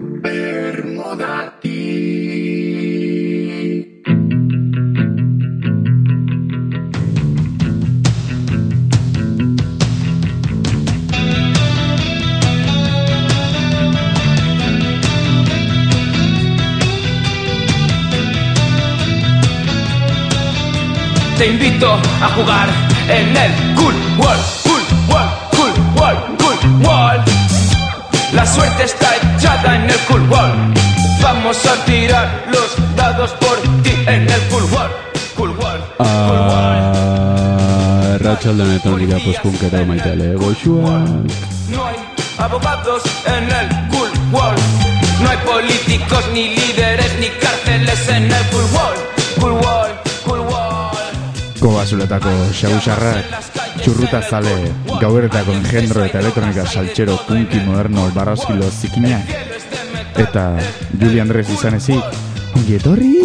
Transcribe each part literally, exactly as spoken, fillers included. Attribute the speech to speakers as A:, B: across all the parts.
A: Te invito a jugar en el Cool World, Cool World, Cool World, Cool World. La suerte está echada en el Cool World. Vamos a tirar los dados por ti en el Cool World, Cool World, Cool World.
B: Arratsalde honetan pospunkera maitale goxuak.
A: No hay abogados en el Cool World. No hay políticos, ni líderes, ni cárceles en el Cool World, Cool World, Cool World.
C: Kobazuletako xabusarrak, txurruta zale, gaueretako engendro eta elektronika saltxero punki moderno barrazkilo zikinak, eta Juli Andrés izan ezik, ongi etorri!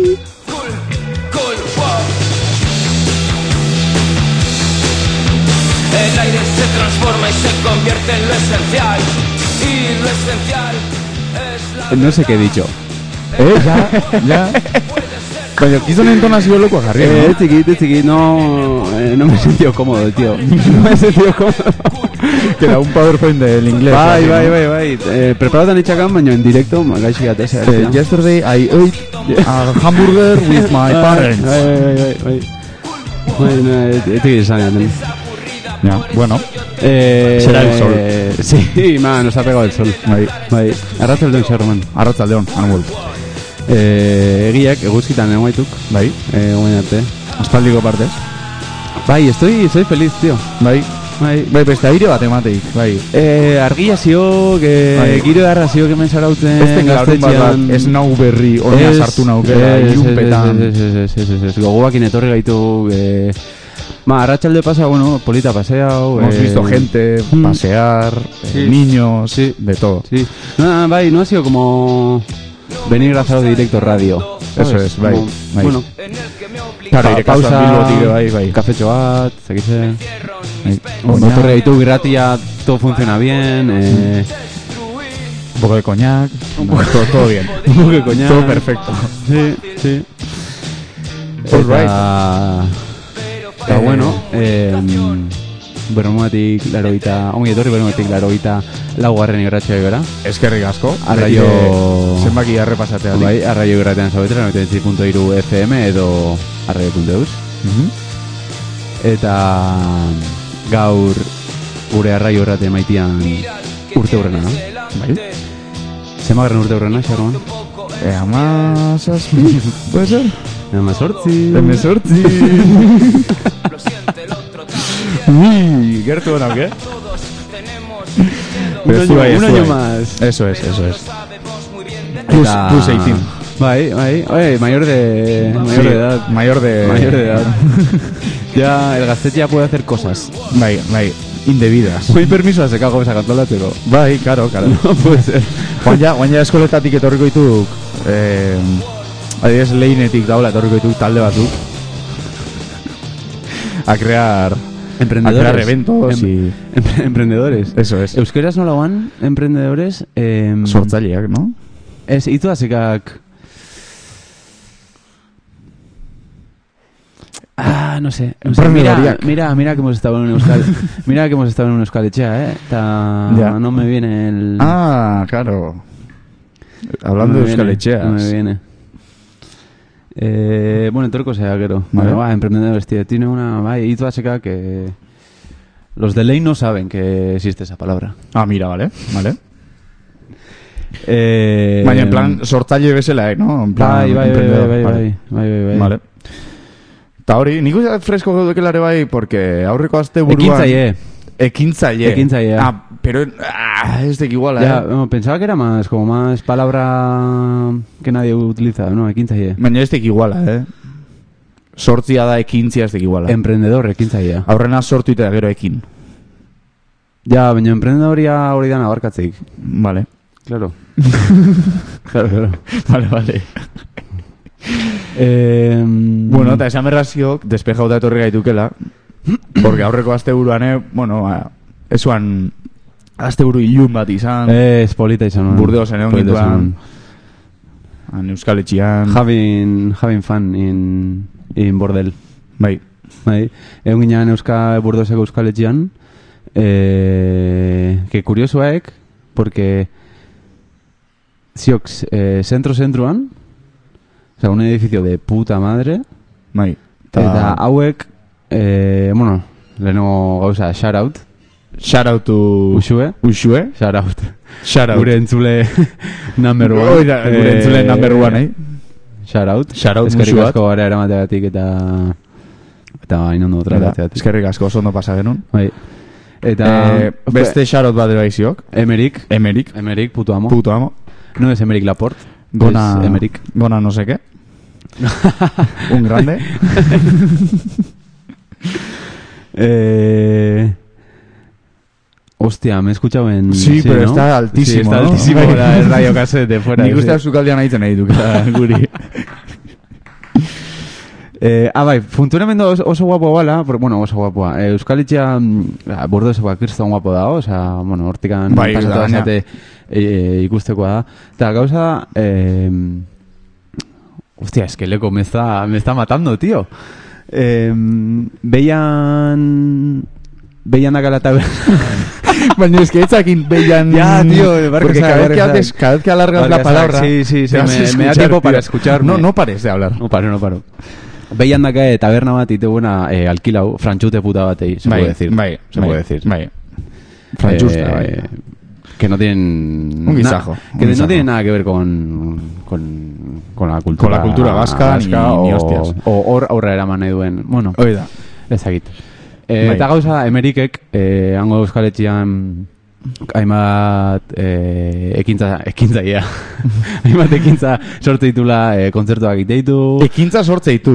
A: El aire se transforma y se convierte en lo esencial, y lo esencial es la...
B: No sé qué he dicho.
C: Eh, ya, ya... Baina, quiso una entonación loco jarri, ¿no?
B: Eh, chiquito, chiquito, no, eh, no me he sentido cómodo, tío. No me he sentido cómodo.
C: Que era un PowerPoint del inglés.
B: Bai, bai, bai, bai. Eh, preparado itxakan, baina en directo, gaixi gatesa.
C: Uh, yesterday I ate a hamburger with my parents.
B: Bai, bai, bai, bai. Bueno, etik izan ean.
C: Ya, bueno.
B: Eh,
C: Será el sol.
B: Eh, sí, man, nos ha pegado el sol. Bai, bai. Arratzaldeon, xarroman.
C: Arratzaldeon, anuel.
B: Eh, egiak, eguzkitan emaituk.
C: Bai.
B: Eh, guain arte.
C: Aspaldiko partez.
B: Bai, estoy, estoy feliz, tío.
C: Bai.
B: Bai,
C: bai, beste aire bat emateik, bai.
B: Eh, argia zio, que bai. Giro darra zio, que mensarauten
C: este gaztetxean. Ez nau berri, ornea sartu naukera, ilunpetan.
B: Ez, ez, ez, ez, ez, gogoakin etorri gaitu, eh, ma, arratsalde pasa, bueno, polita paseao.
C: Hemos
B: eh,
C: visto gente
B: mm,
C: pasear,
B: sí,
C: eh, niños,
B: sí,
C: de todo.
B: Sí. No, bai, no ha sido como venir a hacer directo radio.
C: Eso es, bai,
B: como,
C: bai.
B: Bueno,
C: claro,
B: pa pausa,
C: bilbotik, bai, bai.
B: Cafetxo bat, zekize.
C: Bai.
B: Motorre gaitu irratia, todo funciona bien. Eh,
C: un poco de coñac, no, todo, todo bien.
B: Un poco de coñac.
C: Todo perfecto.
B: Sí, sí.
C: All right.
B: Eta, eta
C: eh,
B: bueno, eh, Bermoatik laroita, ongi etorri Bermoatik laroita laugarren igratxea gara.
C: Eskerrik asko.
B: Arraio...
C: Zenbaki arrepasatea.
B: Bai, arraio gratean zaudetera, noventa y seis punto tres F M edo arraio punto eus.
C: Uh-huh.
B: Eta gaur gure arraio grate maitian urte hurrena, no?
C: Bai.
B: Zemagarren urte hurrena, xarroan?
C: E ama zazpi, puede ser?
B: Ema sortzi.
C: Eme sortzi. Uy, gertu honak, eh?
B: Un año,
C: bai,
B: un año
C: bai.
B: más.
C: Eso es, eso es. Plus,
B: Eta...
C: plus dieciocho.
B: Bai, bai, bai, mayor de... Mayor
C: Sí,
B: de edad.
C: Mayor de...
B: Mayor de edad. Ya, el gaztet ya puede hacer cosas.
C: Bai, bai, indebidas.
B: Muy permiso se cago esa cantolatero.
C: Bai, claro, claro.
B: No puede ser.
C: Juan ya, Juan ya eskoletatik etorriko dituk, eh, adibidez lehinetik daula etorriko dituk talde batzuk a crear
B: Emprendedores.
C: a crear eventos
B: em,
C: y...
B: em, emprendedores.
C: Eso es.
B: Euskeraz nola guan, emprendedores... Eh,
C: Sortzaileak, ¿no?
B: Ez, itu azekak... Ah, no sé. No sé. Mira, mira, mira que hemos estado en un Euskal... mira que hemos estado en un Euskal Etxea, eh. Ta...
C: Ya.
B: No me viene el...
C: Ah, claro. Hablando
B: no
C: de Euskal Etxeas.
B: No me viene. Eh, bueno, torco sea, quiero.
C: Vale.
B: Va, emprendedores, tío. Tiene una... Va, y tú aseca que... Los de ley no saben que existe esa palabra.
C: Ah, mira, vale, vale.
B: Eh...
C: Baina, en plan, sortzaile bezala, eh, ¿no? En plan,
B: Bai, bai, bai,
C: emprendedor.
B: bai, bai,
C: Vale.
B: bai, bai, bai.
C: Vale. Ta hori, nik uste fresko gaudekelare bai, porque aurreko azte buruan...
B: Ekintzaile.
C: Ekintzaile.
B: Ekintzaile.
C: Ah, pero... Ah, es de que igual,
B: Ya,
C: eh.
B: no, pensaba que era más, como más palabra que nadie utiliza, ¿no? Ekintzaile.
C: Baina ez dik iguala, eh? Sortzia da ekintzia ez dik iguala.
B: Emprendedor, ekintzaile.
C: Aurrena sortu eta gero ekin.
B: Ja, baina emprendedoria hori da nabarkatzeik.
C: Vale.
B: Claro. Claro, claro.
C: Vale, vale.
B: Eh,
C: Bueno, eta esan berraziok, despejauta etorri gaitukela, porque aurreko azte buruan, eh, bueno, esuan Azte buru ilun bat izan.
B: Ez, polita izan.
C: Burdeosen egon gintuan. Euskal Etxian.
B: Having, having fun in, in bordel.
C: Bai.
B: Bai. Egon ginean Euskal Burdeoseko Euskal Etxian. Eh, que curiosoaek, porque ziox, eh, centro-centroan, o sea, un edificio de puta madre.
C: Bai.
B: Eta hauek, eh, bueno, leheno gauza, shout out.
C: Shout out to...
B: Uxue.
C: Uxue.
B: Shout out.
C: Shout out.
B: Gure entzule number one.
C: Oida, gure entzule number one, eh?
B: Shout out.
C: Shout out,
B: eskerrik asko gara eramateagatik eta... Eta hain ondo tratateagatik.
C: Eskerrik asko, oso ondo pasa genuen.
B: Bai. Eta...
C: Eh, beste shout out bat dira iziok.
B: Emerik.
C: Emerik.
B: Emerik, puto amo.
C: Puto amo.
B: No es Emerik Laporte.
C: Gona...
B: Es Emerik.
C: Gona no sé qué. Un grande.
B: eh... Hostia, me he escuchado en...
C: Sí, sí, pero ¿no? Está altísimo, sí,
B: está
C: ¿no?
B: altísimo la el radio cassette fuera.
C: Nik uste zukaldean aitzen nahi duk, guri.
B: Eh, ah, bai, funtzionamendu oso, oso guapo bala, porque, bueno, oso guapoa. Eh, Euskal Itxea, Burdeosekoa kriston guapo dago, o sea, bueno, hortikan
C: bai,
B: pasatu azate eh, ikustekoa da. Eta gauza, eh, hostia, es que leko me está, me está matando, tío. Eh, veían... Veían acá la taberna.
C: Bueno, es que etzakin veían...
B: Ya, tío,
C: porque cada vez, que haces, cada vez que alargas la palabra...
B: Sí, sí, sí, me, me da tiempo para escucharme.
C: No, no pares de hablar.
B: No paro, no paro. Veían acá de taberna bat ite buena eh, alquilau, franchute puta batei, se
C: bai,
B: puede decir.
C: Bai,
B: se
C: bai,
B: puede decir.
C: Bai. Franchusta,
B: eh,
C: bai.
B: Que no tienen...
C: Un guisajo.
B: Na, que
C: un guisajo.
B: no tienen nada que ver con... Con, con la cultura...
C: Con la cultura vasca,
B: vasca
C: ni,
B: o,
C: ni hostias.
B: O hor aurra eraman nahi duen... Bueno,
C: oida.
B: ezagit. Eh, eta gauza, Emerikek, eh, hango Euskal Etxian... Hainbat eh, ekintza, ekintza ia. Hainbat ekintza sortze ditula eh, kontzertuak iteitu.
C: Ekintza sortze ditu.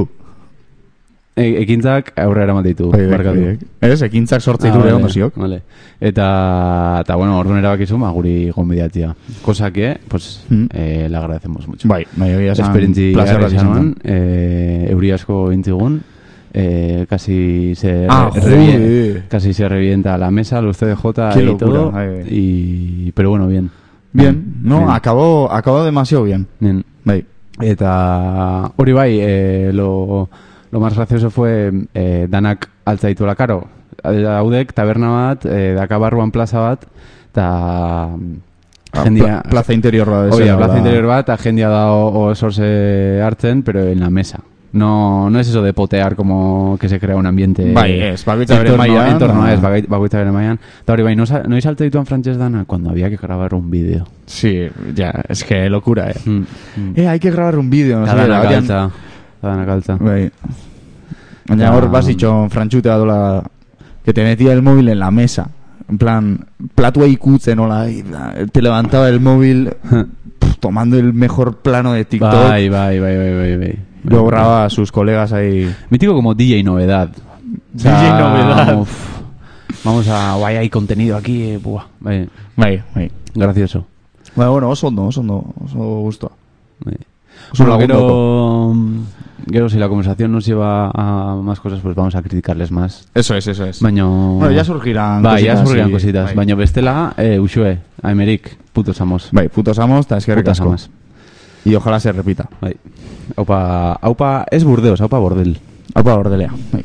B: E, ekintzak aurre eramate ditu.
C: Ez, ekintzak sortze ditu ah, vale, ziok.
B: Vale. Eta, eta bueno, orduan erabakizu, ma, guri gonbidatia. Cosa que, pues, mm. eh, le agradecemos mucho.
C: Bai, bai, egia esan.
B: Esperintzi garrizan, eh, euri asko intzigun. Eh, casi se
C: ah,
B: revienta, casi se revienta la mesa, los C D J y locura, todo. Ay, ay. Y pero bueno, bien.
C: Bien, no, bien. acabó acabó demasiado bien.
B: Bien.
C: Bai.
B: Eta hori bai, eh, lo lo más gracioso fue eh, Danak altza dituela karo. Haudek taberna bat, eh, daka barruan plaza bat, ta jendia,
C: Pla, plaza interior bat.
B: Oye, plaza interior bat, ta jendia da o, o sorse hartzen, pero en la mesa. No, no es eso de potear como que se crea un ambiente.
C: Bai, es, bakoitza bere maian.
B: En torno a es, bakoitza bere maian. Eta hori bai, no, no hice salto dituan Frances Dana cuando había que grabar un vídeo.
C: Sí, ya, es que locura, eh.
B: Mm, mm.
C: Eh, hay que grabar un vídeo. No
B: Dana calza. Dana calza.
C: Bai. Baina hor basitxo Frantxute badola que te metía el móvil en la mesa. En plan, platua ikutzen, hola, te levantaba el móvil tomando el mejor plano de TikTok.
B: Bai, bai, bai, bai, bai, bai.
C: Luego grababa a sus colegas ahí.
B: Mítico como D J Novedad.
C: O sea, D J Novedad.
B: Uf, vamos a... Guay, hay contenido aquí. Eh, buah. Bai,
C: bai, bai.
B: Gracioso.
C: Bueno, bueno, oso ondo, oso ondo, oso gusto.
B: Bai. Bueno, quiero... Quiero, si la conversación nos lleva a más cosas, pues vamos a criticarles más.
C: Eso es, eso es.
B: Baño...
C: Bueno, ya surgirán
B: ba,
C: cositas.
B: ya surgirán y... cositas.
C: Bai.
B: Baño bestela, eh, Uxue, a Emerik, putos amos.
C: Bai, putos amos, ta eskerrik asko.
B: Putos amos.
C: Y ojalá se repita.
B: Bai. Aupa, aupa, es Burdeos, aupa bordel.
C: Aupa bordelea. Bai.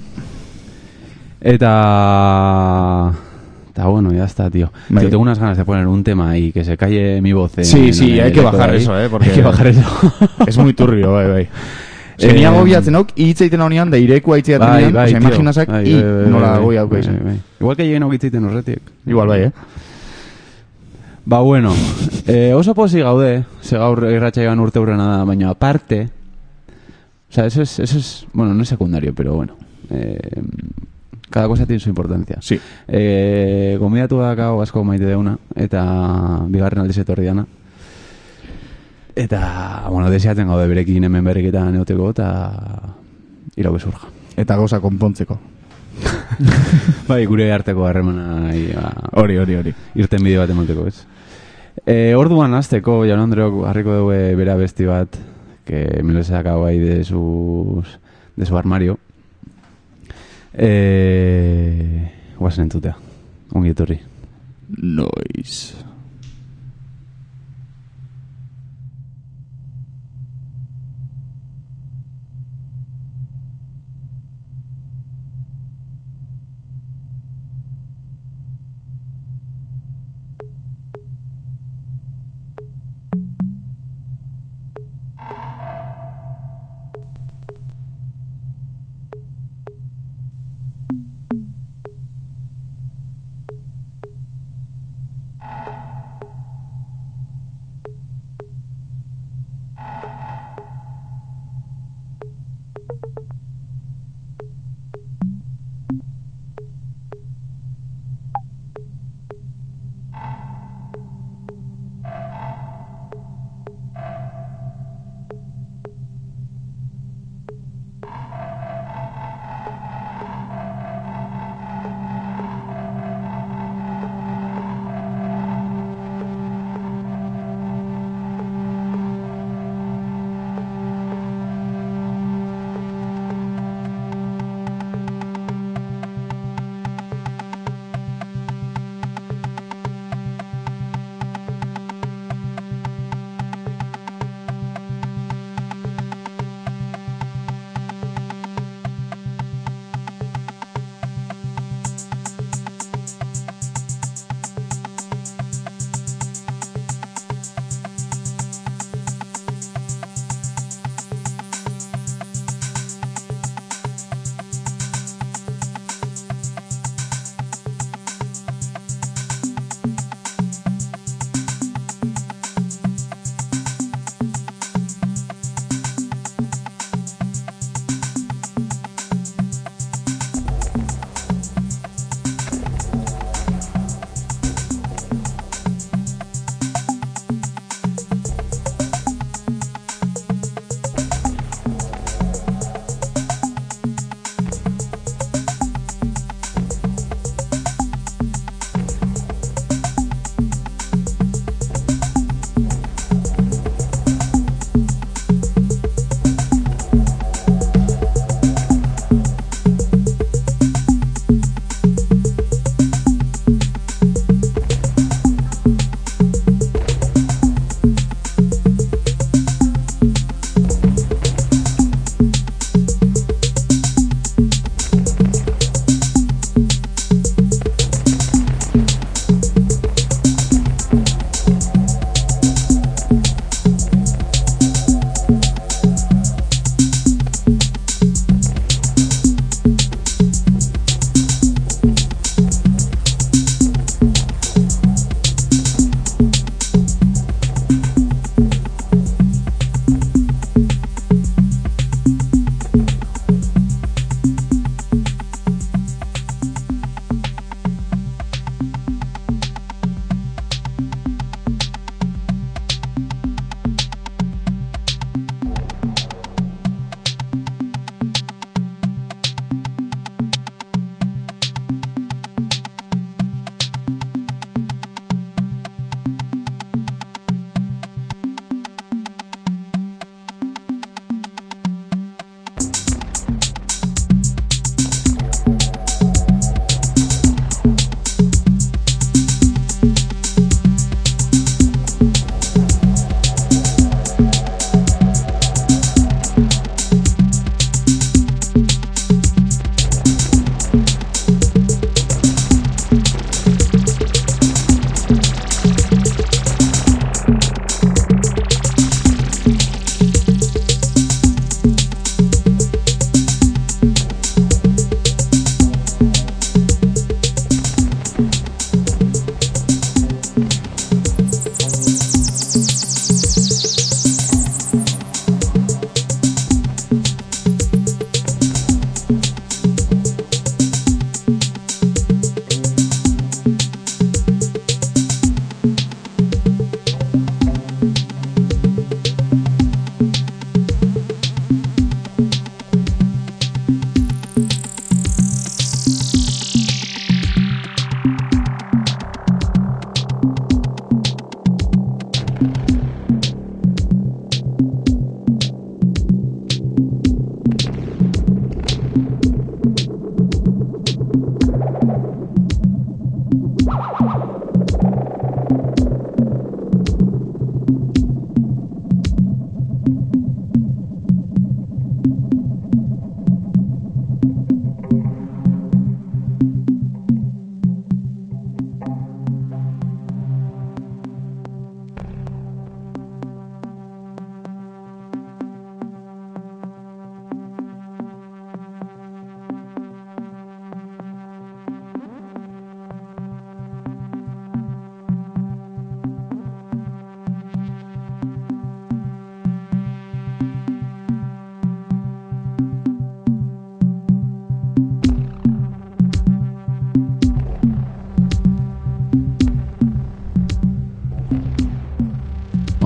B: Eta... Está bueno, ya está, tío.
C: Bai.
B: Tío, tengo unas ganas de poner un tema y que se calle mi voz. En,
C: sí,
B: en,
C: sí,
B: en
C: hay que bajar eso, eh. Porque
B: hay que bajar eso.
C: Es muy turbio, bai, bai. Se ni hago biatzen auk, hitzeiten honean, da ireku haitzeaten
B: bai,
C: honean,
B: bai,
C: o sea, imaginasak, i nola goi hauka izan.
B: Bai, bai. Igual que lleguen aukitzeiten horretik.
C: Igual bai, eh.
B: Ba, bueno, eh, oso posi gaude, ze gaur irratxa iban urte hurrena da, baina aparte, o sea, eso es, eso es, bueno, no es secundario, pero bueno, eh, cada cosa tiene su importancia.
C: Sí.
B: Eh, gomidatu dakau asko maite deuna, eta bigarren aldiz etorri dana. Eta, bueno, deseatzen gaude berekin hemen berriketan neoteko, eta irau bezurga.
C: Eta gauza konpontzeko.
B: Bai, gure arteko harremana
C: hori, hori, hori.
B: Irten bide bat emoteko, ez? E, orduan azteko, Jaun Andreok harriko dugu bera besti bat, que me lo he sacado ahí de sus de su armario. Eh, guazen entzutea. Ongi etorri.
C: Noise.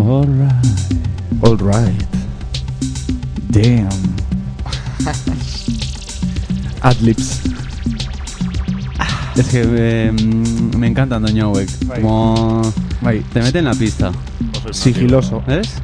B: All right.
C: All right. Damn. Adlibs.
B: Es que eh, me encantan doña hauek.
C: Bai.
B: Como
C: Bai,
B: te meten en la pista.
C: sigiloso.
B: ¿Ves?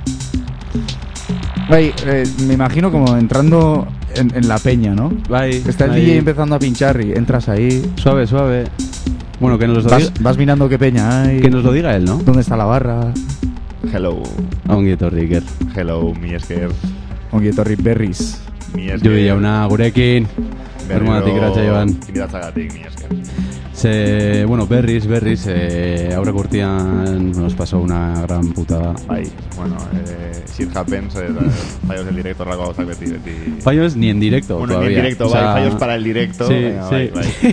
C: Bai, eh, me imagino como entrando en, en la peña, ¿no?
B: Bai,
C: Está el
B: bai.
C: D J empezando a pinchar y entras ahí.
B: Suave, suave. Bueno, que nos lo
C: Vas,
B: diga,
C: vas mirando qué peña hay.
B: que nos lo diga él, ¿no?
C: ¿Dónde está la barra?
D: Hello,
B: Ongi etorri, Iker.
D: hello, mi esker,
C: Ongi etorri berriz.
D: mi esker.
B: Judi jauna gurekin. Bermoatik iratxa joan.
D: Inbidatzagatik, mi esker.
B: Se, bueno, berriz, berriz, eh, aurreko urtean nos pasó una gran putada.
D: Bai, bueno, eh, shit happens, eh, fallos del directo, rako gauzak beti, beti...
B: Fallos ni en directo
D: Bueno,
B: todavía.
D: ni en directo,
B: O sea,
D: bai, fallos para el directo.
B: Sí,
D: venga,
B: sí.
D: bai, bai.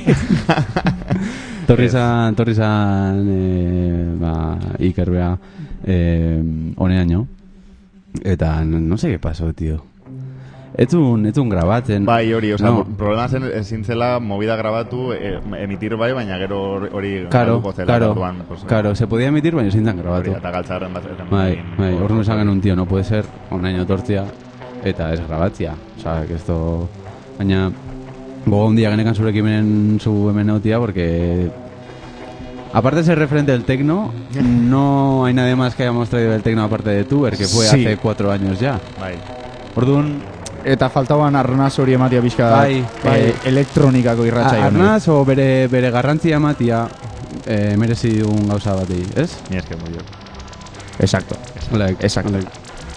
B: Torri zan, torri zan, eh, ba, Iker bea, eh, honeaino. Eta no sé qué pasó, tío. Ez un, ez un grabatzen.
D: Bai, hori, oza,
B: No.
D: problema zen ezin zela movida grabatu, eh, emitir bai, baina gero hori- hori
B: Claro,
D: graduko zela,
B: claro,
D: orduan, pues,
B: claro, se podía emitir, baina ezin zen
D: hori,
B: grabatu.
D: eta galtzarren bat zen.
B: Bai, bai, orduan esan genuen, tío, no puede ser honaino tortzia eta ez grabatzia. O sea, que esto... Baina, gogo un día genekan zurekin hemen zu hemen egotia, porque... Aparte de ser referente del tecno, no hay nadie más que hayamos traído del tecno aparte de tú, que fue
C: Sí.
B: hace cuatro años ya.
D: Bai,
B: Orduan,
C: Eta faltaban arnaz hori ematia pixka
B: Bai, bai.
C: eh, elektronikako irratxa.
B: a- arnaz o bere, bere garrantzia ematia eh, merezi dugun gauza bati, ez?
D: mi esker, muy bien.
C: Exacto.
B: Like,
C: Exacto.
B: like.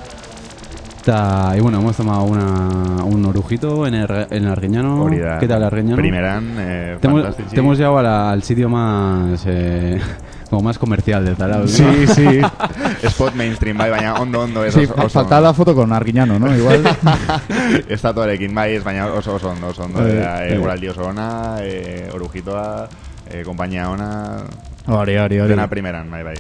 B: Ta, y bueno, hemos tomado una, un orujito en el, en el Arguiñano.
D: Hori da.
B: ¿Qué tal el Arguiñano?
D: Primeran, eh,
B: Te hemos,
D: fantastici.
B: te hemos llevado a la- al sitio más eh, como más comercial de Zarauz, ¿no?
C: Sí, sí.
D: Spot mainstream, bai, baina ondo, ondo, ez
C: Sí,
D: oso,
C: fa-
D: oso.
C: faltaba la foto con Arguiñano, ¿no? Igual.
D: Estatuarekin, bai, ez, baina oso, oso ondo, oso ondo.
C: Bai,
D: Era,
C: bai.
D: eh, guraldi oso ona, eh, orujitoa, eh, kompainia ona,
C: Hori, hori, hori.
D: dena primeran, bai, bai.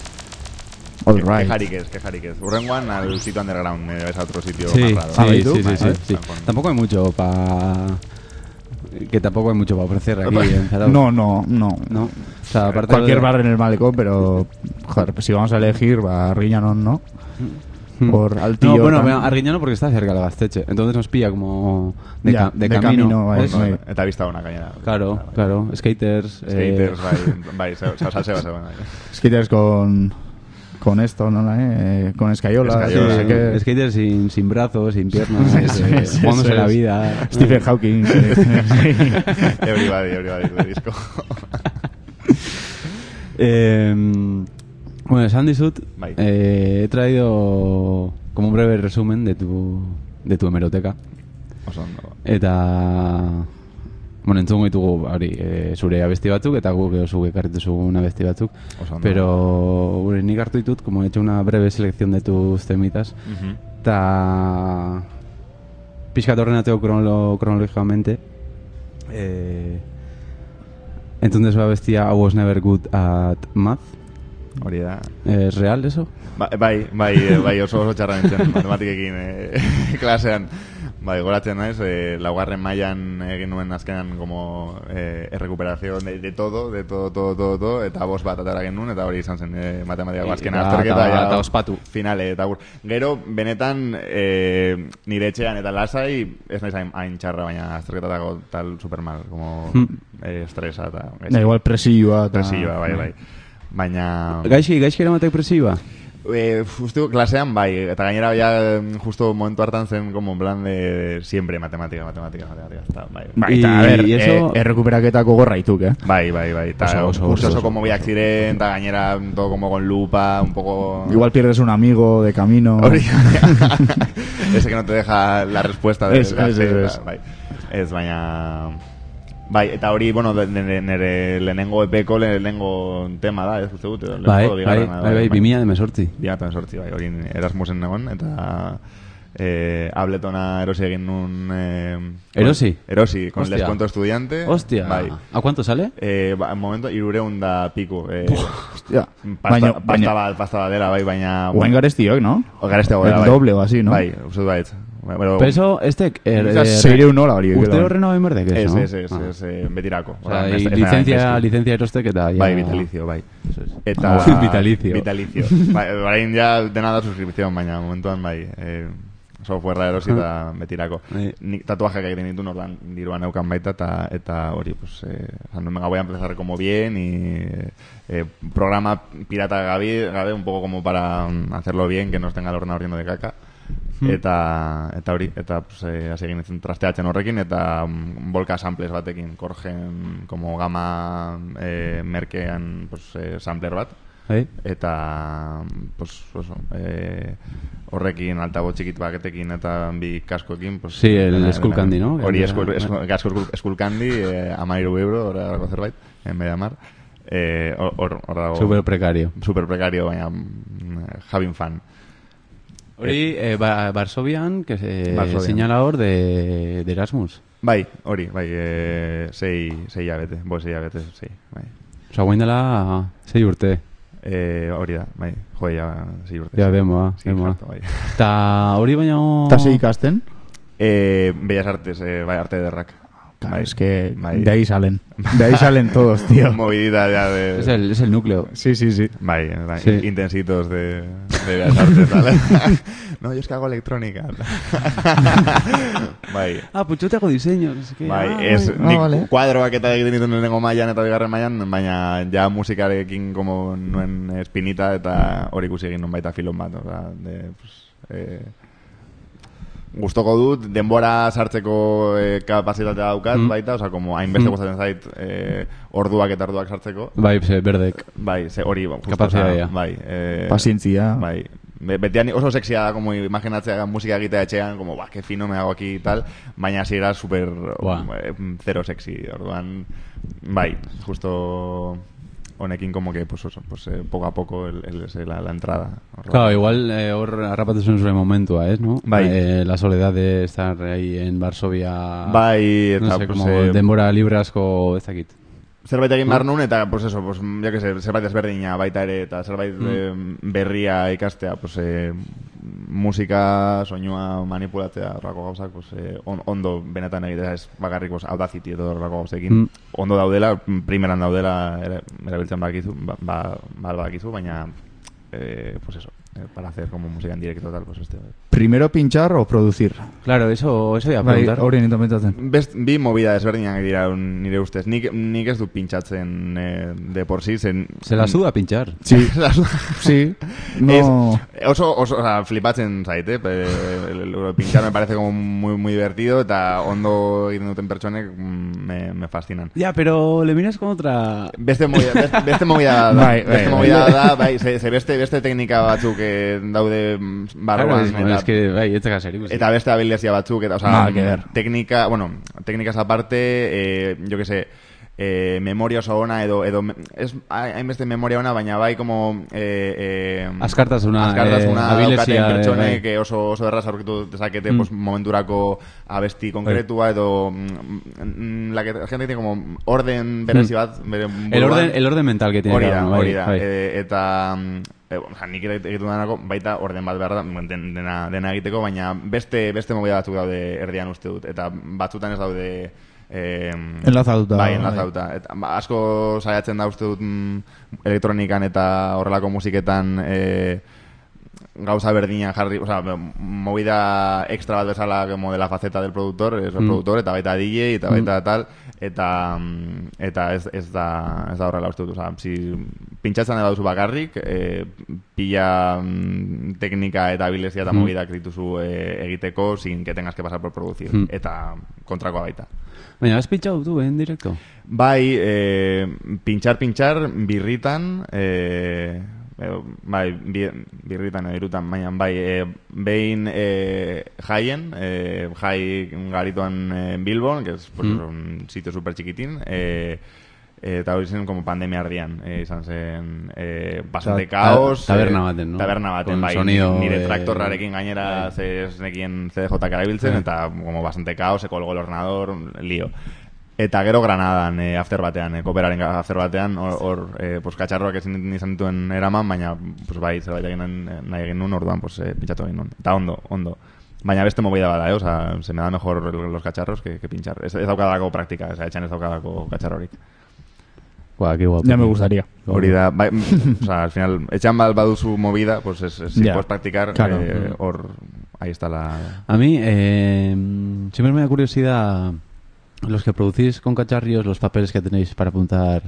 C: All
D: Que
C: right.
D: jarik ez, que jarik ez. Urrengoan al sitio underground, eh, es a otro sitio
B: Sí,
D: más raro.
B: sí,
C: Ah, ¿y
B: sí,
C: tú?
B: sí,
D: Vale,
B: sí,
D: vale,
B: sí.
D: con-
B: Tampoco hay mucho para... Que tampoco hay mucho para ofrecer aquí en Zarauz.
C: No, no, no.
B: ¿No? O sea, aparte
C: Cualquier
B: de-
C: bar en el malecón, pero joder, pues si vamos a elegir, va Arguiñano, ¿no?
B: Hmm.
C: Por al tío.
B: No, bueno,
C: tan-
B: Arguiñano porque está cerca de la Gasteche. Entonces nos pilla como de,
C: Ya,
B: ca- de
C: de
B: camino.
C: camino, bai,
B: ¿ves?
C: bai.
D: Eta bista ona gainera.
B: Claro, claro. Skaters.
D: Skaters,
B: eh,
D: bai, bai, se- se- salseo, se- bai.
C: Skaters con. Con esto, ¿no? Eh, con escayola.
D: Escayola,
C: no sé
D: sí.
C: qué.
B: Skaters sin, sin brazos, sin piernas,
C: Sí,
B: eh,
C: sí, sí,
B: jugándose
C: eso
B: la
C: es.
B: vida.
C: Stephen Hawking. sí.
D: Everybody, everybody, de disco.
B: Eh, bueno, Sandy Sud,
D: Bai.
B: eh, he traído como un breve resumen de tu, de tu hemeroteca.
D: Oso ondo.
B: Eta, bueno, entzungo ditugu hori, e, zure abesti batzuk, eta guk edo zuk ekarritu zugun abesti batzuk.
D: Oso ondo.
B: Pero, gure, nik hartu ditut, como he hecho una breve selección de tus temitas,
D: Mhm.
B: eta pixkat ordenateo cronolo, cronológicamente. Eh, entonces la bestia I was never good at math.
D: Hori da.
B: ¿Es real eso?
D: Ba- Bai, bai, eh, bai, oso oso txarra nintzen matematikekin eh, klasean. Bai, goratzen naiz, eh, laugarren mailan egin nuen azkenan como eh, errekuperación de, de todo, de todo, todo, todo, todo, eta bost bat atara genuen, eta hori izan zen eh, matematikako azken
B: Eta-
D: azterketa.
B: eta-
D: ja,
B: eta ospatu.
D: Finale, eta gur. Gero, benetan, eh, nire etxean eta lasai, ez naiz hain, hain txarra, baina azterketatako tal supermal, como
B: Hmm.
D: eh, estresa eta...
C: Da igual presioa. eta-
D: Presioa, bai, bai. Baina...
B: Gaixi, gaixi eramatek presiba?
D: Eh, justo klasean bai, eta gainera ja justo momentu hartan zen como en plan de siempre matemática, matemática, matemática, eta, bai.
C: Bai, eta, a
B: Y-
C: ver,
B: y eso-
C: eh, errekuperaketako gorraituk, eh?
D: Bai, bai, bai, eta
B: Oso, oso,
D: justo
B: oso,
D: eso como
B: oso.
D: biak ziren, eta gainera todo como con lupa, un poco...
C: Igual pierdes un amigo de camino.
D: Hori. Ese que no te deja la respuesta de
C: Es-
D: la
C: es-
D: cita,
C: es.
D: bai. Ez, baina... Bai, eta hori, bueno, de- nire, nire lehenengo epeko lehenengo tema da, ez uste dut, lehenengo
B: Bai,
D: edo
B: bai,
D: bigarrena,
B: bai, bai, bimia de mesortzi.
D: Bia eta sortzi, bai, hori Erasmusen egon, eta eh, Abletona erosi egin nun... Eh,
B: ¿Erosi?
D: Erosi, con
B: Hostia.
D: descuento estudiante.
B: Hostia,
D: Bai.
B: ¿a cuánto sale?
D: Eh, ba, en momento, irureun da piku. Eh,
C: Hostia.
D: pasta,
C: Baina,
D: pasta,
C: baina,
D: bat, pasta batera, bai, baina...
C: Oain garestiok, ¿no?
D: Garestiago
C: El
D: dela, bai.
C: doble o así, ¿no?
D: Bai, uste du baitz. Pero,
B: Peso, este... Er,
C: Eta seireun nola hori.
B: Urte horrena bain berdek,
D: Ez,
B: no?
D: ez, ez, ez, eh, betirako.
B: O sea,
D: Osea, ez- ez-
B: licencia,
D: ez-
B: licencia erostek eta... Ja,
D: Bai, vitalicio, bai.
B: Eso es.
D: Eta...
B: Ah, vitalicio.
D: Vitalicio. Bai, orain ja dena da suscripción, baina momentuan bai... Eh, softwarea erosi da betirako.
B: Bai.
D: Nik tatuajeak egiten ditu ordan diruan neukan baita eta eta hori pues eh no me voy a empezar como bien y eh, programa pirata gabe, gabe un poco como para um, hacerlo bien, que no tenga el ordenador lleno de caca. Hmm. Eta eta hori eta pues eh hasi egin zen trasteatzen horrekin eta um, bolka samples batekin korgen como gama eh merkean pues eh, sampler bat.
B: Bai.
D: Eta pues oso, eh horrekin altabo txikit baketekin eta bi kaskoekin pues
B: Sí, el Skullcandy, ¿no?
D: Hori Skullcandy eh hamairu euro horrelako zerbait en Mediamar. Eh hor hor dago
B: super precario.
D: Super precario, baina having fun.
B: Hori eh, ba, Varsovian, que se
D: Varsovian.
B: señalador de, de Erasmus.
D: Bai, hori, bai, eh sei sei hilabete, bo sei hilabete, sei, bai.
B: Osa, guain dela sei urte.
D: Eh, hori da, bai, jo, ja, sei urte.
B: Ja, demoa,
D: sí,
B: demoa.
D: exacto, bai.
B: Ta hori baina...
C: Eta ze ikasten?
D: Eh, Bellas Artes, eh, bai, arte ederrak.
C: Claro, es que
D: bai.
C: de ahí salen. De ahí salen todos, tío.
D: Movidita ya de...
B: Es el, es el núcleo.
C: Sí, sí, sí.
D: Bai, bai,
B: Sí.
D: intensitos de, de Bellas Artes, tal. No, yo es que hago electrónica. Bai.
B: Ah, pues yo te hago diseños. Es que,
D: Bai,
B: ah,
D: ez,
B: bai.
D: nik
C: vale.
D: kuadroak eta egiten dituen lehenengo mailan eta bigarren mailan, baina ja musikarekin como nuen espinita eta hori ikusi egin nun baita filon bat, oza, de, pues, eh, gustoko dut, denbora sartzeko eh, kapazitatea daukat
B: Mm.
D: baita, oza, como hainbeste
B: Mm.
D: gustatzen zait eh, orduak eta orduak sartzeko.
B: Bai, ze, berdek.
D: Bai, ze hori, justo,
B: Kapazitatea.
D: oza, bai. Eh,
C: Pazientzia.
D: Bai. Be- Betian oso sexia da, como imaginatzea musika egitea etxean, como, ba, que fino me hago aquí y tal, baina hasi era super
B: Buah.
D: eh, cero sexy, orduan, bai, justo honekin como que, pues, oso, pues, eh, poco a poco el, el, el, la, la entrada. Orduan.
B: Claro, igual eh, hor harrapatu zuen zure momentua, ¿es? ¿No?
D: Bai.
B: Eh, la soledad de estar ahí en Varsovia...
D: Bai, eta,
B: no sé,
D: pues,
B: como
D: eh,
B: denbora libre asko ez dakit.
D: zerbait egin behar nun, eta, pues eso, pues, ya que sé, zerbait ezberdina baita ere, eta zerbait
B: Mm.
D: eh, berria ikastea, pues, eh, musika, soinua manipulatzea, horrako gauzak, pues, eh, on, ondo benetan egitea, ez bakarrik, pues, Audacity edo horrako gauzekin,
B: Mm.
D: ondo daudela, primeran daudela, era- erabiltzen bakizu, ba, ba, ba, bakizu, baina, eh, pues eso, eh, para hacer como música en directo, tal, pues este...
C: Primero pinchar o producir.
B: Claro, eso, eso iba a
C: Bai,
B: preguntar.
C: hori nintzen pentsatzen.
D: Best, bi movida desberdinak dira un- nire ustez. Nik, nik ez du pintxatzen eh, de por sí, zen...
B: Se la suda pinchar.
C: Sí,
D: Se la suda.
C: sí. No...
D: Es, oso, oso, o sea, flipatzen zait, eh? Pe- el- el pinchar me parece como muy, muy divertido, eta ondo egiten duten pertsonek mm, me, me fascinan.
B: Ya, pero le miras con otra...
D: Beste movida, beste, beste movida da,
C: Bai,
D: beste
C: bai,
D: movida
C: bai.
D: da, bai, ze, ze beste, beste teknika batzuk eh, daude mm, barruan,
B: Claro, es, es que, bai, ez da serio.
D: eta beste abilezia batzuk, eta, o sea,
C: Nada que ver.
D: técnica, bueno, técnicas aparte, eh, yo que sé, eh, memoria oso ona, edo, edo, es, hainbeste memoria ona, baina bai como, eh, eh,
B: Askartasuna,
D: askartasuna
B: eh, abilezia,
D: daukaten pertsonek,
B: eh, bai.
D: eh, oso, oso erraz aurkitu dezakete,
B: Mm.
D: pues, momenturako abesti konkretua, edo, mm, mm, la que la gente tiene como orden berezi bat, bere
B: El
D: buruan.
B: orden, el orden mental que tiene
D: Hori
B: cada
D: da,
B: uno, bai,
D: hori da.
B: bai.
D: E, eta mm, e, bueno, nik egiten danako baita orden bat behar da, den, dena, dena egiteko, baina beste beste movida batzuk daude erdian uste dut, eta batzutan ez daude eh,
C: Enlazatuta,
D: bai,
C: bai.
D: enlazatuta. Eta, ba, asko saiatzen da uste dut mm, elektronikan eta horrelako musiketan eh, gauza berdina jarri, o sea, movida extra bat bezala como de la faceta del productor, es el
B: Mm.
D: productor, eta baita D J, eta baita tal, eta mm, eta ez, ez da ez da horrela uste dut, o sea, si pintxatzen baduzu bakarrik, eh, pilla mm, teknika eta abilezia eta
B: Mm.
D: movidak dituzu eh, egiteko sin que tengas que pasar por producir,
B: Mm.
D: eta kontrakoa baita.
B: Baina, has pinchado tú en directo?
D: Bai, eh, pintxar, pintxar, birritan, eh, eh, bai, bi, birritan edo irutan, baina bai, eh, behin eh, jaien, eh, jai garituan eh, Bilbon, que es pues,
B: Mm.
D: un sitio super chiquitín, eh, eh, eta hori zen como pandemia ardian, eh, izan zen eh, bastante
B: Ta-
D: kaos,
B: taberna
D: eh,
B: baten, no?
D: taberna baten,
B: Con
D: bai,
B: sonido,
D: nire
B: eh,
D: traktorrarekin gainera
B: bai.
D: ze ez nekien C D J erabiltzen,
B: Bai.
D: eta como bastante caos, se colgó el ordenador, lío. Eta gero Granadan, eh, after batean, eh, Koperaren after batean, hor, hor eh, pues, katxarroak ezin izan dituen eraman, baina, pues, bai, zerbait egin nahi egin nun, orduan, pues, eh, pitxatu egin nun. Eta ondo, ondo. Baina beste movida bada, eh? O sea, se me da mejor los cacharros que, que pinchar. Ez, ez daukadako praktika, o sea, etxan ez daukadako cacharrorik.
B: Guau, qué guapo.
C: Ya me gustaría.
D: Hori da, bai, o sea, al final, etxan bal baduzu movida, pues es, es, si
C: Ya.
D: puedes practicar,
C: Claro.
D: eh, or, ahí está la...
B: A mí eh, siempre me da curiosidad los que producís con cacharrios los papeles que tenéis para apuntar.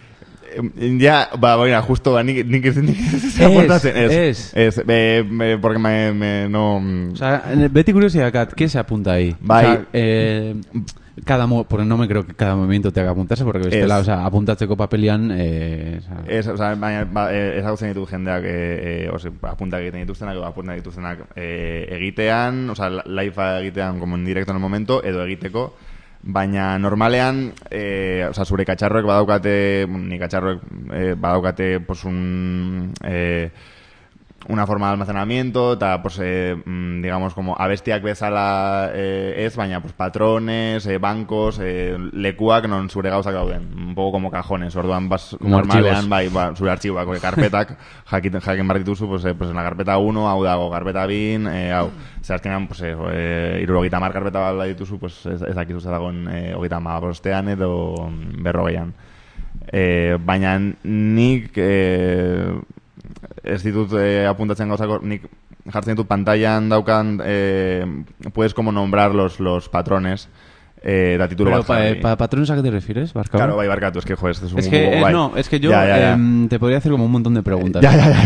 D: Eh, Ya, ba, bueno, justo, ba, nik, nik, nik, nik
B: Es,
D: apuntatzen,
B: es.
D: es, eh, me, porque me, me, no...
B: O sea, Betty curiosidad, Kat, ¿qué se apunta ahí?
D: Bai.
B: O sea, eh, cada mo porque no me creo que cada movimiento tenga que apuntarse, porque bestela, o sea, apuntatzeko papelian... Eh, o sea,
D: Ez, o sea, baina, ba, eh, ezagutzen ditu jendeak, eh, eh, ose, apuntak egiten dituztenak, edo apuntak dituztenak eh, egitean, o sea, live egitean, como en directo en el momento, edo egiteko, baina normalean, eh, o sea, zure katxarroek badaukate, ni katxarroek eh, badaukate, pues, un... Eh, una forma de almacenamiento, eta, pues, eh, digamos, como abestiak bezala eh, ez, baina, pues, patrones, eh, bancos, eh, lekuak non zure gauzak dauden. Un poco como cajones, orduan, bas,
B: Como
D: normalean,
B: archivos.
D: bai, ba, zure archiboak, oke, karpetak, jakin, jakin behar dituzu, pues, eh, pues, en la carpeta uno, hau dago, carpeta bin, eh, hau. Zer azkenean, pues, eh, eh, irurogeita mar karpeta bala dituzu, pues, ez, ez dakizu zer dagoen eh, hogeita ma bostean edo berrogeian. Eh, baina nik... Eh, ez ditut eh, apuntatzen gauzako, nik jartzen ditut pantailan daukan, eh, puedes como nombrar los, los patrones, eh, da título
B: pero
D: bat
B: pa,
D: jarri.
B: eh, pa, ¿patrones a qué te refieres, Barcao?
D: Claro, bai, barkatu, es que, joder, este es un
B: Es que,
D: poco
B: eh,
D: guay.
B: no, es que yo
D: Ya, ya, ya.
B: eh, te podría hacer como un montón de preguntas.
D: Ya, ya, ya.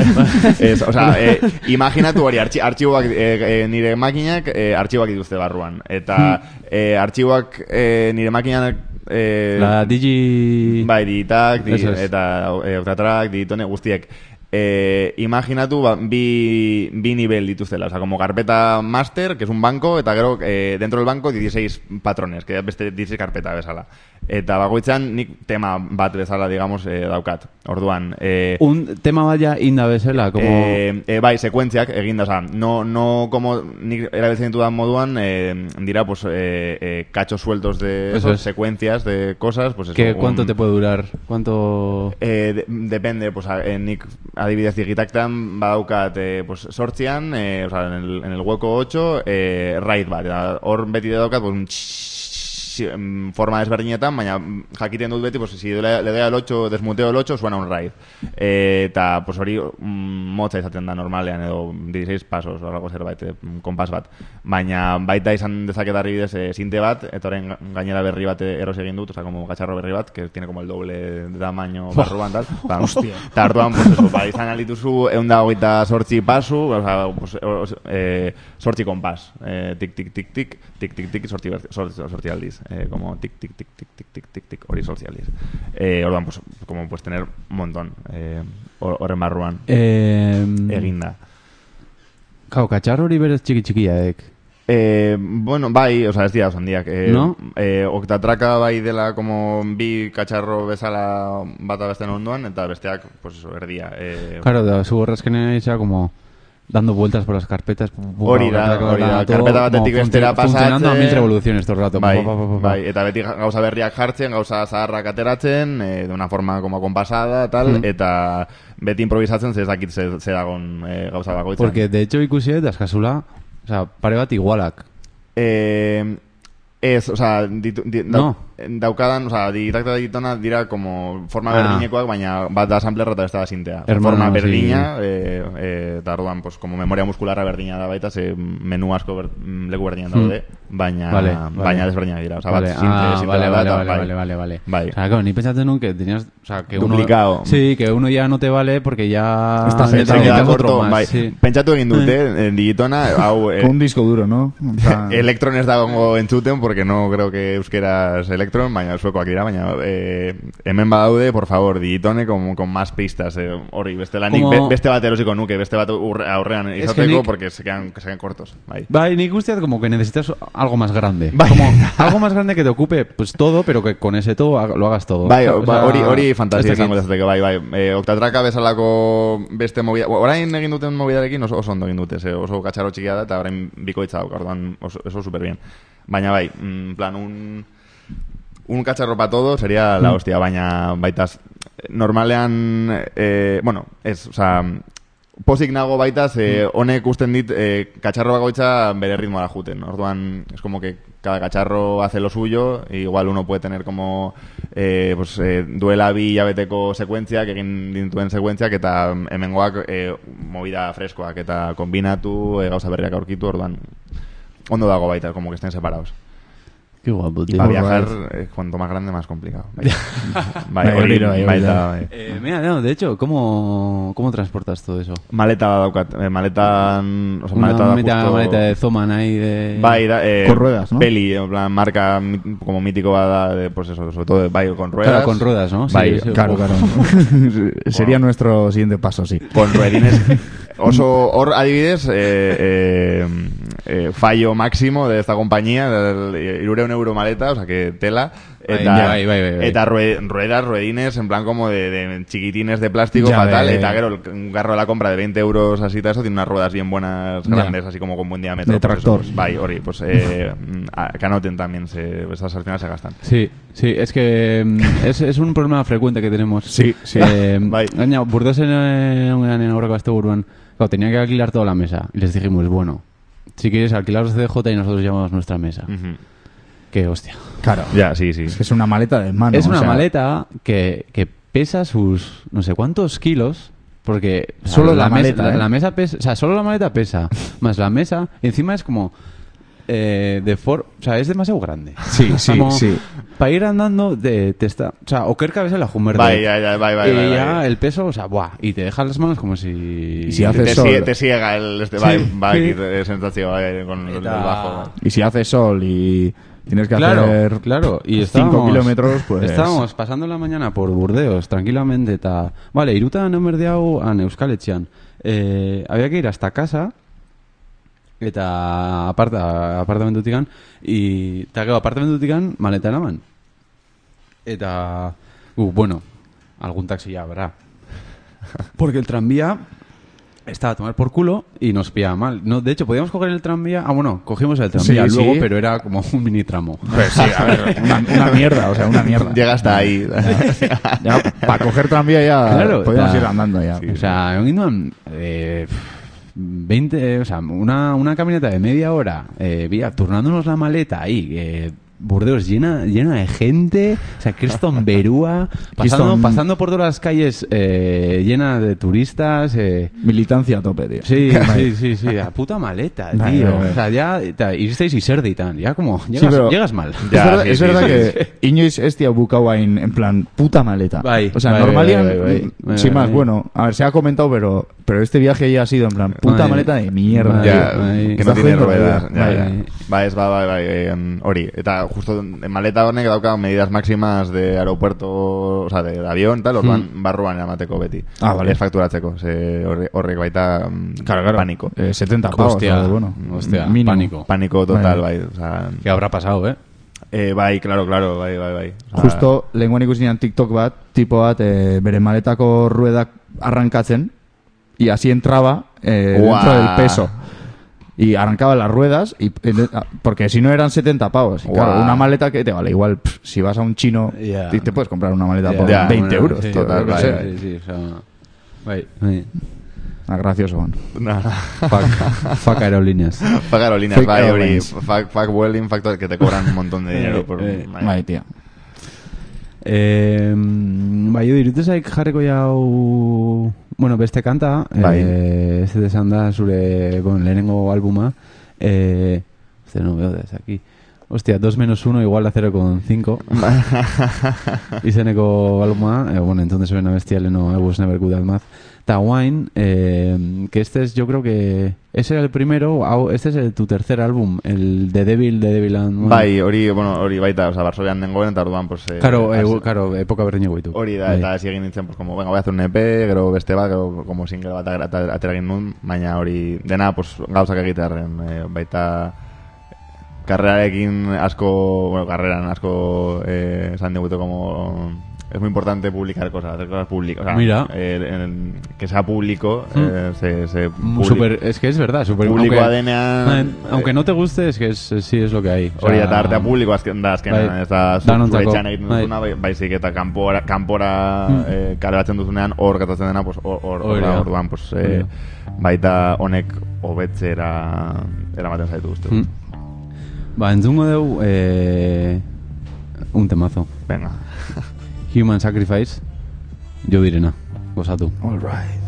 D: Es, o sea, eh, imaginatu hori, archi, archiboak, eh, eh, nire makinak, eh, archiboak dituzte barruan. Eta, eh, archiboak eh, nire makinak, eh,
B: La Digi...
D: bai, digitak, di,
B: Eso es.
D: eta eh, Octatrack, digitone, guztiek. Eh, imaginatu ba, bi, bi nivel dituztela, o sea, como carpeta master, que es un banco, eta gero eh, dentro del banco dieciséis patrones, que beste dieciséis carpeta bezala. Eta bagoitzan nik tema bat bezala, digamos, eh, daukat. Orduan, eh,
B: Un tema vaya inda bezala, como...
D: Eh, eh, bai, sekuentziak eginda, o sea, no, no como nik erabiltzen ditudan moduan, eh, dira, pues, eh, eh, cachos sueltos de
B: Eso
D: eso,
B: es.
D: secuencias de cosas, pues eso.
B: ¿Qué, ¿Cuánto
D: un-
B: te puede durar? ¿Cuánto...?
D: Eh, de, depende, pues, a, eh, nik adibidez digitaktan badaukat, eh, pues, sortzian, eh, o sea, en el, en el hueco ocho, eh, raid bat, eta hor beti daukat, pues, un txxx, en forma desberdinetan, baina jakiten dut beti, pues, si le, le doy al ocho, desmuteo el ocho, suena un raid. Eh, eta, pues, hori mm, motza izaten da normalean, edo dieciséis pasos, o algo zerbait, eh, kompas bat. Baina baita izan dezaket adibidez eh, sinte bat, eta orain ga- gainera berri bat eh, eros egin dut, o sea, como cacharro berri bat, que tiene como el doble de tamaño barruan, tal. Ba, eta hartuan, pues, eso, ba, izan alituzu egun da hogeita sortzi pasu, o sea, pues, o, eh, sortzi kompas. Eh, tik, tik, tik, tik, tik, tik, tik, sortzi, ber- sortzi, sortzi aldiz. Eh, como tic, tic, tic, tic, tic, tic, tic, tic, hori sortzi aldiz. Eh, orduan, pues, como puedes tener un montón. Eh, hor- horren barruan.
B: Eh,
D: Eginda.
B: Kau, katxarro hori berez txiki txikiaek.
D: Eh, bueno, bai, o sea, ez dira zondiak. Eh,
B: No?
D: Eh, Octatraka bai dela como bi katxarro bezala bata besten ondoan, eta besteak, pues eso, erdia. Eh,
B: Claro, da, su borrasken era como dando vueltas por las carpetas.
D: Hori da, hori da.
B: Todo
D: Karpeta batetik
B: como
D: bestera
B: funci- Funcionando a
D: pasatzen.
B: mil revoluciones todo el rato.
D: Bai,
B: Pa, pa, pa, pa, pa.
D: bai, eta beti gauza berriak jartzen, gauza zaharrak ateratzen, eh, de una forma como compasada, tal,
B: Mm.
D: eta beti improvisatzen, ze ez dakit ze, ze dagon eh, gauza bakoitzan.
B: Porque de hecho ikusi dut, askazula, o sea, pare bat igualak.
D: Eh, ez, o sea, ditu, di,
B: No.
D: dau, daukadan, o sea, digitakta digitona dira como forma
B: Ah.
D: berdinekoak, baina bat da samplerra eta besta da sintea.
B: Hermano,
D: forma
B: sí.
D: berdina, eh, eh, eta orduan, pues, como memoria muskularra berdina da baita, ze menu asko ber, leku berdinan daude, baina,
B: Vale, vale.
D: baina desberdinak dira. O sea,
B: Vale,
D: bat simple,
B: ah,
D: simple
B: vale,
D: da,
B: vale,
D: eta
B: vale,
D: bai.
B: vale, vale, vale.
D: Bai.
B: O sea, claro, ni pensaste nunca que tenías, o sea, que
D: Duplicado.
B: uno... Sí, que uno ya no te vale porque ya...
C: Está
B: necesitas
C: petado.
D: Se queda
B: otro
D: corto,
B: más,
D: bai.
B: sí.
D: Pentsatu egin dute, en digitona, hau... eh,
C: Con un disco duro, ¿no? O sea,
D: Electron ez dago entzuten, porque no creo que euskeraz Electron, baina suekoak dira, baina eh, hemen badaude, por favor, digitone con, con más pistas, eh, hori, beste lanik,
B: Como-
D: be, beste bat erosiko nuke, beste bat urre, aurrean
B: que
D: izateko,
B: nik-
D: porque se quedan, se quedan cortos, bai.
B: Bai, nik usteat como que necesitas algo más grande.
D: Bai.
B: Como algo más grande que te ocupe pues todo, pero que con ese todo ha- lo hagas todo.
D: Bai,
B: O sea,
D: ba- hori hori fantasia
B: ez dakit.
D: izango dezateke, bai, bai. Eh, Octatraka bezalako beste movida, orain egin duten mobidarekin oso, oso ondo egin dute, ze oso katxaro txikia da, eta orain bikoitza dauka, orduan oso, oso super bien. Baina bai, en plan, un... Un cacharro para todo sería la hostia, baina baitaz normalean, eh, bueno, ez, o sea, pozik nago baita, ze honek usten dit, eh, katxarro bakoitza bere ritmoa juten. Orduan, es como que cada cacharro hace lo suyo, e igual uno puede tener como eh, pues, eh, duela bi hilabeteko sekuentziak, egin dintuen sekuentziak, eta hemengoak eh, movida freskoak, eta kombinatu, eh, gauza berriak aurkitu, orduan, ondo dago baita, como que estén separados.
B: Qué guapo, tío.
D: Para viajar, eh, cuanto más grande, más complicado. Vaya, vaya, hori, baita, bai.
B: Eh, mira, no, de hecho, ¿cómo, ¿cómo transportas todo eso?
D: Maleta daukat, eh, maletan, o sea,
B: Una
D: maleta da
B: maleta,
D: justo...
B: maleta de Zoman ahí de...
D: Bai, da, eh,
C: Con ruedas, ¿no?
D: Peli, en plan, marca mi- como mítico da, de, pues eso, sobre todo, bai, con ruedas.
B: Claro, con ruedas, ¿no? Sí,
D: Bai,
B: sí,
C: Claro,
B: uf.
C: claro. Sería nuestro siguiente paso, sí.
D: con ruedines. Oso hor adibidez, eh, eh, eh, fallo máximo de esta compañía, del hirurehun euro maleta, o sea que tela, eta,
B: bai, bai, bai, bai.
D: eta rue- ruedas, ruedines, en plan como de, de chiquitines de plástico,
C: Ya,
D: fatal,
C: de-
D: eta gero un carro de la compra de veinte euros así, tal, eso tiene unas ruedas bien buenas,
C: Ya.
D: grandes, así como con buen diámetro.
C: De
D: pues eso,
C: tractor.
D: pues, bai, hori, pues eh, a- que anoten también, se, esas al final se gastan.
B: Sí, sí, es que mm, es, es un problema frecuente que tenemos.
C: Sí, sí.
B: Eh,
D: Bai.
B: gaina, Burdeosen eh, en Aurreko Asteburuan, claro, tenía que alquilar toda la mesa. Y les dijimos, bueno, si quieres alquilaros C D J y nosotros llevamos nuestra mesa.
D: Ujú.
B: Que hostia.
C: Claro.
D: Ya, sí, sí.
C: Es que es una maleta de mano.
B: es
C: o
B: una
C: sea,
B: maleta que, que pesa sus no sé cuántos kilos. Porque o sea,
C: Solo la
B: mesa,
C: maleta,
B: la,
C: ¿eh?
B: la mesa pesa, o sea, solo la maleta pesa, más la mesa, y encima es como eh, de for, o sea, es demasiado grande.
C: Sí, sí,
B: Como
C: sí.
B: para ir andando de te está, o sea, o que cabeza la Hummer.
D: Bai, ya, ya, bai, bai,
B: y
D: bai,
B: ya
D: bai.
B: el peso, o sea, buah, y te dejas las manos como si
C: Y si
D: Te,
C: hace
D: te,
C: sol.
D: sie- te ciega el este, bai,
B: Sí.
D: bai,
B: Sí.
D: de sensación, bai, con el, el
B: Eta-
D: bajo. Bai.
C: Y si hace sol y tienes que
B: claro,
C: hacer
B: claro, y
C: cinco
B: estábamos,
C: kilómetros, pues...
B: estábamos pasando la mañana por Burdeos tranquilamente eta, vale, irutan emerdeau an Euskal Etxean. Eh, había que ir hasta casa eta aparta, apartamentutikan y eta gero apartamentutikan maleta eraman. Eta uh, bueno, algún taxi ya habrá. Porque el tranvía estaba a tomar por culo y nos pillaba mal. No, de hecho, podíamos coger el tranvía. Ah, bueno, cogimos el tranvía
C: Sí,
B: luego,
C: sí.
B: pero era como un mini tramo.
C: Pues sí, a ver, una, una mierda, o sea, una mierda.
D: Llega hasta ahí.
C: Ya, para coger tranvía ya
B: Claro,
C: podíamos
B: eta-
C: ir andando ya.
B: O sea, egon ginduen, eh, veinte, o sea, una, una caminata de media hora, eh, vía, turnándonos la maleta ahí, eh, Burdeos llena, llena de gente, o sea, Creston Berúa, pasando,
C: Creston-
B: pasando por todas las calles eh, llena de turistas, eh,
C: Militancia a tope, tío.
B: sí, sí, sí, sí, la puta maleta,
C: Vale,
B: tío.
C: vale, vale.
B: O sea, ya, ta, iristeis y ser ditan, ya como, llegas,
C: Sí, pero-
B: llegas mal.
D: Ya,
C: es verdad,
D: sí,
C: es
D: sí,
C: verdad
D: sí,
C: que inoiz ez dia bukau hain, en plan, puta maleta.
B: Bai,
C: o sea,
B: bai,
C: normalian,
B: bai, bai, bai. Bai,
C: sin
B: bai,
C: más,
B: bai.
C: bueno, a ver, se ha comentado, pero, pero este viaje ya ha sido en plan, puta
B: Bai.
C: maleta de mierda.
B: Bai,
D: Ya,
C: tío.
B: bai.
D: que
C: Está
D: no tiene
C: jodiendo la
D: ruedas.
C: vida.
D: Ya,
B: Bai,
D: ya.
B: bai.
D: Bai, ez, bai, bai, bai, em, hori. Eta justo en maleta honek dauka medidas máximas de aeropuerto, o sea, de, de avión, tal, orduan barruan eramateko beti.
C: Ah, vale.
D: Ez fakturatzeko, ze horre- horrek baita mm,
C: Claro, claro.
D: paniko.
C: Eh, setenta pavos,
B: Hostia,
C: o, bueno,
B: hostia,
C: mínimo.
B: pánico.
D: Paniko total,
C: Bai.
D: bai. O sea,
B: ¿Qué habrá pasado, eh?
D: eh, bai, claro, claro, bai, bai, bai. O sea,
C: Justo, lehenguan ikusi nian TikTok bat, tipo bat, eh, bere maletako ruedak arrankatzen, y así entraba eh,
D: Guau.
C: dentro del peso. Y arrancaba las ruedas, y eh, porque si no eran setenta pavos. Y claro,
D: Guau.
C: una maleta que te vale igual, pff, si vas a un chino,
B: Ya.
C: te, te puedes comprar una maleta
B: Ya,
C: por
D: Ya,
C: veinte
B: bueno,
C: euros.
B: sí,
C: total,
D: bai,
C: no sé.
D: bai.
B: Sí, sí, o sea... Bai, bai.
C: Ah, gracioso, bueno.
D: no, no.
B: Fuck, fuck aerolíneas.
D: Fuck aerolíneas,
C: Fake
D: bai, hori.
C: airlines.
D: Fuck, fuck Vueling, fuck que te cobran un montón de dinero por...
B: Eh, eh,
D: bai.
C: Bai, tía.
B: Eh, bai, iruditu zaik jarriko jau... Bueno, beste kanta,
D: Bai.
B: eh, ez desan da zure bon, lehenengo albuma. Eh, este no veo desde aquí. Hostia, dos menos uno igual a cero coma cinco. Izeneko albuma, eh, bueno, entonces suena bestia leno I Was Never Good at Math. Ta Wine, eh, que este es, yo creo que ese era el primero, au, este es el, tu tercer álbum, el de Devil, de Devil and Wine.
D: Bai, hori, bueno, hori baita, o sea, Varsovian nengoen, eta orduan, pues... Eh,
B: Claro, eh,
D: has-
B: claro, época berreño goitu.
D: Hori da,
B: Bai.
D: eta hasi egin nintzen, pues, como, venga, voy a hacer un E P, gero beste bat, gero, como single bat atra- atra- atera egin nun, baina hori, dena, pues, gauzak egitearen, eh, baita, karrerarekin asko, bueno, karreran asko, eh, esan digutu, como, es muy importante publicar cosas, hacer cosas públicas. O sea,
B: Mira.
D: el- el- que sea público,
B: Mm.
D: eh, se, se publi-
B: Super, es que es verdad, super,
D: Público
B: aunque,
D: A D N A,
B: eh, aunque no te guste, es que es, sí es lo que hay. O sea,
D: hori eta artea publiko azken da, azkenean,
B: bai,
D: ez da
B: danontzako,
D: zure etxean egiten
B: bai.
D: duzuna, bai- baizik eta kanpora, kanpora
B: Mm.
D: eh, kaleratzen duzunean, hor gatatzen dena, pues, hor, hor, hor
B: Hori
D: da,
B: da.
D: orduan, pues,
B: Hori
D: eh,
B: da.
D: baita honek hobetzera eramaten zaitu uste.
B: Mm. Ba, entzungo deu eh, un temazo.
D: Venga.
B: Human Sacrifice, jo direna, gozatu.
C: All right.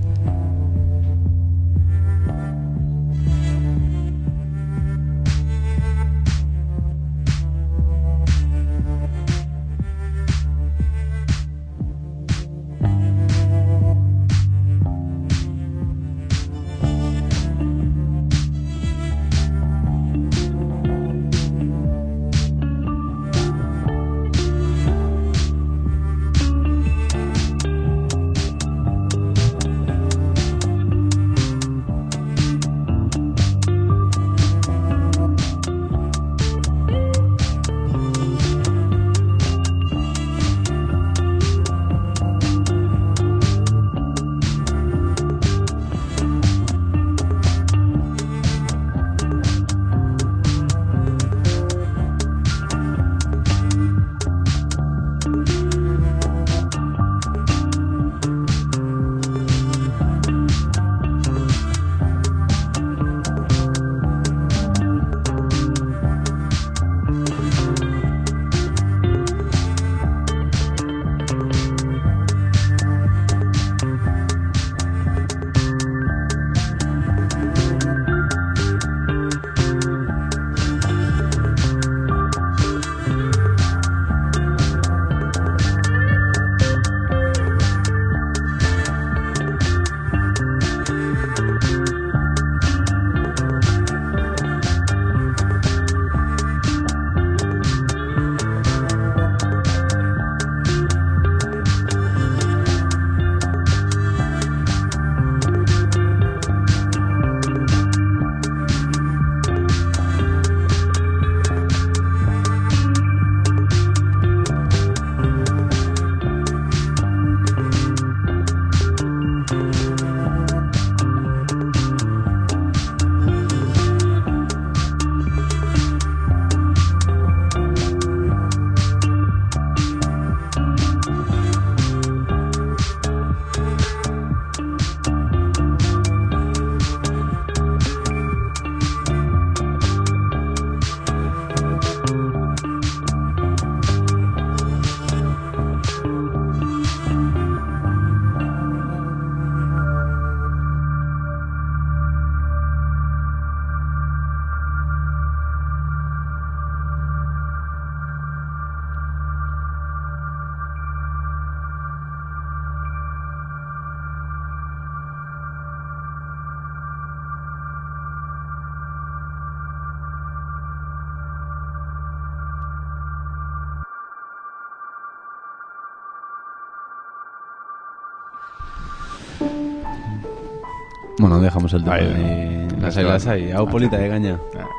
B: Bueno, dejamos el tema
D: Ahí,
B: de las ailas ahí. Hau polita de gaña.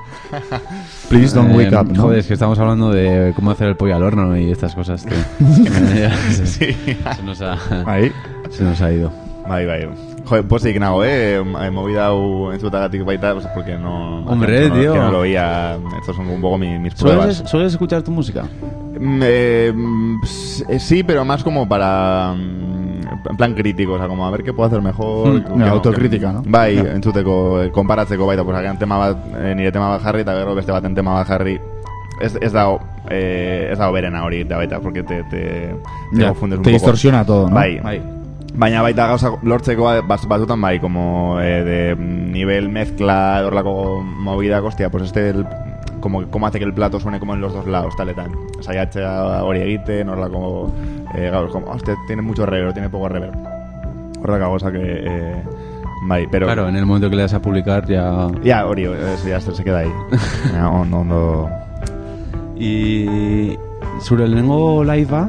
C: Please don't wake
B: Eh,
C: up, ¿no?
B: Joder, es que estamos hablando de cómo hacer el pollo al horno y estas cosas, tío.
D: Sí.
B: Se nos ha,
C: Ahí.
B: se nos ha ido.
D: Bai, bai. Joder, pozik nago, eh? eh movida hau entzutagatik baita, pues porque no...
B: Hombre,
D: no,
B: tío.
D: Que no lo oía. Estos son un poco mis, mis
B: ¿Sueles,
D: pruebas.
B: ¿Sueles escuchar tu música?
D: Mm, eh, mm, s- sí, pero más como para... mm, en plan crítico, o sea, como a ver qué puedo hacer mejor.
C: Hmm,
D: que-
C: autocrítica, ¿no?
D: Bai,
C: Ja.
D: entzuteko, eh, konparatzeko baita, pues agian tema bat, eh, nire tema bat jarri, eta gero beste baten tema bat jarri. Ez, ez dago, eh, ez dago berena hori da baita, porque te, te, te
C: Ya,
D: confundes un
C: te
D: poco.
C: distorsiona todo, ¿no?
D: Bai,
C: Bai.
D: baina baita gauza lortzeko bat, batutan bai, como eh, de nivel mezcla, horlako movida, hostia, pues este, el, como cómo hace que el plato suene como en los dos lados, taletan. Saiatzea hori egiten, horlako, eh, gaur, como, hostia, tiene mucho reverb, tiene poco reverb. Horlako gauza que, eh, bai, pero...
B: Claro, en el momento que le das a publicar ya...
D: Ya, hori, eso ya se se queda ahí. Ya, ondo, ondo...
B: Y... Sobre el lengo live,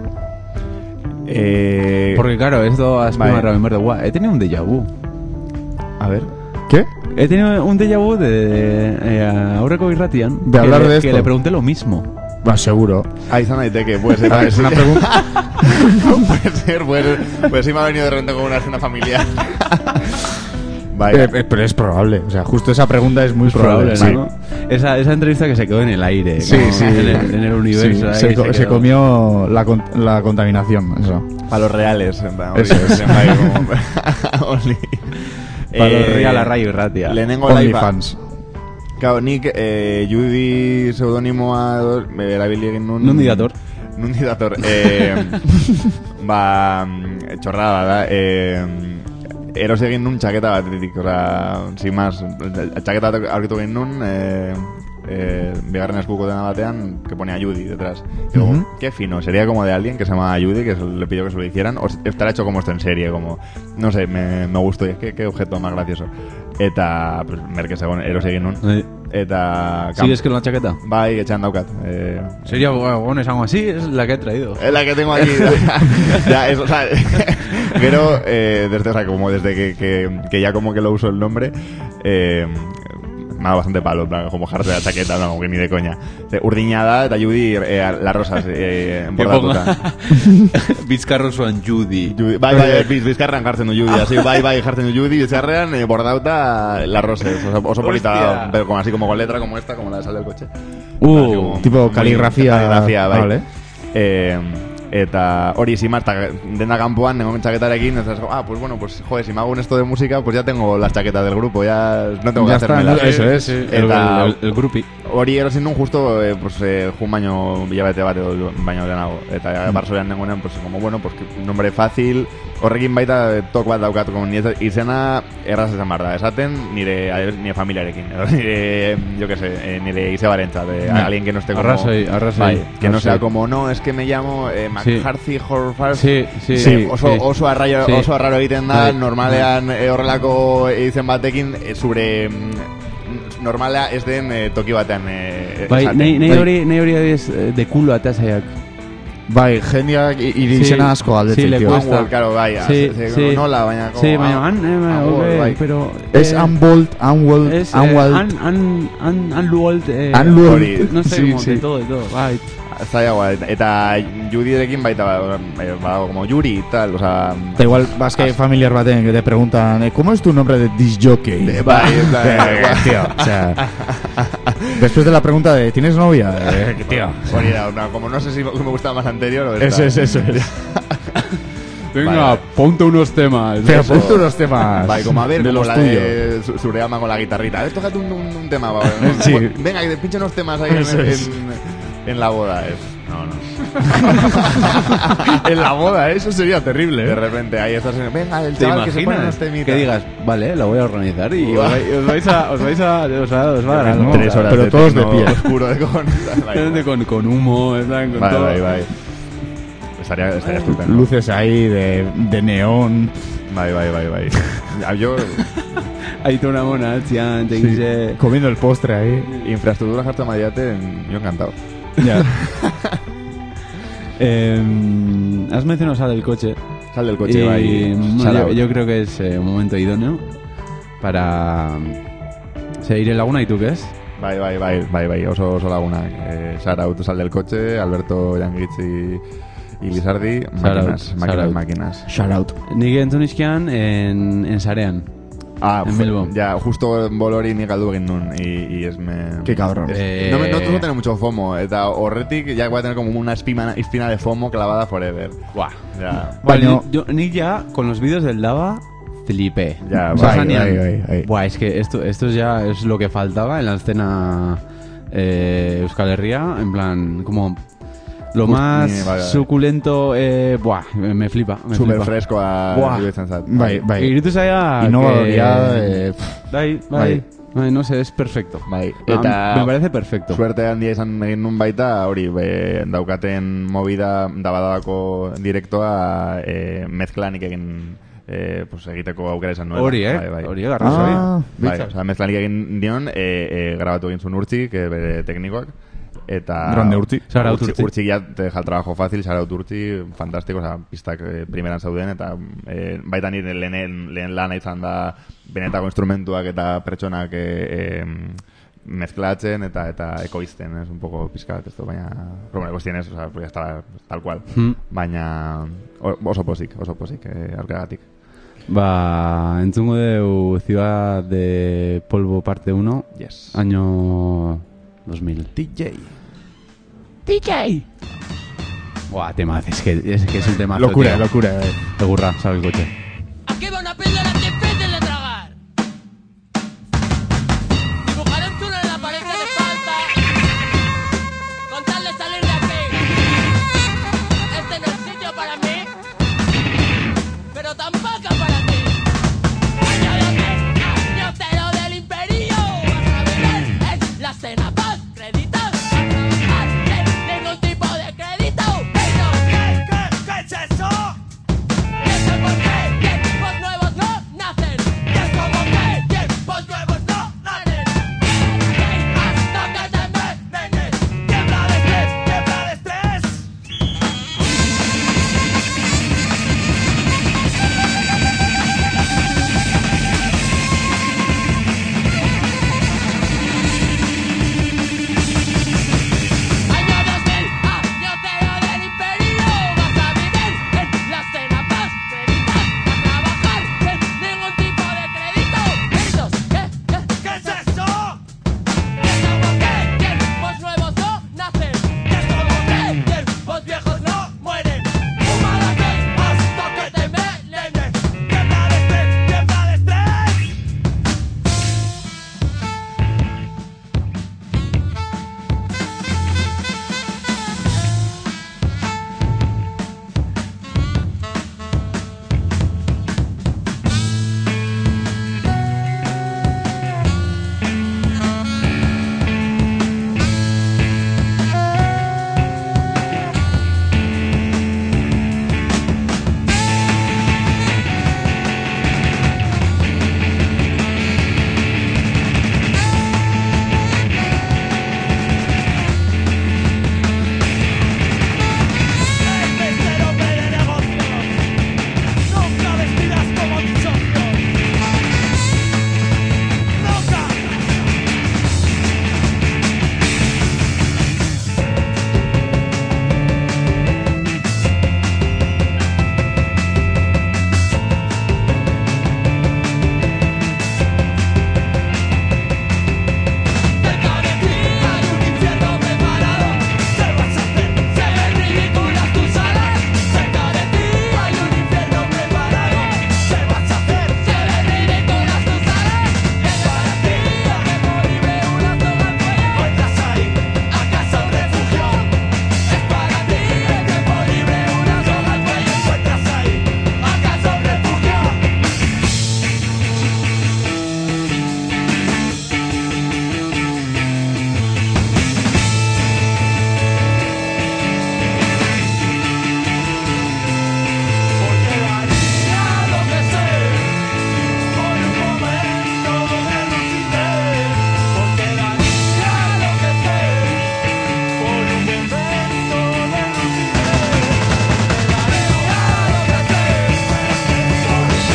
D: Eh,
B: porque claro, esto has
D: Vale.
B: primero de guau, he tenido un déjà vu.
D: a ver...
C: ¿Qué?
B: He tenido un déjà vu de, de eh, Aurreko Irratian
C: De
B: que
C: hablar
B: le,
C: de
B: que
C: esto.
B: le pregunté lo mismo.
C: Ba, seguro.
D: Ahí izan daiteke, puede ser.
C: Ah, es una pregunta.
D: puede ser, puede ser. Pues sí me ha venido de repente como una escena familiar. Vaya.
C: Eh, eh, pero es probable. O sea, justo esa pregunta es muy probable.
B: Probable, ¿no? Esa, esa entrevista que se quedó en el aire.
C: Sí,
B: como
C: sí.
B: En el, en el universo.
C: Sí,
B: ahí
C: se, co-
B: quedó.
C: se comió la, con- la contaminación, eso.
D: Para los reales. En plan,
C: Eso
D: only-
C: es.
D: en plan, como- only.
B: Para los
D: Eh,
B: real a rayo y ratia.
D: Lehenengo live
C: OnlyFans.
D: Claro, nik eh, Judy pseudonimoa me erabili egin nun...
B: Nundi dator?
D: Nundi dator. Eh, ba, txorrada da. Eh, eros egin nun txaketa batetik, oza, sin más. Txaketa bat aurkitu egin nun, eh, eh, bigarren eskuko dena batean, que ponía Judy detrás. Digo,
C: Ujú.
D: qué fino, sería como de alguien que se llama Judy, que se le pidió que se lo hicieran, o estará hecho como esto en serie, como, no sé, me, me gustó, y es que qué objeto más gracioso. Eta, pues, merke segon, eros egin nun.
B: Sí.
D: Eta...
B: ¿Sigues con la chaqueta?
D: Bai, etxean daukat. Eh,
B: Sería bueno, es algo así, es la que he traído.
D: es la que tengo aquí. Ya, es, o sea, pero eh, desde, o sea, como desde que, que, que ya como que lo uso el nombre, eh, me ha dado bastante palo, en plan, como jarse la chaqueta, no, como que ni de coña. De urdiñada, eta Judy, eh, las rosas, eh, bordatuta.
B: Bizkarro zuan Judy.
D: Judy, bai, bai, biz, bizkarrean jartzen du Judy, así, bai, bai, jartzen du Judy, etxarrean, eh, bordauta las rosas, oso, oso polita,
B: Hostia.
D: pero como, así como con letra, como esta, como la de sal del coche.
B: Uh,
D: Así como
C: tipo
D: muy-
C: caligrafía.
D: caligrafía, bai.
C: Vale.
D: Eh, eta hori zima, eta denda kanpoan, nengo txaketarekin, eta es, ah, pues bueno, pues joder, si me hago un esto de música, pues ya tengo las chaquetas del grupo, ya no tengo
C: Ya
D: que
C: está,
D: hacérmelas.
C: ¿no? Eso es.
B: el,
D: Eta
B: el, el grupi.
D: hori erosin nun justo, eh, pues, eh, jun baino bilabete bat edo baino lehenago. Eta mm. barsolean nengoenean, pues, como, bueno, pues, un nombre fácil, horrekin baita eh, tok bat daukat, como, nire izena erraz esan behar da. Esaten nire, adibidez, nire familiarekin, edo nire, yo que sé, eh, nire izebarentzat, de
C: Mm.
D: alguien que no esté como...
B: Arrazoi, arrazoi.
D: Bai, que no
B: Arrazoi.
D: sea como, no, es que me llamo eh, McCarthy Horfars.
B: Sí, sí,
C: Sí,
D: oso,
B: sí.
D: oso, arraio,
B: Sí.
D: oso arraro egiten da,
B: Bai.
D: normalean eh, horrelako izen batekin, eh, zure mm, normala ez den eh, toki batean eh,
B: Bai,
D: esaten.
B: nei, nei
C: Bai.
B: hori, nei hori adibidez, eh, de culo atasaiak.
C: Bai, jendeak i- iri
B: Sí.
C: izena asko
B: Sí,
C: aldetzen,
B: le
C: tío.
B: cuesta.
D: Anwell, claro, bai,
B: Sí,
D: ze- ze-
B: sí.
D: nola, baina... como,
B: Sí,
D: ah,
B: baina, han, eh,
D: Anwell,
B: ok,
D: bai.
B: pero...
C: Es
B: eh,
C: Unbolt, Unwell,
B: Es, eh,
C: Unwell.
B: an, an, an, Unluolt, eh,
C: Unluolt.
D: hori.
B: no sé,
C: Sí,
B: como
C: sí.
B: de todo, de todo. Bai.
D: Zaiagoa, eta Judyrekin baita, ba, ba, como Yuri y tal, o sea...
C: Da igual, vas que hay familiar baten que te preguntan, eh, ¿cómo es tu nombre de disc jockey?
D: De- bai, en plan,
C: Eh, tío, o sea, después de la pregunta de ¿tienes novia? Eh, tío,
D: hori da, una- como no sé si me me gustaba más anterior o esta.
C: eso es, eso es.
B: Venga,
D: Vale.
B: ponte unos temas.
C: Pero
D: Eso.
C: ponte unos temas
D: Bai, como a ver,
C: de
D: como
C: los
D: la
C: tuyos.
D: de Su- Sureyama con la guitarrita. A ver, tócate un, un, un tema, va, ¿no?
C: Sí.
D: Venga, que te pinche unos temas ahí en,
C: Eso es.
D: en, en la boda. Es, no, no.
C: En la boda, eso sería terrible.
D: De
C: ¿eh?
D: repente ahí estás en, venga, el
B: ¿Te
D: chaval que se pone
B: imaginas
D: unos temitas.
B: que digas, vale, la voy a organizar y
D: Buah.
B: os vais, os vais a, os vais a, os va, os va a dar algo?
D: Tres horas
C: Pero
D: de
C: todos de
D: tecno
C: pie.
D: oscuro de cojones. Vale,
B: con, con humo, en plan, con
D: vale,
B: todo.
D: vale, vale. Estaría, estaría estupendo.
C: Luces ahí de, de neón.
D: Vale, vale, vale, vale. Ya, yo,
B: Ahí toda una mona, txian, te dice...
C: Comiendo el postre ahí.
D: infraestructura jartu madiate, yo encantado.
C: Ya.
B: Eh, has mencionado sal del coche.
D: Sal del coche,
B: y,
D: bai.
B: bueno,
D: Shout
B: yo,
D: out.
B: yo creo que es eh, un momento idóneo para seguir en Laguna. ¿Y tú qué es?
D: Bai, bai, bai, bai, bai, oso, oso lagunak. Eh, Shoutout Sal del Coche, Alberto Yangitz y, y Lizardi, máquinas,
B: Shoutout,
D: máquinas,
B: shoutout.
D: máquinas.
C: Shout out.
B: Nik entzun izkian en, en Sarean.
D: Ah,
B: En
D: fue-
B: Bilbo.
D: ya, justo bolori ni galdu egin nun, y, y es me...
C: Qué cabrón.
D: es-
B: Eh,
D: no, me, no tengo que tener mucho FOMO, eta horretik ya voy a tener como una espina, espina de FOMO clavada forever.
B: Buah.
D: Ya,
B: Vale,
C: Baina-
B: yo, Nik ya, con los vídeos del Lava, flipé.
D: ya,
B: O sea,
D: bai,
B: Sanean-
C: bai, bai, bai.
B: Buah, es que esto, esto ya es lo que faltaba en la escena eh, Euskal Herria, en plan, como lo
D: Just-
B: más
D: ni- vale, vale.
B: suculento, eh, buah, me, me flipa, me
D: super
B: flipa.
D: fresco a
B: Buah.
D: iruditzen zait.
C: Bai, bai.
B: Iritu zaia
C: Innovadoria,
B: que-
C: eh, pff,
B: Bai, bai,
C: bai.
B: bai, no sé, es perfecto.
D: Bai,
B: Ah, me parece perfecto.
D: Suerte handia izan egin nun baita, hori, be, daukaten movida dabadabako direktoa e, mezklanik egin e, pues, egiteko aukera izan nuela.
B: Hori, eh?
D: Bai, bai.
B: Hori, garrazo,
C: Ah,
D: Bai,
C: behintzat.
D: osea, mezklanik egin dion, e, e, grabatu egin zuen urtzik, e, bere teknikoak. Eta...
C: Grande Urtzi.
B: Shout out Urtzi.
D: Urtzi ya te deja el trabajo fácil, shout out Urtzi, fantástico, o sea, pistak eh, primeran zauden, eta eh, baita nire lehen, lehen lana izan da benetako instrumentuak eta pertsonak eh, eh, mezclatzen eta eta ekoizten, es un poco pizkat esto, baina bueno, cuestiones, o sea, pues ya está tal cual.
B: Mm.
D: Baina oso pozik, oso pozik eh, aurkagatik.
B: Ba, entzungo deu Ciudad de Polvo parte uno,
D: Yes.
B: año dos mil.
D: D J.
B: D J. Buah, temazo, es que es, que es un temazo.
C: Locura,
B: tío.
C: locura. Eh.
B: De gurra, sale el coche.
E: Aquí va una píldora difícil de tragar. Dibujaré un túnel en la pared que le falta. Con tal de salir de aquí. Este no es sitio para mí, pero tampoco para ti. Año de año cero del imperio. Vas a vivir en la escena post créditos. Sin ningún tipo de crédito. ¿Qué, qué, qué es eso? ¿Qué es el por qué? Tiempos nuevos no nacen. ¿Y es como que tiempos nuevos no nacen? Hasta que te envenenes. Tiembla de estrés, tiembla de estrés. Año dos mil, año cero del imperio. Vas a vivir en la escena post créditos. A trabajar sin ningún tipo de crédito. Créditos, ¿qué? ¿Qué? ¿Qué es eso? ¿Qué es como que tiempos nuevos no nacen? ¿Qué es como que tiempos viejos no mueren? Fuma la que hasta que te envenenes. Tiembla de estrés, tiembla de estrés. Este hombre de negocios, nunca vestirás como tus socios. Nunca. Cerca de ti hay un infierno preparado. ¿Qué vas a hacer? Se ven ridículas tus alas. Cerca de ti hay un infierno preparado. ¿Qué vas a hacer? Se ven ridículas tus alas. Es para ti el tiempo libre, una soga al cuello. ¿Encuentras ahí acaso un refugio? Es para ti el tiempo libre, una soga al cuello. ¿Encuentras ahí acaso un refugio? Porque daría lo que sé por un momento de lucidez. Porque daría lo que sé por un momento de lucidez. Porque daría lo que sé por un momento de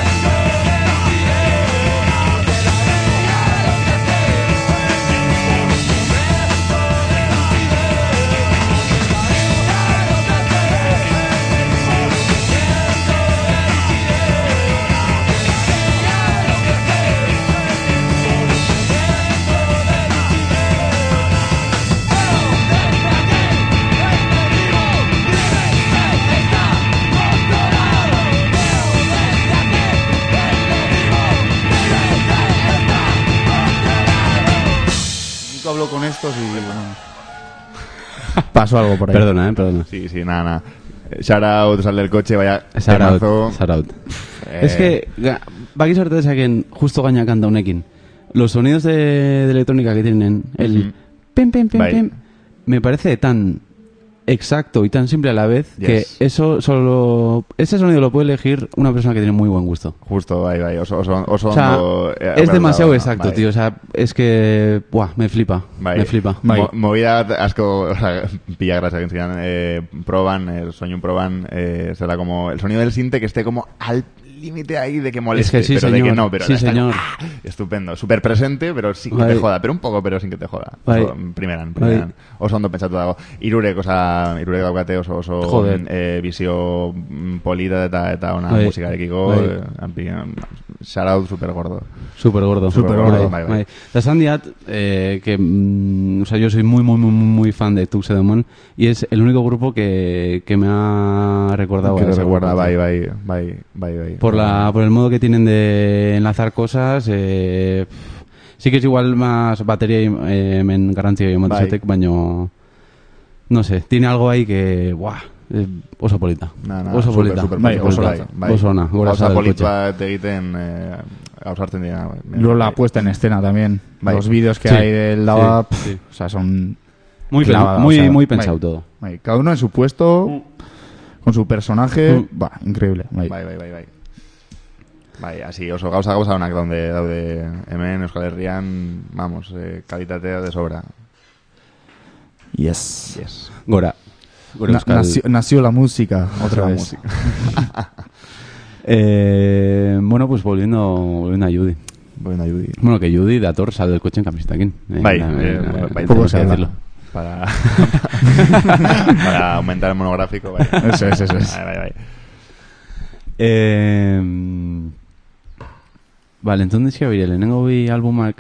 D: Nunca hablo con estos y bueno.
C: Pasó algo por ahí.
B: Perdona, eh, perdona.
D: Sí, sí, nada, nada. Shout out, sal del coche, vaya
B: Shout out,
D: temazo.
B: shout out.
D: Eh,
B: Es que, ga- baki sorte dezaken, justo gaina kanta honekin. Los sonidos de, de electrónica que tienen, el
D: Ujú.
B: pim, pim, pim,
D: Bai.
B: pim, me parece tan exacto y tan simple a la vez
D: Yes.
B: que eso solo... Ese sonido lo puede elegir una persona que tiene muy buen gusto.
D: Justo, bai, bai, oso, oso, oso
B: O sea,
D: ondo, eh,
B: es demasiado
D: apertado,
B: exacto,
D: bai.
B: tío. O sea, es que... Buah, me flipa.
D: Bai.
B: Me flipa.
C: Bai.
D: Mo- movida asko, o sea, pilla gracia que eh, proban, eh, soñun proban, eh, será como el sonido del sinte que esté como al límite ahí de que moleste,
B: Es que sí,
D: pero
B: señor.
D: de que no, pero
B: Sí,
D: está
B: señor.
D: ¡ah! Estupendo, súper presente, pero sin que
B: Bai.
D: te joda, pero un poco, pero sin que te joda.
B: Bai.
D: Oso, primeran, primeran. Oso ondo pentsatu dago. Irurek, osa, irurek daukate oso, oso
B: Joder.
D: eh, bizio mm, polita eta, eta ona
B: Bai.
D: musikarekiko,
B: Bai.
D: eh, ampi, um, shout out super gordo.
B: Súper gordo.
D: Súper gordo, bai, bai.
B: Te esan diat, eh, que, mm, o sea, yo soy muy, muy, muy, muy fan de Tux Edemon y es el único grupo que, que me ha recordado
D: Que
B: a
D: te
B: ese
D: recuerda,
B: grupo,
D: bai,
B: tío.
D: bai, bai, bai, bai.
B: Por, la, por el modo que tienen de enlazar cosas, eh, sí que es igual más batería y eh, en garantía y Montesotec, baño, no sé, tiene algo ahí que, buah, eh, oso polita.
D: Na, na,
B: oso
D: super,
B: polita.
D: super
C: Bai,
D: polita,
C: oso
D: bai,
C: latza.
D: bai.
B: Oso ona, gora
D: Gauza
B: del
D: polit
B: coche.
D: bat egiten eh, gauzartzen dira. bai.
C: Luego la
D: Bai.
C: puesta en escena también.
D: Bai.
C: Los vídeos que
B: Sí,
C: hay del Dava,
B: sí,
C: pff,
B: sí.
C: o sea, son
B: Muy, pen-
C: clavadas,
B: muy,
C: o sea,
B: muy
C: bai.
B: pensado todo.
C: Bai, cada uno en su puesto, con su personaje,
B: Mm.
C: va, increíble. Bai.
D: Bai, bai, bai, bai. Bai, así, oso gauza gauza onak daude, daude hemen Euskal Herrian, vamos, eh, kalitatea de sobra.
C: Yes.
D: Yes.
B: Gora. Gora
C: Na-
B: euskal-
C: nació, nació la música otra
D: La
C: vez.
D: música.
B: Eh, bueno, pues volviendo, volviendo a Judy.
D: Bueno, Judy.
B: Bueno, que Judy de Ator sale del coche en camisetakin. Eh,
D: Bai,
B: la-
D: eh,
B: la-
D: bai,
B: poco
C: poco
B: se
C: se
B: decirlo.
D: Para, para aumentar el monográfico, bai.
C: Eso es, eso es.
D: Bai, bai, bai.
B: Eh, vale, entonces, que el lehenengo bi albumak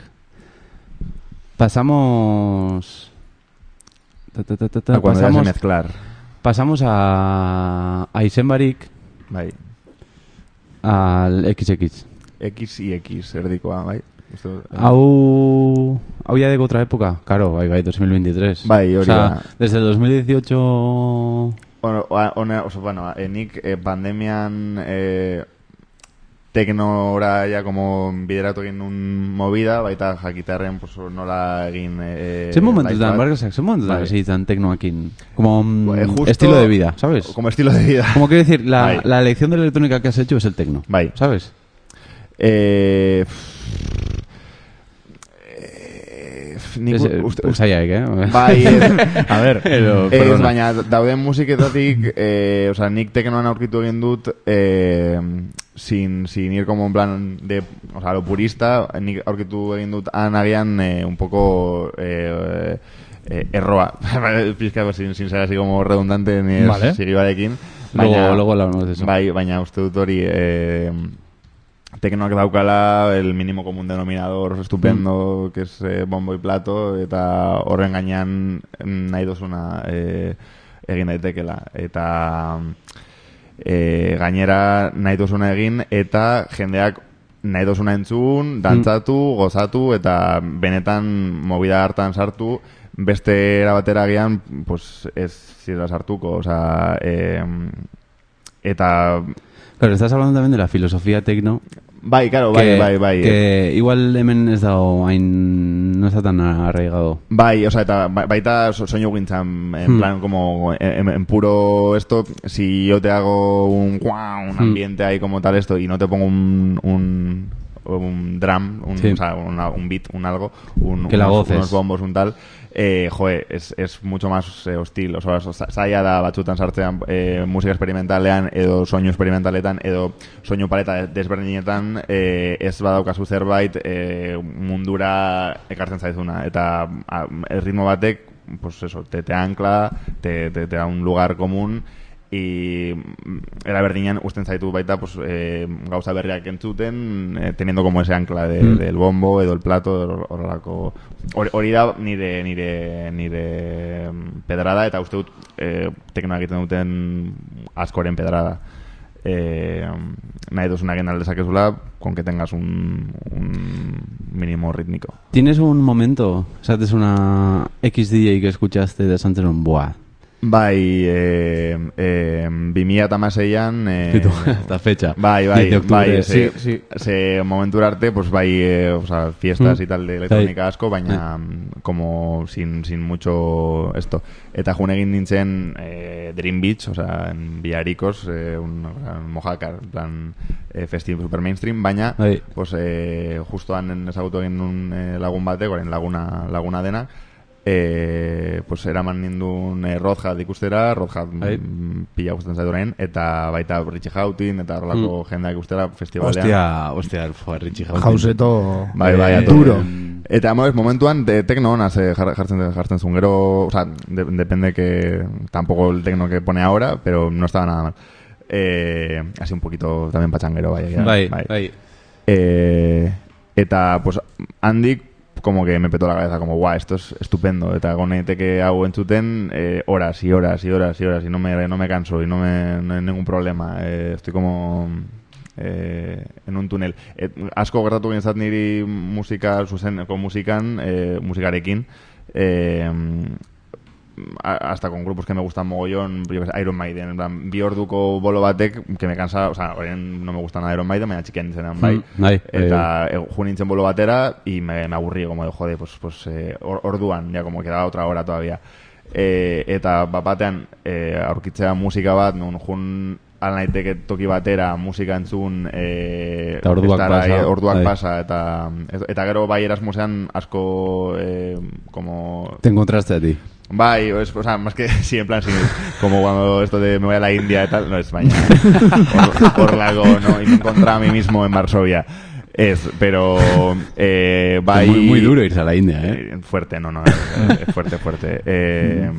B: pasamos... Ta, ta, ta, ta, ta,
D: Ah, cuando ya se
B: pasamos,
D: mezclar.
B: pasamos a, a Isenbarik,
D: Bai.
B: al equis equis.
D: X y X, erdikoa, bai. Uste dut, eh.
B: Hau, hau ya de otra época, claro, bai, bai, dos mil veintitrés.
D: Bai, hori
B: o sea,
D: da.
B: desde el dos mil dieciocho...
D: Bueno, oa- ona, oso, bueno, eh, nik eh, pandemian eh, teknora ja como bideratu egin un movida, baita jakitarren pues, nola egin... Eh,
B: Zer momentutan,
D: live bat.
B: bargazak, zer momentutan
D: Bai.
B: hasi ditan teknoakin? Como mm,
D: Eh, justo-
B: estilo de vida, ¿sabes?
D: Como estilo de vida.
B: Como quiero decir, la,
D: Bai.
B: la elección de la electrónica que has hecho es el tecno,
D: Bai.
B: ¿sabes?
D: Eh, eh, nik
B: Es,
D: uste-
B: eh,
D: uste-
B: usaiaek, eh?
D: Bai, ez,
C: A ver,
B: Pero,
D: ez,
B: perdona.
D: baina dauden musiketatik, eh, o sea, nik teknoan aurkitu egin dut, eh, sin, sin ir como en plan de, o sea, lo purista, nik aurkitu egin dut han agian eh, un poco eh, eh, erroa, pizka, sin, sin ser así como redundante ni es
C: Vale.
D: sigibarekin.
B: Luego, luego hablamos de eso.
D: Bai, baina uste dut hori eh, teknoak daukala el mínimo común denominador estupendo, que es eh, bombo y plato, eta horren gainean mm, nahi duzuna eh, egin daitekela. Eta eh, gainera nahi duzuna egin, eta jendeak nahi duzuna entzun, dantzatu, gozatu, eta benetan movida hartan sartu, beste era batera agian, pues ez zira sartuko, osea, eh, eta
B: Claro, estás hablando también de la filosofía tecno.
D: bai, claro, bai,
B: que,
D: bai, bai.
B: Que igual hemen ez dago hain... No está tan arraigado.
D: Bai, o sea, eta ba- baita so- soinu gintzan, en
B: Hmm.
D: plan como en, en puro esto, si yo te hago un guau, un
B: Hmm.
D: ambiente ahí como tal esto y no te pongo un un, un drum, un,
B: Sí.
D: o sea, una- un beat, un algo, un,
B: Que la
D: unos,
B: goces.
D: unos bombos, un tal, eh, joe, es, es mucho más eh, hostil, o sea, sa- zaila da batzutan sartzean eh, musika experimentalean edo soinu experimentaletan edo soinu paleta desberdinetan eh, ez badaukazu zerbait eh, mundura ekartzen zaizuna eta a, el ritmo batek pues eso, te, te ancla, te, te, te da un lugar común y era berdinean usten zaitu baita pues, eh, gauza berriak entzuten eh, teniendo como ese ancla de,
B: Mm.
D: del bombo edo el plato horrelako hori, hori da nire, nire, nire pedrada eta uste dut eh, teknoa egiten duten askoren pedrada eh, nahi duzuna egin aldezakezula con que tengas un, un mínimo rítmico.
B: ¿Tienes un momento, sabes, una X D J que escuchaste de Santeron? Buah.
D: Bai, eh, eh, bi mila hamaseian eh,
B: Titu, esta fecha.
D: Bai, bai,
B: diez de octubre.
D: bai,
B: Sí,
D: ze,
B: sí.
D: ze momentura arte, pues bai, eh, o sea, fiestas
B: Mm.
D: y tal de electrónica
B: Bai.
D: asko, baina mm, como sin, sin mucho esto. Eta jun egin nintzen eh, Dream Beach, o sea, en Villaricos, eh, un, o sea, en Mojácar, en plan eh, festival super mainstream, baina,
B: Bai.
D: pues eh, justo han ezagutu egin un eh, lagun batek, orain laguna, laguna dena, E, pues eraman nindun e, Red Hat ikustera, Red Hat mm, pila gustatzen zaitu orain, eta baita Richie Houghton eta horrelako mm. jendeak ikustera festivalean.
B: Hostia, hostia, fue Richie Houghton.
C: Jauseto
D: Bai, bai,
C: eh,
D: ato,
C: duro.
D: Eta moez, momentuan de tekno honaz eh, jar- jartzen, jartzen zuen gero, o sea, de, depende que tampoco el tekno que pone ahora, pero no estaba nada mal. Eh, así un poquito también pachanguero, bai.
B: Bai, bai. bai.
D: Eh, eta, pues, handik como que me petó la cabeza, como, guau, esto es estupendo, eta goneteke hau entzuten eh, horas y horas y horas y horas y no me, no me canso y no, me, no hay ningún problema. Eh, estoy como eh, en un túnel. Eh, asko gertatu gintzat niri musika, zuzeneko musikan, eh, musikarekin, eh, hasta con grupos que me gustan mogollón, yo que sé, Iron Maiden, en plan, bi orduko bolo batek, que me cansa, o sea, orain no me gusta nada Iron Maiden, baina txikian nintzen bai,
B: Mm, bai,
D: eta eh, ju nintzen bolo batera, y me, me aburrí, como de, joder, pues, pues eh, or, orduan, ya como quedaba otra hora todavía. Eh, eta bapatean, eh, aurkitzea musika bat, nun jun al naiteke toki batera musika entzun eh,
B: eta orduak
D: estara,
B: pasa,
D: eh, orduak
B: bai.
D: pasa eta, eta gero bai Erasmusean asko eh, como
B: Te encontraste a ti.
D: Bai, es, o sea, más que sí, en plan, sí, como cuando esto de me voy a la India y tal, no es España. Por, por lago, ¿no? Y me encontraba a mí mismo en Varsovia. Es, pero eh, va
B: Es muy,
D: ahí-
B: muy duro irse a la India, ¿eh?
D: eh, fuerte, no, no, es, es fuerte, fuerte. Eh,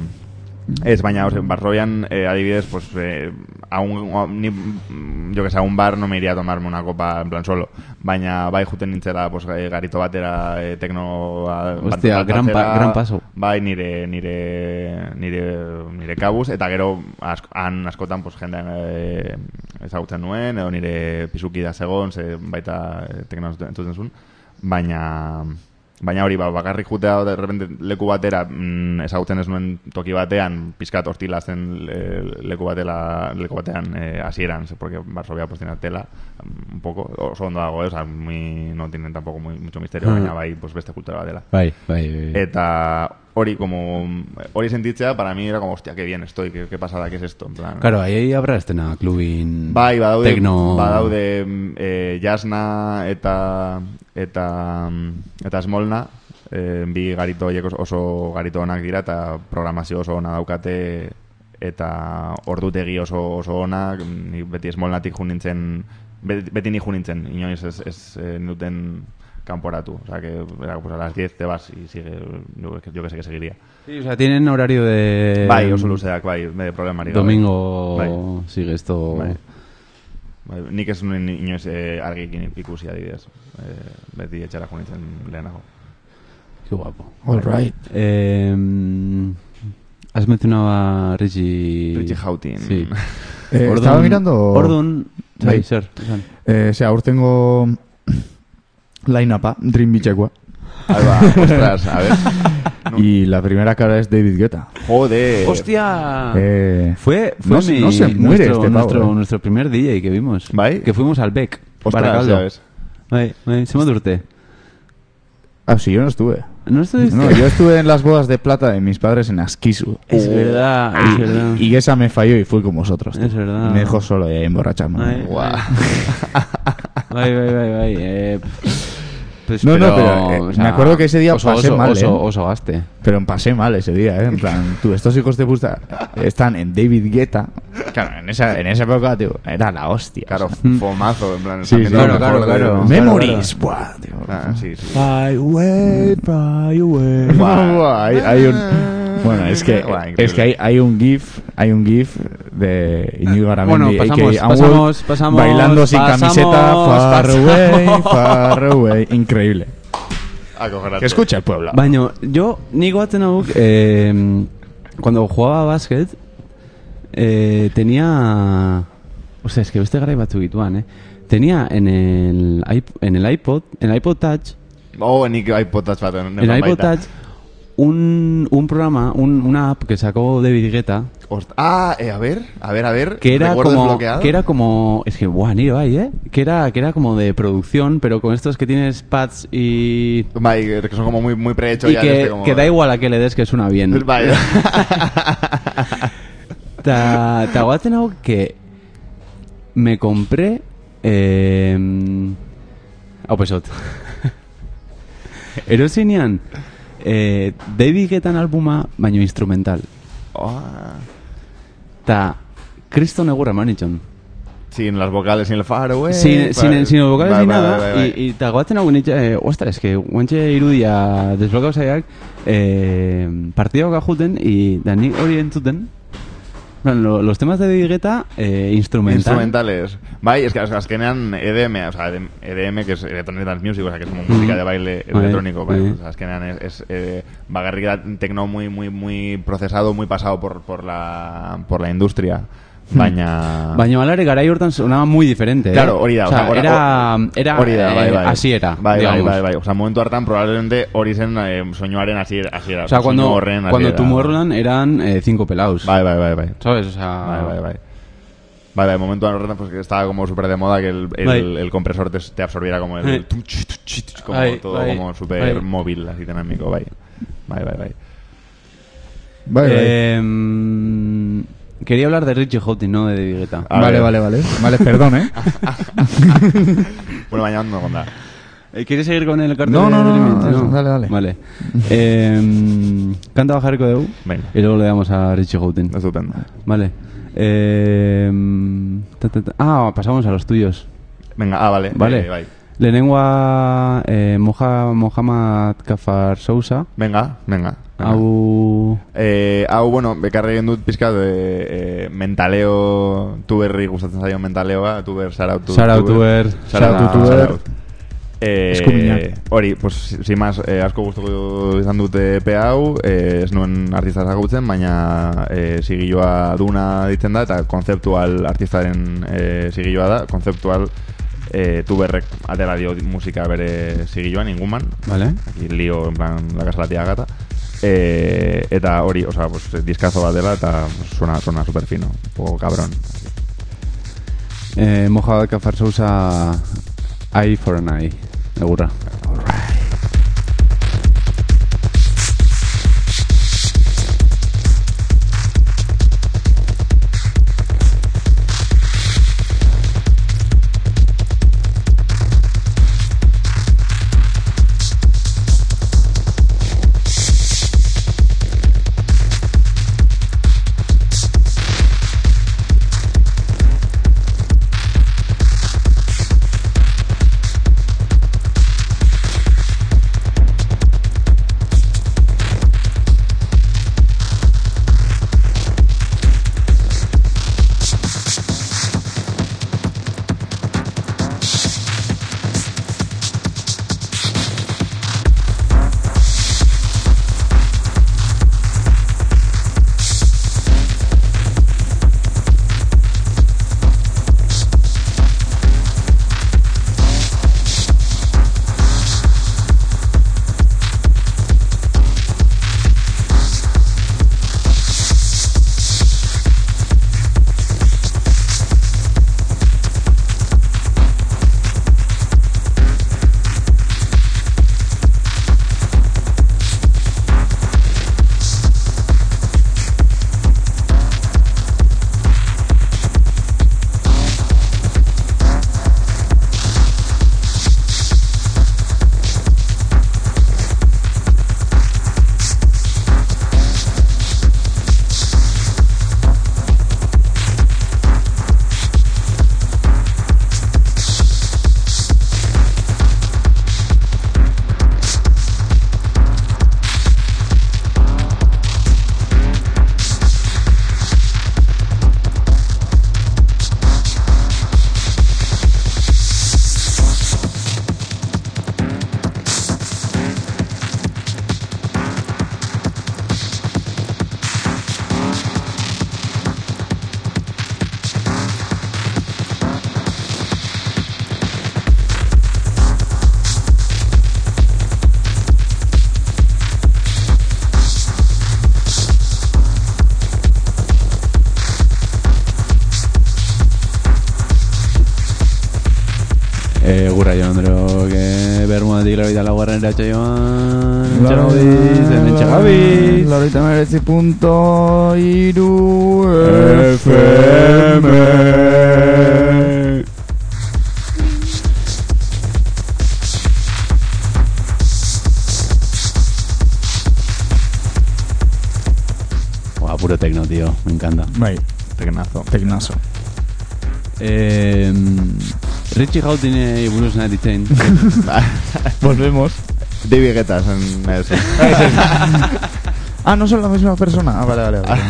D: ez, baina, o sea, Varsovia, eh, adibidez, pues, eh, a un, a, ni, yo que sé, a un bar no me iría a tomarme una copa en plan solo, baina bai juten nintzela, pues, eh, garito batera, eh, tekno... a-
B: Hostia,
D: bat-
B: gran pa-
D: batzera,
B: gran paso.
D: Bai, nire, nire, nire, nire kabuz, eta gero, ask, han askotan, pues, jendean eh, ezagutzen nuen, edo nire pisuki da segon, ze baita eh, tekno entzuten zuen, baina... Baina hori, ba, bakarrik jutea de repente leku batera mm, ezagutzen ez nuen toki batean, pizkat hortila zen le, leku batela, leku batean eh, hasieran, porque Varsovia pues tiene tela un poco, oso ondo dago, eh, o sea, muy, no tienen tampoco muy, mucho misterio, baina bai, pues beste kultura batela.
B: Bai, bai, bai.
D: Eta hori, como, hori sentitzea, para mí era como, hostia, qué bien estoy, qué, qué pasada, qué es esto, en plan...
B: Claro, ahí habrá estena klubin...
D: Bai, badaude,
B: Tecno...
D: badaude eh, Jasna eta eta eta Smolna, eh, bi garito horiek oso- oso garito onak dira eta programazio oso ona daukate eta ordutegi oso oso onak, ni beti Smolnatik jo nintzen, beti, beti ni jo nintzen, inoiz ez, ez eh, nuten kanporatu, o sea que era, pues a las diez te vas y sigue, yo, yo que sé que seguiría.
B: Sí, o sea, tienen horario de...
D: Bai, oso luzeak, bai, de problemarik gabe.
B: Domingo
D: Bai.
B: sigue esto...
D: Bai. Bai, nik ez nuen inoiz eh, argikin ikusi adibidez. Eh, beti etxera jo nintzen lehenago.
B: Qué guapo.
C: All right.
B: Eh, has mencionado a Richie...
D: Richie Houghton.
B: Sí.
C: Eh,
B: Ordun-
C: estaba mirando...
B: Ordun...
C: Bai.
B: Bai, zer. esan.
C: Eh, sea, aurtengo line-upa, Dream Beachekoa.
D: Ahí va, ostras, a ver. No.
C: Y la primera cara es David Guetta.
D: Joder.
B: ¡Hostia!
C: Eh,
B: Fue, fue
C: no se-
B: mi-
C: no se muere
B: nuestro,
C: este pavo,
B: nuestro,
C: eh.
B: nuestro primer D J que vimos.
D: ¿Bai?
B: Que fuimos al Beck.
D: Ostras,
B: Baracaldo.
D: ya ves.
B: Bai, bai, se me durte.
C: ah, sí, yo no estuve.
B: ¿No estuviste?
C: No, yo estuve en las bodas de plata de mis padres en Asquisu.
B: Es verdad, es
C: Y-
B: verdad.
C: Y esa me falló y fui con vosotros. tío.
B: Es verdad.
C: Y me dejó solo y a emborracharme.
B: Ay,
C: Guau.
B: Bai, bai, bai, bai. Eh, pues,
C: No, no, pero, eh, me acuerdo que ese día
B: oso,
C: pasé
B: oso,
C: mal,
B: oso,
C: ¿eh?
B: oso gaste.
C: Pero pasé mal ese día, ¿eh? En plan, tú, estos hijos de puta están en David Guetta. Claro, en esa, en esa época, tío, era la hostia.
D: Claro,
C: o sea.
D: fomazo, en plan.
C: Sí,
D: están
C: sí,
D: viendo lo
B: claro,
D: mejor
B: claro,
D: de-
B: claro.
C: Memories, buah, tío.
D: Ah, sí, sí.
C: Fly away, fly away.
D: Buah.
C: Buah, hay, hay un... Bueno, es que,
D: Buah, increíble.
C: es que hay, hay un gif, hay un gif de Íñigo
B: Bueno,
C: Garamendi,
B: pasamos,
C: a k a.
B: pasamos,
C: Unwood,
B: pasamos,
C: bailando sin
B: pasamos,
C: camiseta, far
B: pasamos.
C: away, far away, increíble.
D: Acojonante.
C: Que escucha el pueblo.
B: Baño, yo, Nico Atenauk, eh, cuando jugaba a básquet, eh, tenía... O sea, es que este garai batzuk dituan, eh. Tenía en el, iP- en el iPod, en el iPod Touch,
D: Oh, nik iPod Touch bat.
B: en el iPod Touch, un, un programa, un, una app que sacó David Guetta,
D: Ost- Ah, eh, a ver, a ver, a ver.
B: que era
D: ¿Recuerdo
B: como
D: desbloqueado?
B: que era como es que buah, ni lo hay, eh que era que era como de producción, pero con estos que tienes pads y
D: Bai, que son como muy, muy prehechos
B: y
D: ya.
B: que,
D: desde como...
B: que da igual a que le des, que suena bien.
D: Bai.
B: Ta, ta guatzen hau que me compré eh, hau pesot erosinean eh, David Guettan albuma, baino instrumental.
D: Oh.
B: Ta, kriston egurra manitxon.
D: Sin las vocales, sin el far away.
B: Sin, sin, sin los vocales
D: bai,
B: ni
D: bai,
B: nada.
D: bai, bai.
B: Y, y ta guatzen hau nitxe, eh, ostra, es que guantxe irudia desblokau zaiak, eh, partidao gajuten, y da nik hori entzuten. Bueno, lo, los temas de David Guetta, eh, instrumental.
D: Instrumentales. Bai, es que azkenean E D M, o sea, E D M, que es Electronic Dance Music, o sea, que es como música de baile
B: Bai,
D: electrónico, bai.
B: bai.
D: O sea, azkenean es, es eh, bagarrik da tecno muy, muy, muy procesado, muy pasado por, por la, por la industria. Baina...
B: Baina alare garai hortan sonaba muy diferente,
D: Claro,
B: eh?
D: hori da.
B: O sea,
D: ora-
B: era, era,
D: hori da, bai, bai.
B: eh, así era,
D: Bai, bai,
B: digamos.
D: bai, bai. O sea, momentu hartan probablemente hori zen eh, soinuaren hasiera, hasiera.
B: O sea, cuando,
D: soinu horren
B: cuando
D: hasiera.
B: Tomorrowland eran eh, cinco pelados.
D: Bai, bai, bai, bai.
B: ¿Sabes? O sea...
D: Bai, bai, bai. Bai, bai, momentu horretan pues, que estaba como súper de moda que el, el,
B: Bai.
D: el compresor te, te absorbiera como el...
B: Bai.
D: tum, chi, tu, chi, tu, como
B: Bai,
D: todo
B: bai,
D: como súper
B: bai.
D: móvil, así dinámico, bai. Bai, bai, bai.
C: Bai, bai.
B: Eh, quería hablar de Richie Houghton, no de David Guetta.
D: A
C: vale,
D: ver.
C: vale, vale. Vale, perdón, ¿eh?
D: Bueno, baina ondo gonda.
B: Eh, ¿Quieres seguir con el cartel?
C: No, no,
B: de
C: no,
B: Limit?
C: no, dale, dale.
B: Vale. Eh, canta bajariko deu.
D: Venga.
B: Y luego le damos a Richie Houghton.
D: Estupendo.
B: Vale. Eh, ta, ta, ta. Ah, pasamos a los tuyos.
D: Venga, ah, vale.
B: Vale.
D: Eh, bai.
B: Lehenengoa eh, Moja, Mohamed Kafar Sousa.
D: Venga, venga. venga.
B: Hau...
D: Eh, hau, bueno, bekarri egin dut pizkat eh, eh, mentaleo tuberri gustatzen zaio mentaleoa, tuber, sarau, tu,
B: Sarau, tuber.
D: sarau,
C: Sarau,
D: tuber.
C: tuber.
D: Eh,
C: Eskuminak.
D: hori, pues, sin más, eh, asko gustuko izan dute E P hau, eh, ez nuen artista ezagutzen, baina eh, sigilloa duna ditzen da, eta konzeptual artistaren eh, sigilloa da, konzeptual eh, tuberrek atera dio musika bere sigilloan, inguman,
B: Vale.
D: aquí lío, en plan, la casa de la tía gata. Eh, eta hori, o sea, pues, diskazo bat dela, eta pues, suena, suena super fino, un poco cabrón.
B: Eh, Mohamed Kafar Sousa, Eye for an Eye. Egurra. Eh, gurra joan andro, que bermudatik laurogeita laugarren eratxo joan. Entxagabiz, hemen txagabiz.
C: Laurogeita hemeretzi punto hiru F M. Bai,
D: Teknazo.
C: teknazo.
B: Eh, Richie Houghtonei buruz nahi ditzen.
C: Volvemos.
D: David Guetta en eso.
C: Ah, no son la misma persona. Ah, vale, vale, vale.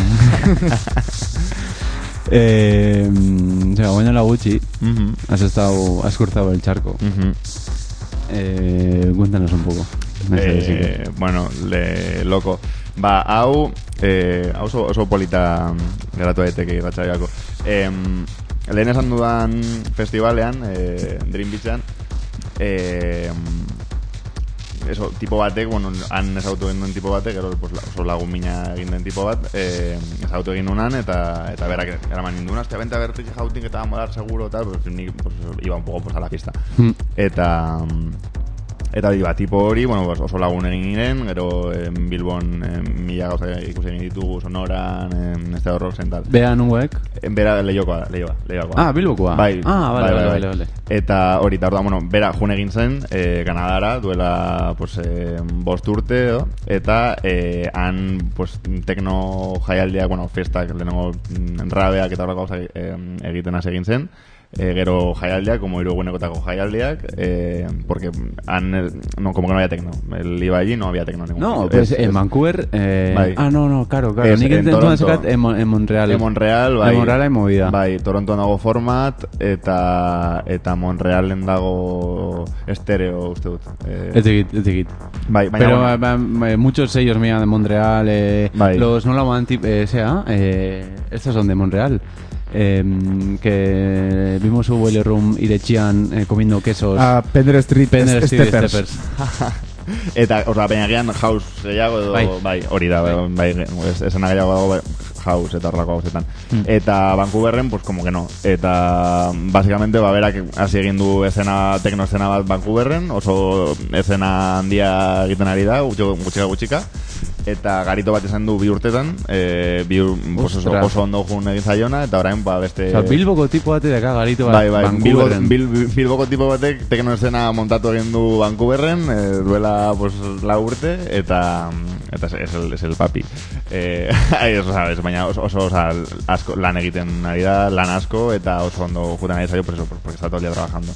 B: eh, o sea, bueno, la Gucci.
D: Uh-huh.
B: Has estado, has cruzado el charco.
D: Uh-huh.
B: Eh, cuéntanos un poco.
D: Eh, bueno, le, loko. Ba, hau, eh, hau oso, oso polita geratu daiteke irratsaioako. Eh, lehen esan dudan festivalean, eh, Dream Beachean, eh, eso, tipo batek, bueno, han ezagutu egin duen tipo batek, gero pues, oso lagun mina egin den tipo bat, eh, ezagutu egin nunan, eta, eta berak eraman ninduna, hostia, bente a ver Richie Houghton, que te va a molar seguro, tal, pues, ni, pues iba un poco pues, a la pista.
B: Mm.
D: Eta... Eta diba, tipo hori, bueno, pues, oso lagun egin giren, gero en Bilbon en, mila gauza ikusi egin ditugu, Sonoran, en Estado Rock zen tal.
B: Bea nuek.
D: En bera leiokoa, leioa, leiokoa.
B: Ah, Bilbokoa.
D: Bai,
B: ah, vale,
D: bai,
B: vale,
D: bai,
B: vale, vale.
D: Eta hori, eta orduan, bueno, bera jun egin zen, eh, Kanadara, duela, pues, eh, bost urte, edo, eta eh, han, pues, tekno jaialdiak, bueno, festak, lehenengo rabeak eta horrako gauza eh, egiten hasi egin zen. Eh, gero jaialdiak, como hirugunekotako jaialdiak, eh, porque han, no, como que no había tecno. El iba allí, no había tecno ningún.
B: No, pues
D: es,
B: en
D: es,
B: Vancouver. Eh,
D: bai.
B: Ah, no, no, claro, claro.
D: Es
B: Nik
D: en
B: entzun
D: Toronto.
B: sekat en, Mon- en Montreal.
D: En Montreal, bai.
B: En Montreal hay movida.
D: Bai, Toronto dago format, eta eta Montrealen dago estereo, uste dut. Eh,
B: Ez egit, ez egit.
D: bai, baina,
B: Pero
D: bueno,
B: ba, ba, muchos sellos mían de Montreal. Eh,
D: Bai.
B: Los no la van tip, eh, sea, eh, estos son de Montreal. Eh, que vimos su boiler room y de Chian eh, comiendo quesos.
C: Ah, Pender Street,
B: Penner Street
C: Steppers.
B: Steppers.
D: eta, osea, baina house gehiago edo,
B: Bai.
D: bai, hori da, bai, bai, es, esena gehiago dago, bai, house eta horrako gauzetan.
B: Hmm.
D: Eta Vancouverren, pues como que no. Eta, básicamente, ba, berak hasi egin du esena, tekno esena bat Vancouverren, oso esena handia egiten ari da, gutxika gutxika gutxika. Eta garito bat izan du bi urtetan, eh, bi ur, pues oso,
B: Ostras.
D: oso ondo jun egin zaiona, eta orain, ba, beste...
B: O sea, Bilboko tipo bate de acá, garito bat.
D: Bai, bai, Bilbo,
B: Vancouverren.
D: Bil, Bil, Bilboko tipo batek tekno escena montatu egin du Vancouverren, eh, duela pues, la urte, eta eta es, es, el, es el papi. Eh, eso sabes, baina oso, oso o sea, asko, lan egiten ari da, lan asko, eta oso ondo juten ari zaio, por eso, porque está todo el día trabajando.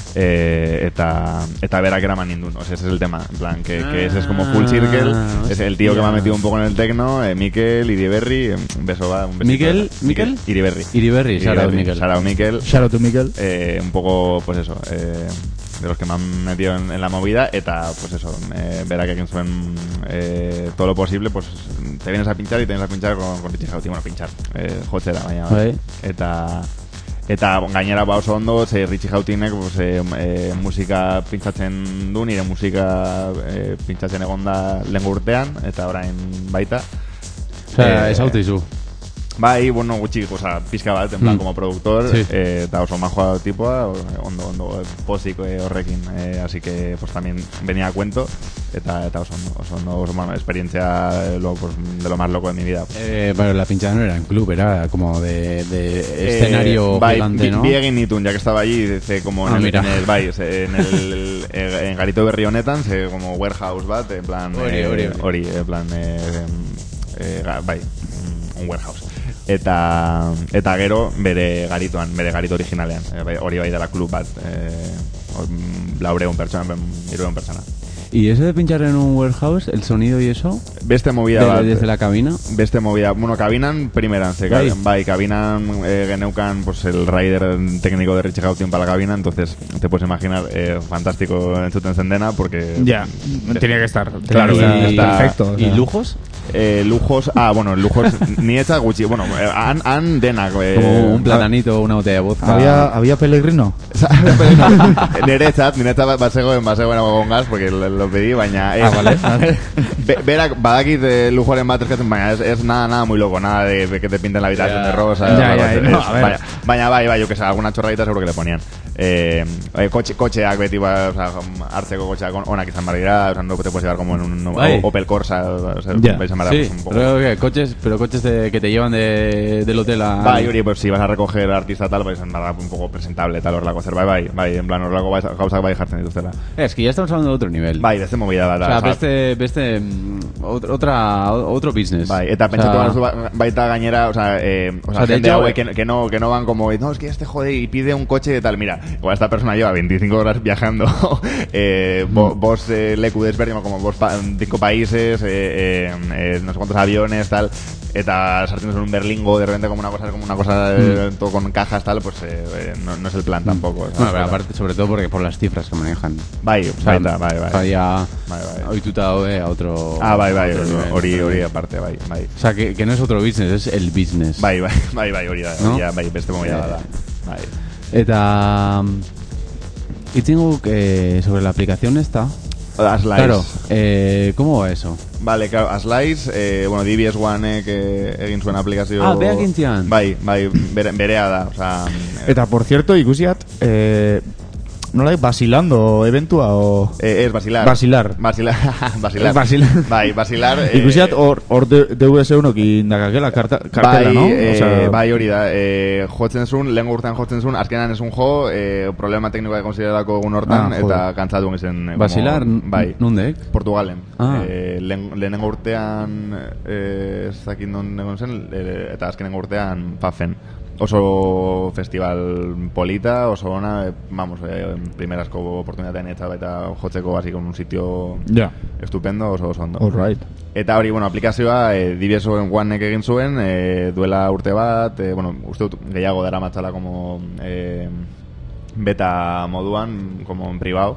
D: Eh, eta eta berak eraman nindun, o sea, ese es el tema, en plan, que, que ese es como full circle,
B: Ah,
D: es el tío que me ha metido un poco en el tecno, eh, Mikel, Iriberri, un beso va, un besito.
B: Mikel, Mikel?
D: Iriberri.
B: Iriberri, shout out Mikel.
D: Shout out Mikel.
C: Shout out to Mikel.
D: Eh, un poco, pues eso, eh, de los que me han metido en, en la movida, eta, pues eso, eh, verá que aquí suben eh, todo lo posible, pues te vienes a pinchar y te vienes a pinchar con, con Richie Houghton, bueno, pinchar, eh, jotzera, baina,
B: Bai.
D: eta... Eta gainera ba oso ondo, ze Richie Houghtonek pues, eh, eh, musika pintzatzen du, nire musika eh, pintzatzen egonda lehen urtean, eta orain baita.
B: O sea,
D: Eh,
B: es autizu.
D: Bai, bueno, gutxi, o sea, pizka bat, en plan,
B: Mm.
D: como productor,
B: Sí.
D: eh, eta oso majoa tipoa, ondo, ondo, pozik eh, horrekin, eh, así que, pues, también venía a cuento, eta, eta oso ondo, oso ondo, oso, bueno, experiencia, eh, lo, pues, de lo más loco de mi vida.
B: Eh, pero la pinchada no era en club, era como de, de
D: Eh,
B: escenario
D: bai,
B: gigante,
D: bi,
B: ¿no?
D: bi egin nituen, ya que estaba allí, dice, como en,
B: Ah,
D: el,
B: mira.
D: en el, bai, se- en el, eh, en Garito Berri honetan, se, como warehouse bat, en plan,
B: Hori,
D: eh,
B: hori, hori.
D: hori, en plan, eh, eh, ga- bai, un warehouse. Eta, eta gero, bere garitoan, bere garito originalean, eh, bai, hori bai dela klub bat, eh, laureun pertsona, irureun pertsona.
B: Y eso de pinchar en un warehouse, el sonido y eso,
D: Beste movida
B: de-
D: bat,
B: desde la cabina.
D: Beste movida, bueno, kabinan primeran, ze,
B: Bai.
D: bai, bai kabinan eh, geneukan pues, el rider técnico de Richie Houghton para la cabina, entonces te puedes imaginar, eh, fantástico entzuten zen dena, porque...
C: Ya, tenía que estar. Tenía
D: Claro,
C: que estar
D: y-
C: perfecto. o
B: ¿Y
C: sea.
B: lujos?
D: Eh, lujos, ah, bueno, lujos, ni hecha gutxi, bueno, eh, han, han denak... Eh,
B: Como un platanito, una botella de vodka.
C: ¿Había, ¿Había Pellegrino?
D: Niretzat, niretzat bat zegoen, bat zegoen egon gaz, porque lo, lo pedí, baina... Eh,
C: Ah, vale.
D: Be, berak, badakit eh, lujoaren bat eskatzen, baina es, es nada, nada muy loco, nada de, de que te pinten la habitación
B: Ya.
D: de rosa.
C: Ya,
D: algo
C: ya,
D: así,
C: no,
D: es-
C: a ver.
D: baina, baina bai, bai, yo que sé, alguna chorradita seguro que le ponían. Eh, eh, kotxe, kotxeak beti, ba, o sea, hartzeko kotxeak on- onak izan barrira, o sea, no te puedes llevar como en un
B: Bai.
D: Opel Corsa, o sea,
C: Ya.
D: vais a matar,
B: Sí,
D: pues, un poco.
B: pero ¿qué? coches, pero coches de, que te llevan de, del hotel a...
D: Bai, hori, pues si vas a recoger artista tal, pues nada, un poco presentable, tal, horrelako zer, bai, bai, bai, en plan, horrelako bai, gauzak bai jartzen dituztela.
B: Es que ya estamos hablando de otro nivel.
D: Bai, beste movida bat
B: O
D: da.
B: sea, beste, beste, mm, otra, otro business.
D: Bai, eta pentsatu
B: O sea,
D: baduzu ba- baita gainera, o sea, eh, o sea,
B: O sea, de
D: gente
B: hecho,
D: hauek que, que no que no van como, no, es que este jode y pide un coche y tal. Mira, igual esta persona lleva veinticinco horas viajando, eh, bo, vos eh, leku desberdin, como vos pa, cinco países, eh, eh, eh, no sé cuántos aviones, tal, eta sartiendo en un berlingo, de repente como una cosa, como una cosa eh, todo con cajas, tal, pues eh, eh, no, no es el plan tampoco.
B: Bueno, pero aparte, sobre todo porque por las cifras que manejan.
D: Bai,
B: O sea,
D: baita, bai, bai.
B: o sea, ya
D: Bai, bai.
B: ohituta daude a otro...
D: Ah, bai, bai,
B: otro nivel,
D: hori,
B: otro
D: hori
B: nivel.
D: aparte, bai, bai.
B: O sea, que, que no es otro business, es el business.
D: Bai, bai, bai, bai, hori da,
B: ¿No?
D: hori da, bai, beste movida
B: Eh,
D: da. Bai.
B: Eta... Y tengo que... Sobre la aplicación esta...
D: As Lies.
B: Claro, eh, ¿cómo va eso?
D: Vale, claro, As Lies, eh, bueno, D B S One que egin zuen aplikazio...
B: Ah, beak egin zian.
D: Bai, bai, bere, berea da, o sea...
C: Eta, por cierto, ikusiat, eh, nola, basilando eventua o...
D: Eh, es Basilar.
C: Basilar.
D: Basilar. Basilar.
C: Basilar.
D: Bai, Basilar. Eh,
C: Ikusiat, hor, hor D V S unokin dakakela karta, kartela,
D: bai,
C: no?
D: eh,
C: Osea,
D: bai hori da, eh, jotzen zuen, lehen urtean jotzen zuen, azkenan esun jo, eh, problema teknikoa konsiderako egun hortan,
C: Ah,
D: eta
C: joder.
D: kantzatu zen. eh,
B: Basilar,
D: como- bai.
B: nundek?
D: Portugalen.
B: Ah.
D: Eh, lehen, lehenengo urtean, eh, ez dakit non egon zen, eh, eta azkenengo urtean Pafen. Oso festival polita, oso ona, eh, vamos, eh, primerazko oportunitatean eta baita jotzeko así con un sitio
C: Ja.
D: estupendo, oso oso ondo.
C: All right.
D: Eta hori, bueno, aplikazioa eh, D B S One-ek egin zuen, eh, duela urte bat, eh, bueno, uste dut gehiago dara matzala como eh, beta moduan, como en privado,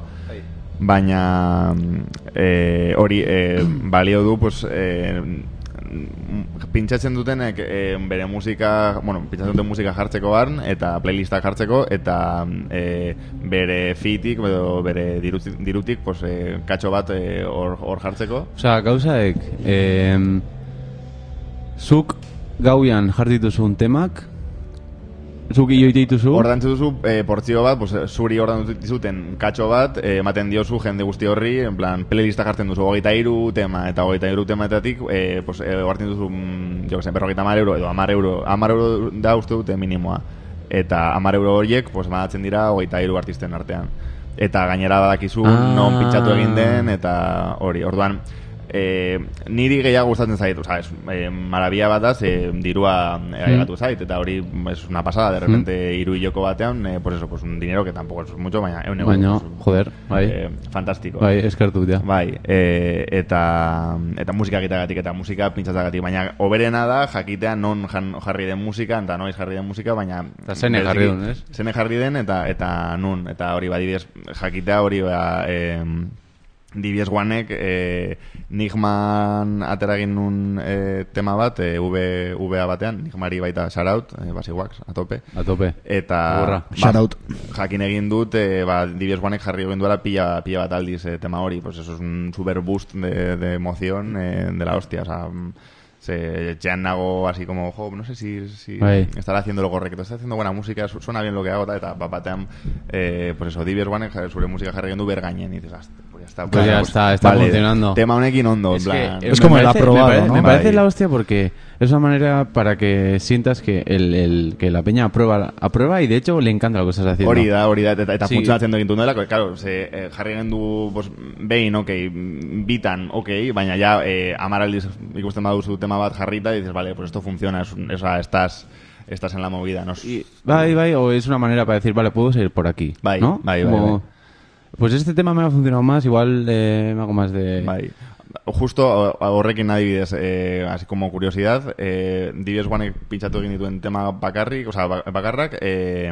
D: baina eh, hori eh, balio du, pues, eh, pintxatzen dutenek eh, bere musika, bueno, pintxatzen duten musika jartzeko barn, eta playlistak jartzeko, eta eh, bere fitik, edo bere dirutik, dirutik pues, eh, katxo bat eh, hor hor jartzeko.
B: O sea, gauzaek... Eh, zuk gauian jartituzun temak... Zuk ioite dituzu...
D: Ordan duzu eh, portzio bat, pues, zuri ordan dizuten katxo bat, eh, ematen diozu jende guzti horri, en plan, playlista jartzen duzu hogeita hiru tema, eta hogeita hiru tematatik, eh, pues, eh, hartzen duzu, mm, jo que sé, berrogeita hamar euro, edo hamar euro, hamar euro da uste dute minimoa. Eta hamar euro horiek, pues, banatzen dira hogeita hiru artisten artean. Eta gainera badakizu
B: Ah.
D: non pintxatu egin den, eta hori, orduan... Eh, niri gehiago gustatzen zait, o sea, es eh, maravilla bat da, ze dirua eh, aigatu zait, eta hori es una pasada, de repente hiru hiloko batean, eh, pues eso, pues un dinero que tampoco es mucho, baina eun euro,
B: Baina,
D: pues,
B: joder, bai.
D: eh, fantástico.
B: Bai, eskertu ja.
D: Bai, eh, eta eta musika egiteagatik eta musika pintxatagatik, baina oberena da jakitea non jan, jarri den musika, eta noiz jarri den musika, baina
B: Eta zeine jarri duen, ez?
D: Zene jarri den eta eta nun, eta hori badibidez jakitea hori ba, eh, D B S One-ek eh, Nigman atera egin nun eh, tema bat, eh, v, V A batean, Nigmari baita shoutout, eh, Basiwax, a tope.
B: A tope.
D: Eta
B: Gogorra.
D: ba,
C: Shoutout.
D: jakin egin dut, eh, ba, D B S One-ek jarri egin duela pila, pila bat aldiz eh, tema hori, pues eso es un super boost de, de emoción eh, de la hostia, o sea, se ya nago así como, jo, no sé si, si
B: Bai.
D: estará haciendo lo correcto, está haciendo buena música, su- suena bien lo que hago, tal, eta bapatean, eh, pues eso, D B S One zure musika jarri egin du bergainen, y dices, "Hasta, pues ya está,
B: Pues ya está, está funcionando".
D: Tema honekin ondo, en
B: Es, que,
D: plan,
B: eh,
C: Es
B: me
C: como el
B: parece-
C: aprobado,
B: me parece,
C: ¿no?
B: me parece
D: Bai.
B: la hostia porque es una manera para que sientas que el, el que la peña aprueba, aprueba y de hecho le encanta lo que estás haciendo.
D: hori da, hori da, eta, eta
B: Sí.
D: funtzionatzen du egin duela, claro, ze, eh, jarri egin du, pues, behin, ok, bitan, ok, baina ja, eh, amar aldiz ikusten baduzu tema bat jarrita, y dices, vale, pues esto funciona, es, un- o sea, estás, estás en la movida, ¿no?
B: Y, bai, bai, o es una manera para decir, vale, puedo seguir por aquí.
D: Bai,
B: ¿no?
D: bai, bai,
B: Como,
D: bai.
B: Pues este tema me ha funcionado más, igual eh, me hago más de...
D: Bai. Justo horrekin adibidez, eh, así como curiosidad, eh, D B S One pintxatu egin dituen tema bakarrik, o sea, ba- bakarrak, eh,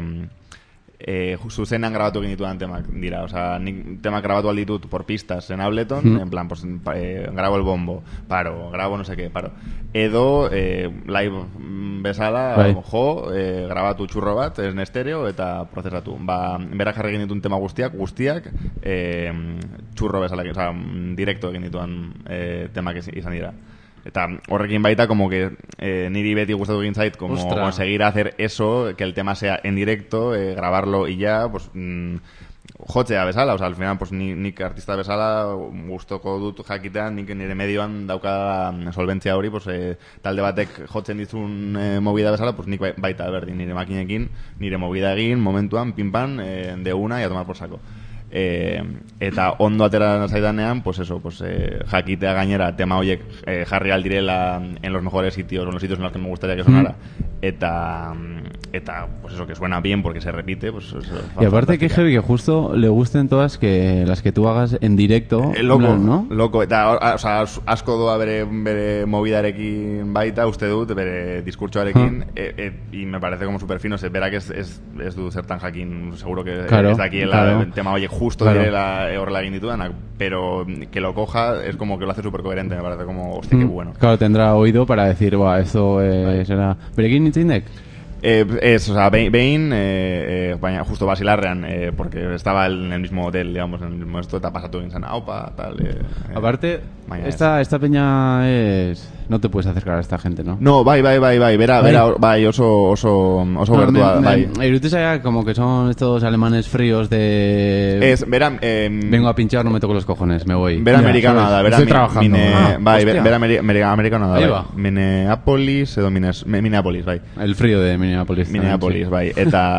D: eh, zuzenean grabatu egin dituen temak dira, o sea, nik temak grabatu alditut por pistas en Ableton,
B: Mm.
D: en plan, pues, eh, grabo el bombo, paro, grabo no sé qué, paro. Edo, eh, live mm, bezala,
B: Bai.
D: jo, eh, grabatu txurro bat, en estereo, eta prozesatu. Ba, berak jarri egin dituen tema guztiak, guztiak, eh, txurro bezala, o sea, directo egin dituen eh, temak iz- izan dira. Eta horrekin baita, como que eh, niri beti gustatu egin zait, como
B: Ostra.
D: conseguir hacer eso, que el tema sea en directo, eh, grabarlo y ya, pues, mm, jotzea bezala, o sea, al final, pues, ni, nik artista bezala gustoko dut jakitean, nik nire medioan dauka solventzia hori, pues, eh, talde batek jotzen dizun eh, movida bezala, pues, nik bai- baita berdin, nire makinekin, nire movida egin, momentuan, pimpan, eh, de una y a tomar por saco. eh, eta ondo atera zaidanean, pues eso, pues eh, jakitea gainera tema horiek eh, jarri aldirela en los mejores sitios, o en los sitios en los que me gustaría que sonara, mm. eta eta pues eso, que suena bien porque se repite, pues eso,
B: y aparte que heavy que justo le gusten todas que las que tú hagas en directo,
D: eh, loco,
B: plan, ¿no?
D: Loco, eta, o sea, asko doa bere, bere movidarekin baita, uste dut, bere diskurtsoarekin, ah. e, e, y me parece como super fino, se verá que es, es, es du zertan jakin, seguro que
B: claro,
D: es de aquí el,
B: claro.
D: el tema, oye, justo claro. direla horrela egin ditudanak, pero que lo coja es como que lo hace súper coherente, me parece como, hostia, mm. qué bueno.
B: Claro, tendrá oído para decir, va, esto eh, vale. será... ¿Berekin nintzindek?
D: Eh, es, o sea, Bain, eh, eh, justo Basilarrean, eh, porque estaba en el mismo hotel, digamos, en el mismo esto, te ha pasado en San Aupa, tal. Eh,
B: Aparte, esta, esta peña es... No te puedes acercar a esta gente, ¿no?
D: No, bai, bai, bai, bai, bera, bera, bai, oso, oso, oso
B: no,
D: gertua, bai.
B: Iruditzen ya como que son estos alemanes fríos de...
D: Es, bera... Eh,
B: Vengo a pinchar, no me toco los cojones, me voy.
D: Bera americana da, bera...
C: Estoy trabajando.
D: Mine,
B: ah,
D: bai, bera americana da,
B: bai.
D: bai. Minneapolis, edo Mines, Minneapolis, bai.
B: El frío de Minneapolis.
D: Minneapolis,
B: también, sí.
D: bai, eta...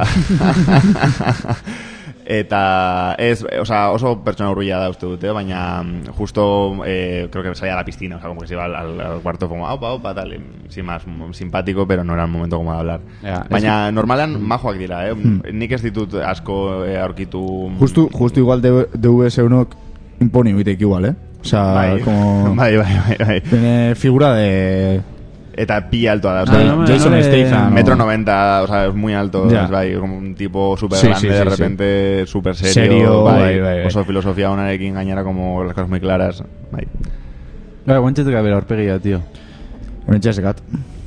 D: Eta es, o sea, oso pertsona urrulla da uste dute, baina justo eh, creo que salía a la piscina, o sea, como que se iba al, al, al cuarto como opa, opa, tal, y, sin más, simpático, pero no era el momento como de hablar.
B: Yeah,
D: baina
B: es...
D: normalean majoak dira, eh? Mm. Nik ez ditut asko eh, aurkitu...
C: Justo, justo igual de, de V S uno impone uitek igual, eh? O sea,
D: bai,
C: como...
D: bai, bai, bai, bai.
C: Tiene figura de...
D: Eta pilla alto da, o
C: sea,
D: sea,
C: no, Jason no Statham,
D: metro noventa, o sea, es muy alto,
C: ya.
D: es, bai, como un tipo súper
C: sí,
D: grande,
C: sí, sí,
D: de repente,
C: sí.
D: súper serio,
C: serio
D: bai,
C: bai, bai, bai.
D: Oso filosofía onarekin gainera como las cosas muy claras, bai.
B: Bai, guantxetu gabe aurpegia, tío.
C: Guantxe esekat.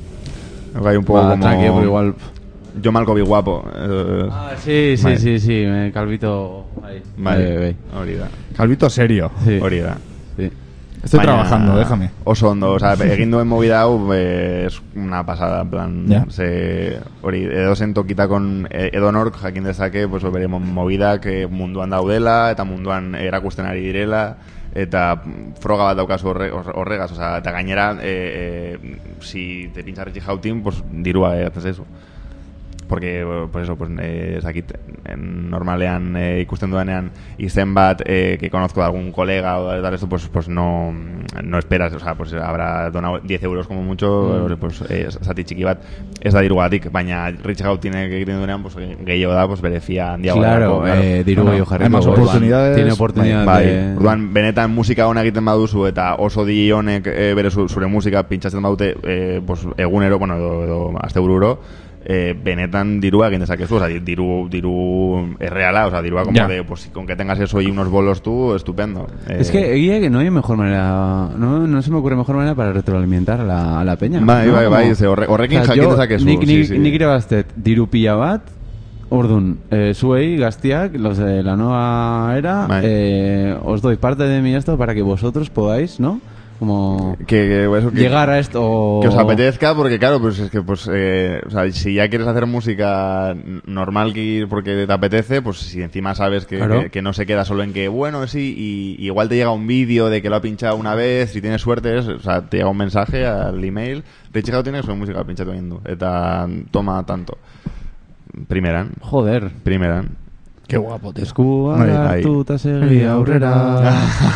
D: Bai, un poco
B: ba,
D: como...
B: tranqui, pero igual...
D: Yo Malcolm guapo. Eh,
B: ah, sí, sí,
D: bai.
B: sí, sí, me calvito ahí.
D: Bai,
B: bai, bai.
D: Hori da.
C: Calvito serio.
B: Sí.
D: Hori da.
B: Sí.
C: Estoy
D: Baina,
C: trabajando, déjame.
D: Oso ondo, o sea, egin duen movida hau eh, es una pasada, en plan,
C: yeah.
D: se, hori, edo sentokitako edo nork jakin dezake, pues, bere movida que munduan daudela, eta munduan erakusten ari direla, eta froga bat daukazu horre, horregaz, o sea, eta gainera, eh, eh, si te pincha Richie Houghton, pues, dirua eh, haces eso. Porque, pues eso, pues, eh, zakit, normalean eh, ikusten duenean izen bat eh, que conozco de algún colega o de tal esto, pues, pues no, no esperas, o sea, pues habrá donado diez euros como mucho, mm. pues eh, zati txiki bat, ez da dirugatik, baina Rich Houghtonek egiten duenean, pues gehiago da, pues berezia handiago.
B: Claro,
D: claro.
B: eh, diru
C: bueno,
B: gehiago jarri.
C: Hay más oportunidades.
B: Tiene oportunidad
D: bai,
B: de...
D: Orduan, benetan musika ona egiten baduzu eta oso di honek eh, bere zure musika pintxatzen badute eh, pues, egunero, bueno, edo, edo astebururo, Eh, benetan dirua egin dezakezu, o sea, diru, diru erreala, o sea, dirua como yeah. de, pues con que tengas eso y unos bolos tú, estupendo. Eh,
B: es que guía que no hay mejor manera, no, no se me ocurre mejor manera para retroalimentar a la, a la peña.
D: Bai,
B: ¿no?
D: bai, bai, ze horre, horrekin o sea, jakin dezakezu.
B: Nik, nik,
D: sí, sí.
B: nik irabaztet diru pila bat, ordun, eh, zuei, gaztiak, los de la nueva era, eh, os doy parte de mi esto para que vosotros podáis, ¿no? Como
D: que, que, eso, que,
B: llegar a esto
D: que os apetezca, porque claro, pues es que pues eh, o sea, si ya quieres hacer música normal que porque te apetece, pues si encima sabes que, claro. que, que no se queda solo en que bueno, sí, y, y igual te llega un vídeo de que lo ha pinchado una vez, si tienes suerte, es, o sea, te llega un mensaje al email, Richie Houghton soy música pinchatu egin eta toma tanto. Primeran.
B: Joder.
D: Primeran.
C: Qué guapo, tío.
B: Eskua hartu ta segi aurrera.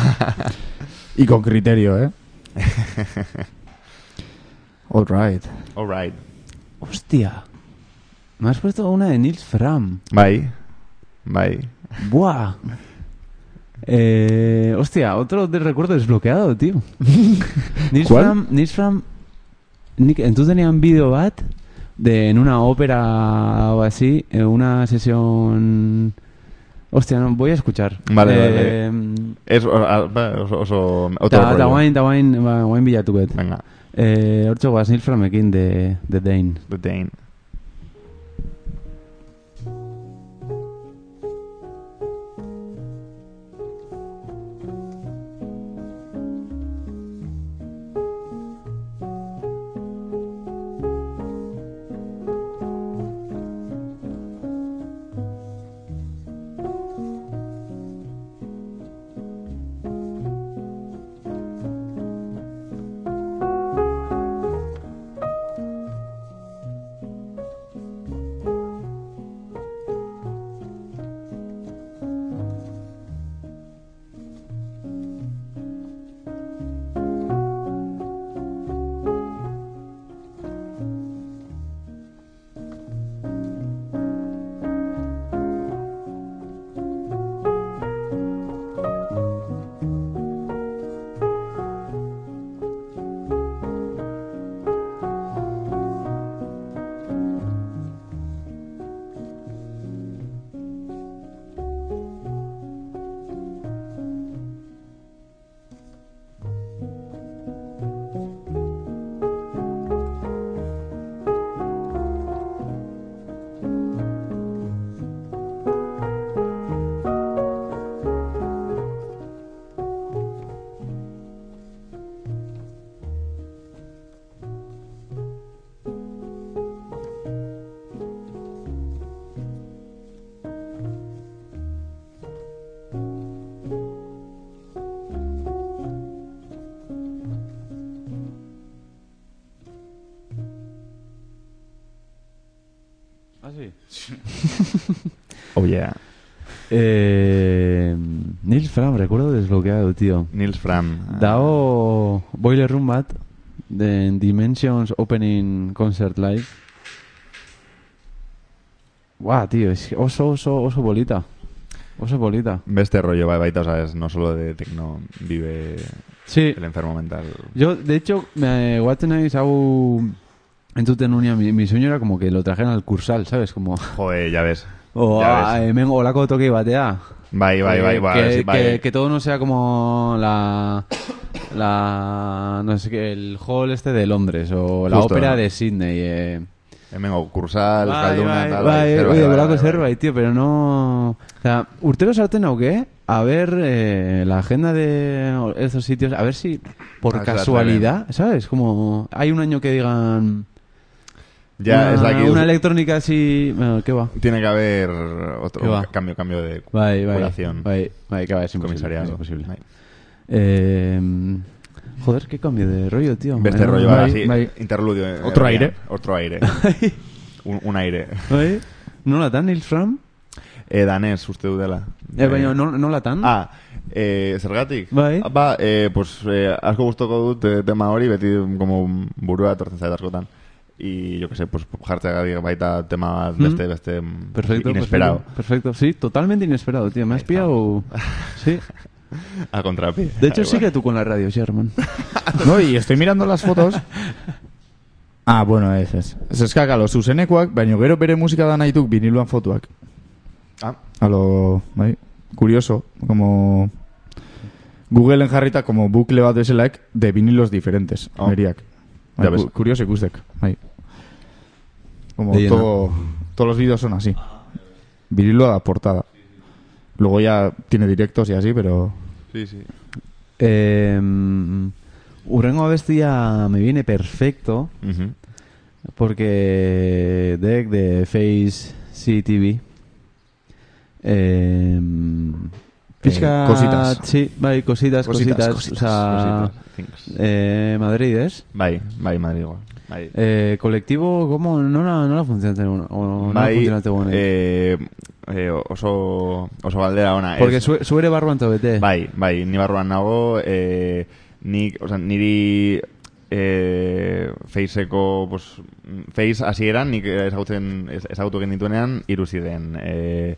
C: Y con criterio, ¿eh? All right.
D: All right.
B: Hostia. Me has puesto una de Nils Fram.
D: Bai. Bai.
B: Buah. Eh, hostia, otro de recuerdo desbloqueado, tío. Nils
C: ¿Cuál?
B: Fram, Nils Fram. Entonces tenían vídeo bat de en una ópera o así, en una sesión. Hostia, no, voy a escuchar.
D: Vale,
B: eh,
D: vale. Es oso, oso otro
B: ta,
D: rollo.
B: Ta guain, ta guain, guain bilatu bet.
D: Venga.
B: Eh, hortxe guaz Nils Framekin de, de Dane.
D: The Dane. Oh, yeah.
B: Eh, Nils Fram, recuerdo desbloqueado, tío.
D: Nils Fram.
B: Dao Boiler Room bat de Dimensions Opening Concert Live. Guau, tío, es oso, oso, oso bolita. Oso bolita.
D: Beste rollo, bai, baita, ¿sabes? No solo de tecno vive
B: Sí.
D: el enfermo mental.
B: Yo, de hecho, me guatzen naiz hau entzuten unia, mi, mi sueño era como que lo trajeran al Cursal, ¿sabes? Como...
D: Joder, ya ves.
B: O
D: Ya
B: a,
D: ves.
B: hemen olako toki batea.
D: Bai, bai, bai,
B: Eh,
D: bai,
B: que,
D: sí, bai.
B: que, que todo no sea como la... La... No sé qué, el hall este de Londres o la
D: Justo,
B: ópera
D: ¿no?
B: de Sydney. Eh.
D: Hemengo, Kursal,
B: Bai,
D: Euskalduna,
B: bai,
D: tal,
B: bai,
D: zerbait,
B: oye,
D: bai,
B: berako
D: bai, bai.
B: zerbait, tío, pero no... O sea, urtero sarten auke, a ver eh, la agenda de estos sitios, a ver si por
D: Ah, se la
B: casualidad, ¿sabes? Como hay un año que digan...
D: Ya,
B: una,
D: es la que...
B: una electrónica así... Bueno, ¿qué va?
D: Tiene que haber
B: ¿Qué
D: otro
B: va?
D: cambio, cambio de
B: Bai, bai,
D: curación.
B: bai, bai, que va, es imposible,
D: Comisariado.
B: es imposible.
D: Bai.
B: Eh, joder, qué cambio de rollo, tío.
D: Beste
B: Eh,
D: rollo,
B: bai,
D: así,
B: bai.
D: interludio. eh,
C: Otro
D: herrian.
C: aire.
D: Otro aire. un, un aire.
B: Bai, nola tan, Nils Fram?
D: Eh, danés, uste du dela.
B: Eh, baina, no- nola tan?
D: Ah, eh, zergatik?
B: Bai.
D: Ba, eh, pues, eh, asko gustoko dut eh, tema hori, beti como burua etortzen zait askotan. Y yo que sé, pues jartzea baita tema bat
B: Mm.
D: beste, beste
B: Perfecto,
D: inesperado.
B: perfecto, perfecto. Sí, totalmente inesperado, tío. Me has
D: Ahí
B: pillado... Sí.
D: A contrapié.
B: De hecho,
D: Ahí va.
B: sigue tú con la radio, Sherman.
C: No, y estoy mirando las fotos. Ah, bueno, ez ez. Ez eskakalo, zuzenekoak, baina gero bere musika da nahituk viniluan fotuak.
D: Ah,
C: A lo, bai, curioso, como Googleen jarrita como bukle bat bezalaek de vinilos diferentes,
D: Oh.
C: neriak.
D: Ya
C: Bai,
D: ves.
C: cu- curioso ikustek, bai. Como
B: Leyenda.
C: todo, todos los vídeos son así. Vinilo a portada. Luego ya tiene directos y así, pero...
D: sí, sí.
B: Eh, Urrengo abestia me viene perfecto
D: Ujú.
B: porque Deck de Face C T V eh, pizka,
C: cositas.
B: sí, bai, cositas, cositas,
C: Cositas, cositas,
B: o sea,
D: cositas, things.
B: eh, Madrid es
D: Bai, bai, Madrigo. Bai.
B: eh, colectivo, ¿cómo? No la, no la funciona o no
D: Bai,
B: funciona
D: eh, eh, oso, oso galdera ona.
B: porque
D: ez-
B: su, suere barruan tobete
D: Bai, bai, ni barruan nago, eh, nik, o sea, niri eh, Faceko, pues, Face hasieran, nik ezagutzen, ez- ezagutu genituenean, hiru ziren. Eh,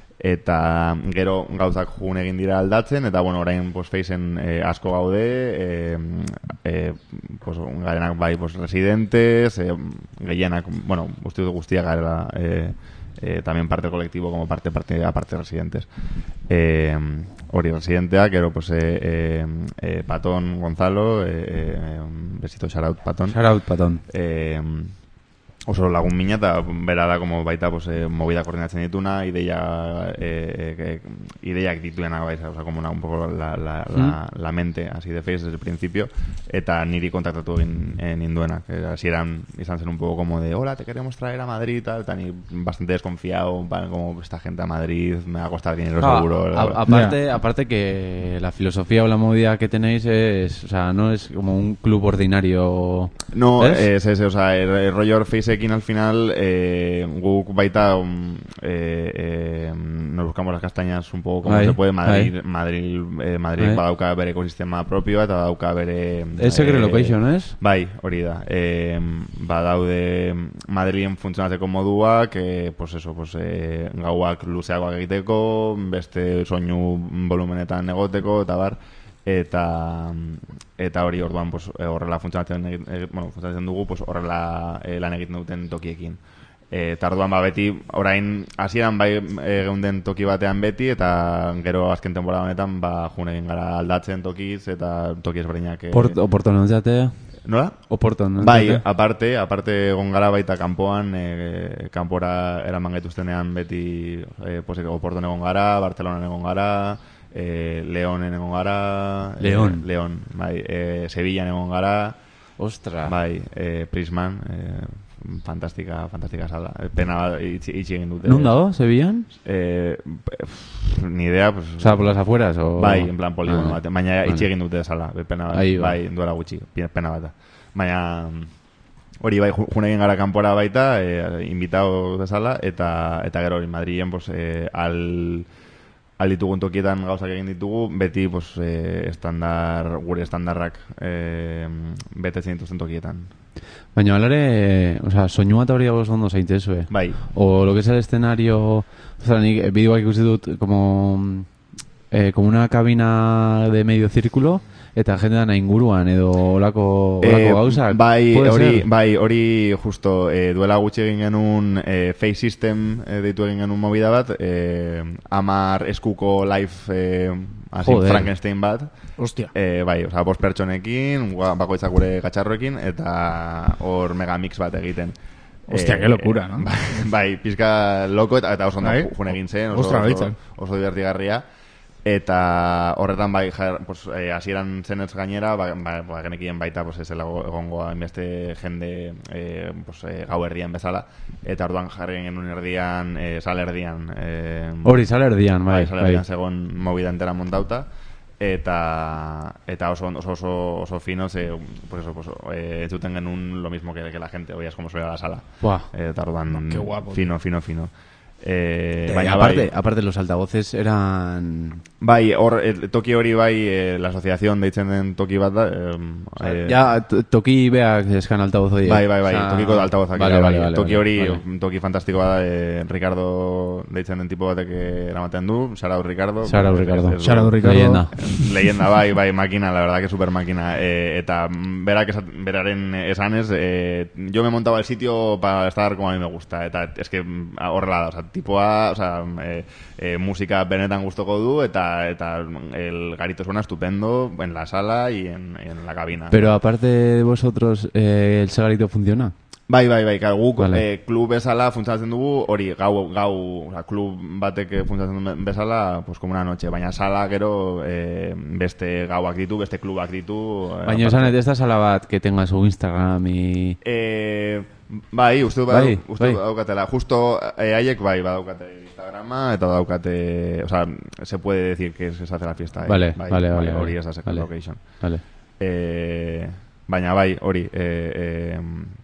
D: eta gero gauzak jugun egin dira aldatzen, eta bueno, orain pues, Faceen eh, asko gaude, eh, eh, pues, garenak bai pues, residentes, eh, gehienak, bueno, uste dut guztiak garela, eh, eh, también parte colectivo como parte, parte aparte residentes. Eh, hori residenteak, gero pues, eh, eh, eh, Patón Gonzalo, eh, eh, un besito shoutout Patón.
B: shout out, patón.
D: Eh, oso lagun mina eta bera da como baita pues, eh, movida koordinatzen dituna, ideia, eh, eh, ideiak dituena bai, o sea, como una, un poco la, la, la, la mente así de Face desde el principio, eta niri kontaktatu egin eh, ninduena, que así eran, izan zen un poco como de hola, te queremos traer a Madrid tal, eta ni bastante desconfiado, en plan, como esta gente a Madrid me va a costar dinero
B: Ah,
D: seguro.
B: a-
D: bla, bla.
B: aparte, aparte que la filosofía o la movida que tenéis es, o sea, no es como un club ordinario.
D: No,
B: ¿Ves?
D: es ese, o sea, el, el rollo Faceekin al final, eh, guk baita, um, eh, eh, nos buscamos las castañas un poco como
B: Bai,
D: se puede. Madrid,
B: bai.
D: Madrid, eh, Madrid
B: Bai.
D: badauka bere ekosistema propioa eta badauka bere...
B: Es Secret Location, ¿es?
D: Bai, hori da. Eh, badaude Madrilen funtzionatzeko moduak, eh, pues eso, pues, eh, gauak luzeagoak egiteko, beste soinu volumenetan egoteko, eta bar, eta eta hori orduan pues, eh, horrela funtzionatzen, egit- eh, bueno, funtzionatzen dugu, pues, horrela eh, lan egiten duten tokiekin. Eh, eta orduan ba beti, orain hasieran bai eh, geunden toki batean beti, eta gero azken temporada honetan ba jun egin gara aldatzen tokiz, eta toki ezberdinak... Eh,
B: Port, Oporto no zate.
D: nola?
B: Oporto no
D: Bai,
B: zate.
D: aparte, aparte egon gara baita kanpoan, e, kanpora eraman gaituztenean beti e, pues, Oporton egon gara, Bartzelonan egon gara, e, Leonen egon gara,
B: León.
D: e, León, bai, e, Sevillan egon gara,
B: Ostra.
D: bai, e, Prisman, e, fantastika, fantastika sala. Pena itxi, itxi egin dute.
B: ¿Non dago, Sevillan?
D: Eh, pff, ni idea, pues...
B: O sea, por las afueras o...
D: Bai, en plan poligono
B: Ah,
D: bat. Baina
B: vale.
D: itxi egin dute sala, pena bat.
B: Ahí va.
D: Bai, duela gutxi, pena bat. Baina hori bai, ju- june egin gara kanpora baita, e, invitado bezala, eta eta gero hori Madrilen, pues, e, al, al ditugun tokietan gauzak egin ditugu, beti, pues, e, estandar, gure estandarrak e, betetzen dituzten tokietan.
B: Baina alare, o sea, soinua eta hori dagoz ondo zaitezue.
D: Bai.
B: O lo que es el escenario, o sea, nik eh, bideoak ikusi dut como, eh, como una cabina de medio círculo, eta jende dana inguruan edo olako, olako
D: Eh,
B: gauzak.
D: bai,
B: Puede
D: hori,
B: ser?
D: bai, hori justo eh, duela gutxi egin genuen eh, Face System eh, deitu egin genuen movida bat, eh, amar eskuko live eh, así
B: Joder.
D: Frankenstein bat.
C: Hostia.
D: Eh, bai, osea, bost pertsonekin, gua- bakoitzak gure gatxarroekin, eta hor megamix bat egiten.
C: Hostia, qué locura, ¿no?
D: Bai, bai, pizka loko eta, eta oso ondo
C: Bai?
D: jun egin zen, oso,
C: Ostra,
D: oso,
C: baitzak.
D: oso divertigarria. Eta horretan bai, jar, pues, eh, hasieran zenez gainera, ba, ba, ba, genekien baita pues, ez egongoa inbeste jende eh, pues, eh, gau erdian bezala, eta orduan jarri genuen erdian, eh, sal erdian. Eh,
B: Hori, sal erdian, bai,
D: bai, sal
B: bai.
D: erdian zegoen movida entera montauta, eta eta oso oso oso, oso fino, ze, pues eso, pues, eh, entzuten genuen lo mismo que, que la gente, oías como suena la sala.
B: Buah.
D: Eh, eta orduan,
C: Qué guapo,
D: fino, fino, fino. Eh,
B: Eh,
D: baina
B: aparte,
D: bai,
B: aparte los altavoces eran...
D: bai, hor, eh, toki hori bai, eh, la asociación deitzen den toki bat da, eh, eh,
B: Ya, to- toki beak eskan altavoz horiek.
D: bai, bai, bai,
B: O sea,
D: tokiko altavozak
B: vale,
D: dira,
B: vale,
D: bai.
B: vale,
D: toki
B: vale,
D: hori,
B: vale.
D: toki fantastikoa da, eh, Ricardo deitzen den tipo batek eramaten du, Sarau Ricardo.
B: Shout out, Ricardo.
D: Ez- ez-
C: Shout out, Ricardo.
B: Leyenda.
D: Leyenda, bai, bai, makina, la verdad que super makina. Eh, eta mm, berak esat, beraren esanez, eh, yo me montaba el sitio para estar como a mí me gusta. Eta es que mm, horrela da, o sea, tipoa, o sea, eh, eh, musika benetan gustoko du, eta eta el garito suena estupendo en la sala y en, en la cabina.
B: Pero aparte de vosotros, eh, ¿el segarito funciona?
D: Bai, bai, bai, claro, guk
B: Vale.
D: eh, klub bezala funtzatzen dugu, hori gau, gau, oza, klub batek funtzatzen duen bezala, pues como una noche, baina sala gero eh, beste gauak ditu, beste klubak ditu. eh,
B: Baina
D: aparte.
B: esan, ez da sala bat que tenga su Instagram y...
D: Eh, bai, uste dut
B: Bai,
D: bai, uste
B: bai.
D: dut badaukatela. Justo eh, haiek bai badaukate Instagrama eta badaukate, o sea, se puede decir que se hace la fiesta. Eh?
B: Vale,
D: bai,
B: vale,
D: bai,
B: vale,
D: hori
B: vale.
D: esa second
B: Vale.
D: location.
B: Vale.
D: Eh, baina bai, hori, eh, eh,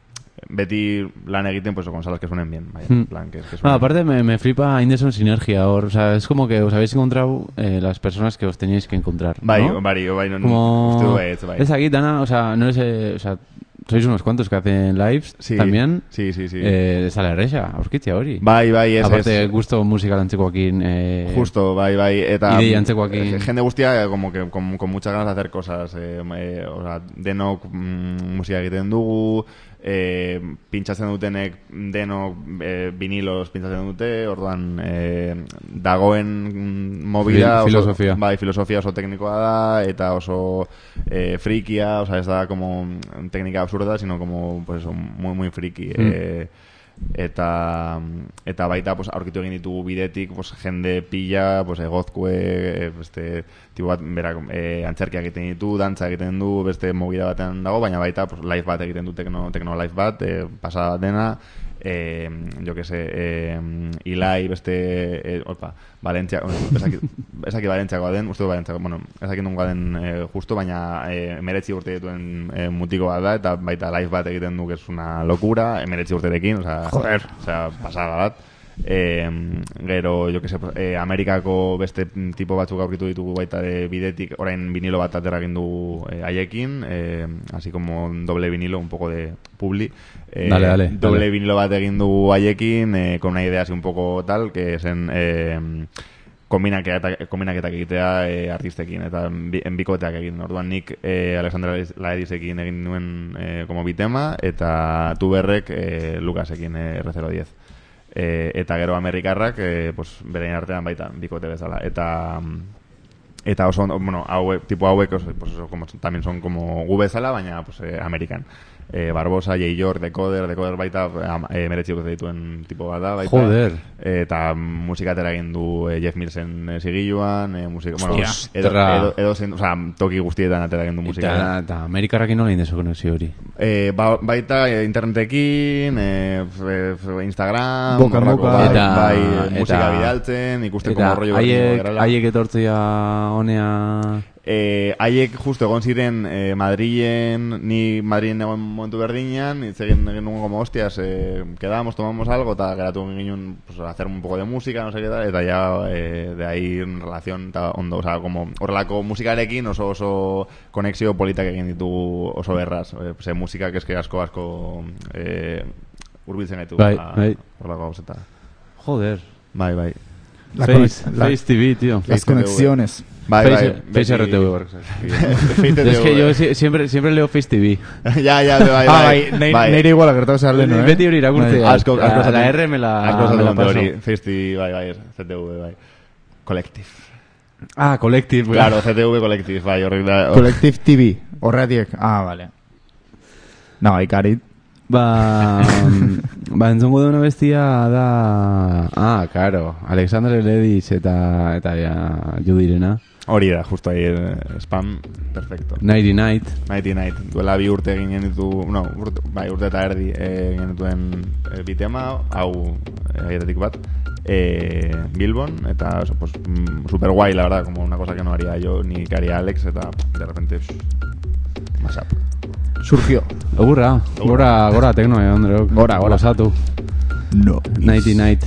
D: beti lan egiten pues con salas que suenen bien, vaya,
B: Hmm.
D: en plan que, que
B: No,
D: suenen
B: aparte me, me flipa Inderson Sinergia. O sea, es como que os habéis encontrado eh, las personas que os teníais que encontrar.
D: bai,
B: ¿no?
D: bai, bai, no,
B: Como...
D: uste dut ez, bai.
B: Es aquí, Dana, o sea, no es... eh, o sea, sois unos cuantos que hacen lives
D: Sí,
B: también.
D: sí, sí, sí.
B: Eh, sale erresa, aurkitzea hori.
D: Bai, bai, ez,
B: Aparte,
D: ez.
B: gusto musikal antzekoakin... Eh,
D: Justo, bai, bai, eta
B: Ideia antzekoakin.
D: eh, jende guztia eh, como que con, con muchas ganas de hacer cosas, eh, eh, o sea, denok mm, musika egiten dugu, eh, pintxatzen dutenek denok eh, vinilos pintxatzen dute, orduan eh, dagoen mm, movida,
B: Fil-
D: oso-
B: filosofia.
D: bai, filosofia oso teknikoa da, eta oso eh, frikia, o sea, ez da como mm, técnica absurda, sino como, pues, eso, muy, muy friki, eh, eta eta baita pues aurkitu egin ditugu bidetik pues jende pila pues egozkue e, beste tipo bat berak e, antzerkiak egiten ditu, dantza egiten du, beste movida batean dago, baina baita pues live bat egiten du, tekno tekno live bat, e, pasada dena, eh, yo que sé, eh, Ilai beste eh, opa, Valentzia, bueno, ezaki ezaki Valentziakoa den, uste du Valentziakoa, bueno, ezaki nungoa den eh, justo, baina eh, emeretzi urte dituen eh, mutiko bat da, eta baita live bat egiten du, que es una locura, emeretzi urterekin, o sea,
C: Joder.
D: o sea, pasada bat. Eh, gero, jo que sé, eh, Amerikako beste tipo batzuk aurkitu ditugu baita de bidetik, orain vinilo bat atera egin du eh, haiekin, eh, así como doble vinilo, un poco de publi. Eh,
B: Dale, dale,
D: doble
B: dale.
D: vinilo bat egin du haiekin, eh, con una idea así un poco tal, que zen eh, kombinaketak kombinaketak egitea eh, artistekin, eta bi, bikoteak egin. Orduan nik eh, Alexandra Laedisekin egin nuen eh, como bitema, eta Tuberrek eh, Lukasekin eh, erre zero diez. Eh, eta gero Amerikarrak eh, pues, berain artean baita bikote bezala, eta eta oso ondo, bueno, hauek, tipo hauek oso, pues eso, como, también son como gu bezala, baina pues, eh, Amerikan. Eh, Barbosa, J. York, Decoder, Decoder baita eh, meretzi urte dituen tipo bat da baita.
B: Joder.
D: Eh, eta musika atera egin du eh, Jeff Milsen eh, zigiluan, eh, musika, bueno,
B: Hostia,
D: edo,
B: terra.
D: edo, edo, zen, o sea, toki guztietan atera egin du musika.
B: Eta, eta Amerikarrakin nola indezu konexio hori.
D: Eh, ba, baita eh, internetekin, eh, f- f- Instagram,
C: Boka en
D: horrelako,
C: boka.
D: bai,
B: Eta-
D: bai, eh, musika
B: eta-
D: bidaltzen, ikusten
B: Eta
D: como rollo
B: haiek,
D: berdingo garela.
B: haiek etortzea honea...
D: Eh, haiek justo egon ziren eh, Madrilen, ni Madrilen egon momentu berdinean, hitz egin egin nuen como hostias, eh, quedamos, tomamos algo, eta geratu ginen pues, hacer un poco de música, no sé qué tal, eta ya eh, de ahí en relación ta ondo, o sea, como horrelako musikarekin oso oso konexio politak egin ditugu oso berraz, eh, ze musika eske asko asko eh, urbiltzen gaitu.
B: Bai, bai.
D: Horrelako gauzeta.
B: Joder.
D: Bai, bai.
C: La
B: Face,
C: conex- la-
B: Face T V, tío.
C: Las conexiones.
D: Bai,
B: Face,
D: bai.
B: Face R T V.
D: Face
B: Es que yo si- siempre, siempre leo Face T V.
D: ya, ya, bai,
C: Ah,
D: bai.
C: bai, nei- neire igual agertatu zehalen, eh?
B: Beti hori irakurtzea.
C: Bai.
D: Asko,
B: La-
D: asko
B: la R me la,
D: asko
B: me la
D: esaten dute
B: paso.
D: hori. Face T V, bai, bai, Z T V, bai. Collective.
B: Ah, Collective.
D: Claro, Z T V Collective, bai, horrek da.
C: Collective T V. Horretiek. Ah, vale. No, ikarit.
B: Ba, ba entzongo duna bestia da... Ah, claro. Alexander Ledis eta, eta ja, Judirena.
D: Hori da, justo ahí, eh, spam, perfecto.
B: Nighty Night.
D: Nighty Night. Duela bi urte egin genitu, no, urte, bai, urte eta erdi eh, egin genituen eh, bitema, hau eh, aietatik bat, eh, Bilbon, eta eso, pues, mm, super guay, la verdad, como una cosa que no haría yo, ni que haría Alex, eta de repente, pff, mashup.
C: Surgió.
B: Gora, gora, gora tekno, eh, ondreok.
C: Gora, gora.
B: Gozatu.
C: No.
B: Nighty Night.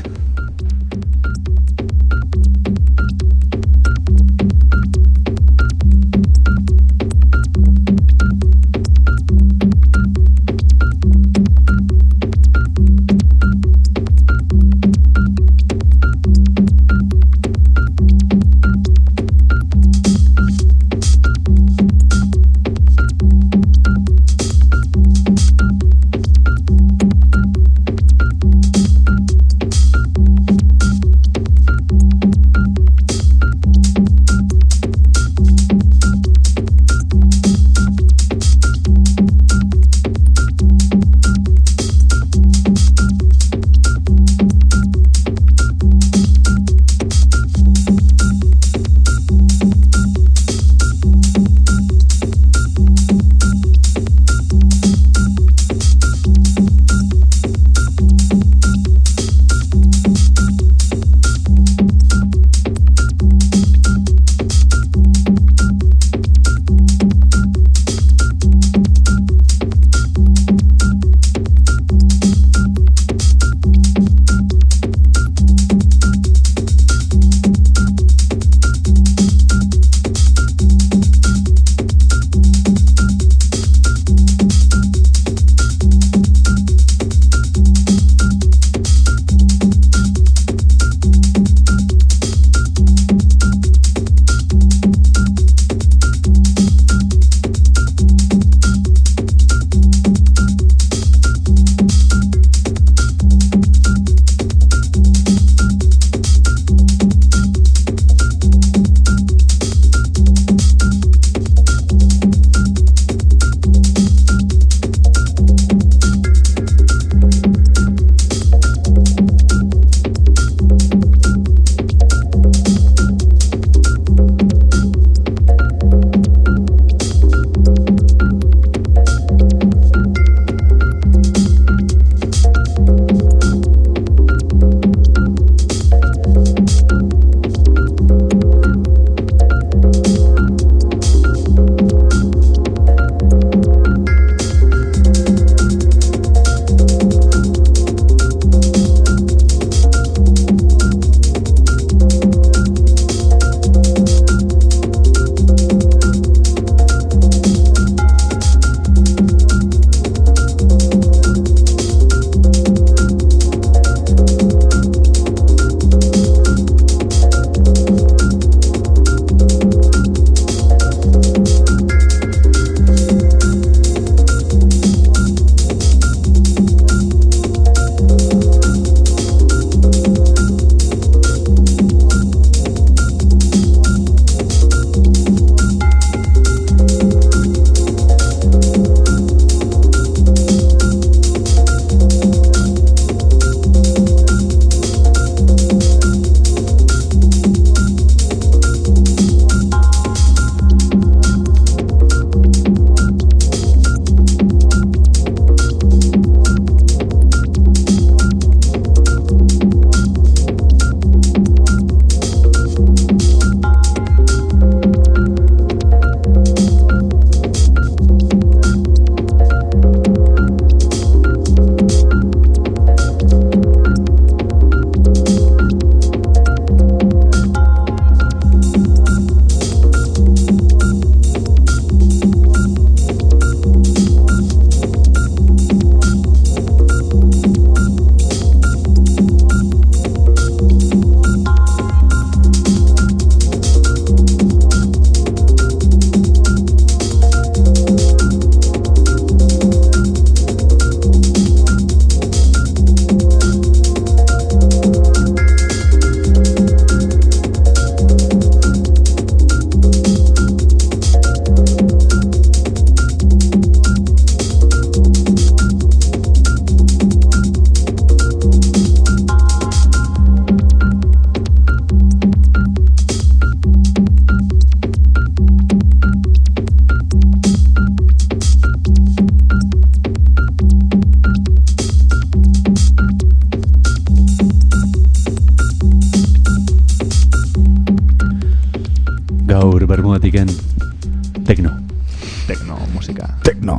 B: Gaur Bermudatiken tekno.
D: Tekno, musika.
C: Tekno.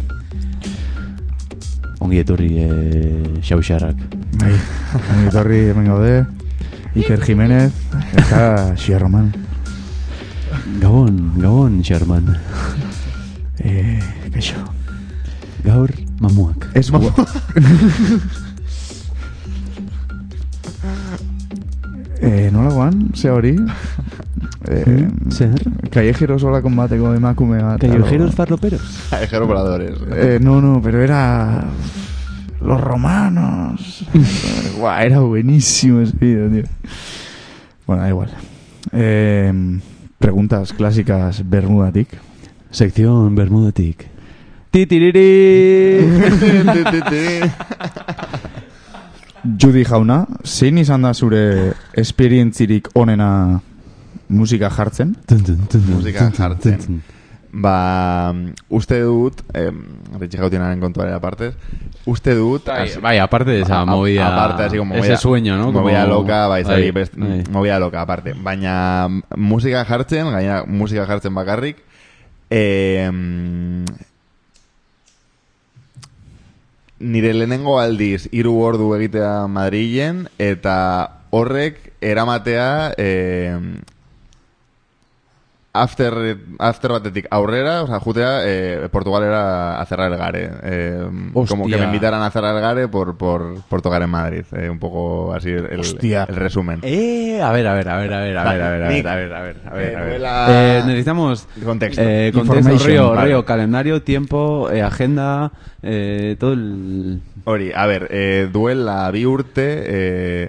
B: Ongi etorri eh, xauxarrak.
C: Bai, ongi etorri hemen gaude. Iker Jimenez eta Xerroman.
B: Gabon, gabon, Xerman.
C: Eh, kaixo.
B: Gaur mamuak.
C: Ez mamuak. eh, nola guan, ze hori? Eh,
B: Zer?
C: Callejeros hola combateko emakume bat.
B: Callejeros farloperos.
D: Callejeros voladores.
C: Eh, no, no, pero era... Los romanos. Guau, era buenísimo ese vídeo, tío. Bueno, da igual. Eh, preguntas clásicas Bermudatik.
B: Sección Bermudatik. Titiriri.
C: Judy jauna, zein izan da zure esperientzirik onena musika jartzen?
D: Musika jartzen. Ba, uste dut, eh, Richie Gautienaren kontuaren aparte, uste dut...
B: Bai, bai, aparte de esa movida...
D: Aparte, así como movida...
B: Ese sueño, ¿no?
D: Movida
B: como...
D: loca, bai, zari, best,
B: bai.
D: movida loca, aparte. Baina musika jartzen, gaina musika jartzen bakarrik, eh, nire lehenengo aldiz hiru ordu egitea Madrilen, eta horrek eramatea... Eh, After, after batetik aurrera, o sea, jutea eh, Portugalera a cerrar el Gare. Eh, como que me invitaran a cerrar el Gare por, por, por tocar en Madrid. Eh, un poco así el, el resumen.
B: Eh, a ver, a ver, a ver, a ver, a ver, a ver, a ver, a ver, a ver, a ver, a ver. Eh, necesitamos
D: contexto.
B: Eh, contexto, río, vale. río, calendario, tiempo, eh, agenda, eh, todo el...
D: Ori, a ver, eh, duela bi urte, eh,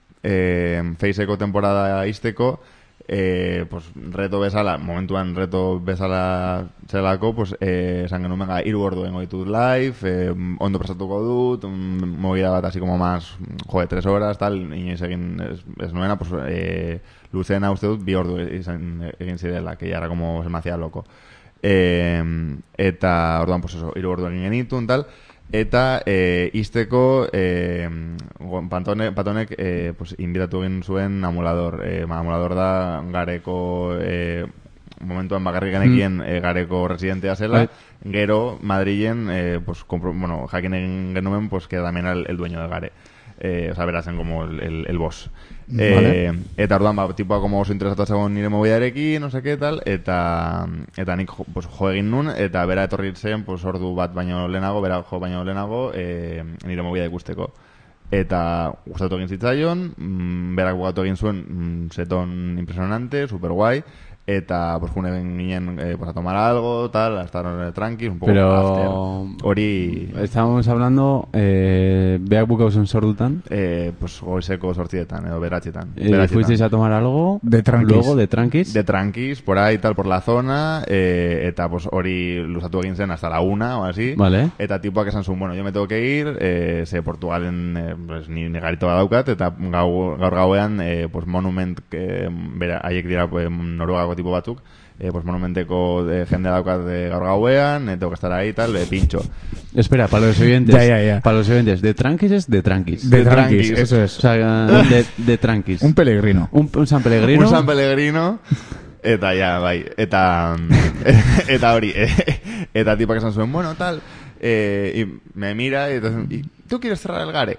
D: eh, Feiseko temporada izteko, Eh, pues reto bezala, momentuan reto bezala zelako, pues eh, esan genuen venga, hiru ordu engo ditut live, eh, ondo prestatuko dut, un movida bat así como más, joder, tres horas, tal, inoiz egin ez, ez nuena, pues eh, luzena uste dut, bi ordu izan, egin zidela, que ya era como se me hacía loco. Eh, eta, orduan, pues eso, hiru ordu egin genitun, tal, eta eh, izteko eh, Pantone, Patonek eh, pues, invitatu egin zuen amulador. Eh, amulador da Gareko eh, momentuan bakarrik genekien eh, Gareko residentea zela. Right. Gero Madrilen eh, pues, compro, bueno, jakin egin genuen pues, que también el, el dueño de Gare. Eh, o sea, berazen como el, el, el boss. Eh, vale. Eta orduan, ba, tipoa como oso interesatu zegoen nire mobidarekin, no sé qué tal, eta eta nik pues, jo egin nun, eta bera etorri zen pues, ordu bat baino lehenago, bera jo baino lehenago, eh, nire mobida ikusteko. Eta gustatu egin zitzaion, mm, berak bukatu egin zuen mm, seton impresionante, super guai, eta pues june ginen eh, pues, a tomar algo, tal, a estar tranquis, un poco
B: pero
D: after. Hori...
B: Estábamos hablando, eh, beak bukauzen sordutan.
D: Eh, pues goizeko sortzietan, edo beratxetan.
B: Eh, ¿Fuisteis a tomar algo?
C: De tranquis.
B: Luego, de tranquis.
D: De tranquis, por ahí, tal, por la zona, eh, eta pues hori luzatu egin zen hasta la una, o así.
B: Vale.
D: Eta tipoak esan zuen, bueno, yo me tengo que ir, eh, ze Portugalen, eh, pues, ni, ni garito badaukat, eta gau, gaur gauean, eh, pues monument, eh, bera, haiek dira, pues, Noruegako tipo batzuk, eh, pues monumenteko de jende daukat de gaur gauean, eh, tengo que estar ahí tal, de pincho.
B: Espera, para los oyentes,
C: ya, ya, ya.
B: para los oyentes, de tranquis es de tranquis.
C: De, de tranquis, tranquis, eso es.
B: O sea, de, de tranquis.
C: Un peregrino.
B: Un, un San Pellegrino.
D: Un San Pellegrino. Eta ya, bai, eta eta hori, eh, eta tipa que esan zuen, bueno, tal, eh, y me mira y, entonces, y ¿tú quieres cerrar el Gare?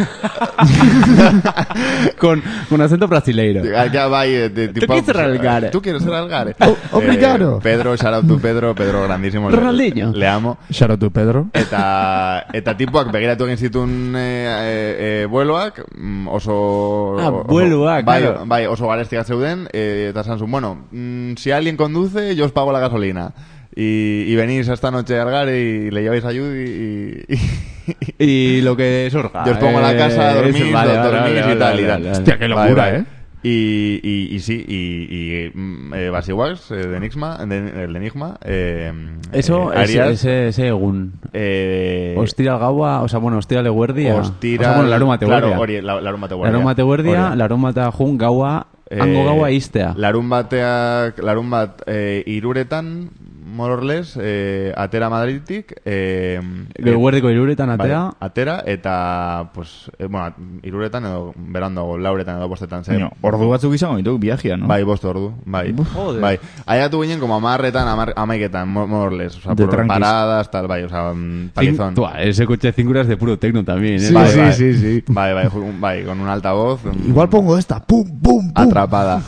B: con, con acento brasileiro.
D: Ya va, eh, de,
B: tipo, ¿tú quieres cerrar el Gare?
D: ¿Tú quieres cerrar el Gare?
C: Oh, obrigado.
D: Eh, Pedro, shout out to Pedro, Pedro grandísimo.
B: Ronaldinho.
D: Le, le amo.
C: Shout out to Pedro.
D: Eta, eta tipoak begiratu egin zituen eh, eh, eh, vueloak, oso...
B: Ah, vueloak,
D: bai,
B: claro.
D: Bai, oso garestiak zeuden, eh, eta esan zuen, bueno, mm, si alguien conduce, yo os pago la gasolina. Y, y venís esta noche al Gare y le lleváis ayuda y... y
B: y lo que surja.
D: Yo os pongo a la casa, dormís,
B: eh, vale,
D: dormís
B: vale,
D: y
B: vale,
D: tal
B: vale,
D: y tal.
B: vale, vale.
C: Hostia, qué locura,
D: vale, vale.
C: ¿eh?
D: Y, y, y sí, y, y eh, Basiwax, eh, de Enigma, de, el de Enigma, eh,
B: eso,
D: eh, Arias,
B: ese, ese egun.
D: Eh,
B: Ostira gaua, o sea, bueno, ostira leguerdia.
D: Ostira,
B: o sea, bueno, larumate guardia.
D: Claro, hori, la, larumate guardia.
B: Larumate guardia, larumate jun gaua, hango gaua iztea.
D: Larun bateak, larun bat eh, iruretan, more or less, eh, atera Madridik, eh,
B: Gauerdiko hiruretan atera.
D: bai, atera, eta, pues, eh, bueno, hiruretan edo, berandago, lauretan edo bostetan zen.
C: Baina, ordu batzuk izango ditu viajea, no?
D: Bai, bost ordu, bai.
B: Joder.
D: Bai. Aiatu ginen como amarretan, amar, amaiketan, more or less. O sea,
C: De
D: por
C: tranquis.
D: paradas, tal, bai, o sea, mm, palizón.
B: Tua, ese coche cinco horas de puro tecno también, ¿eh?
C: Sí,
D: Bai,
C: sí,
D: bai.
C: sí, sí.
D: Bai, bai, ju- bai, con un altavoz. mm,
C: Igual pongo esta, pum, pum, pum.
D: atrapada.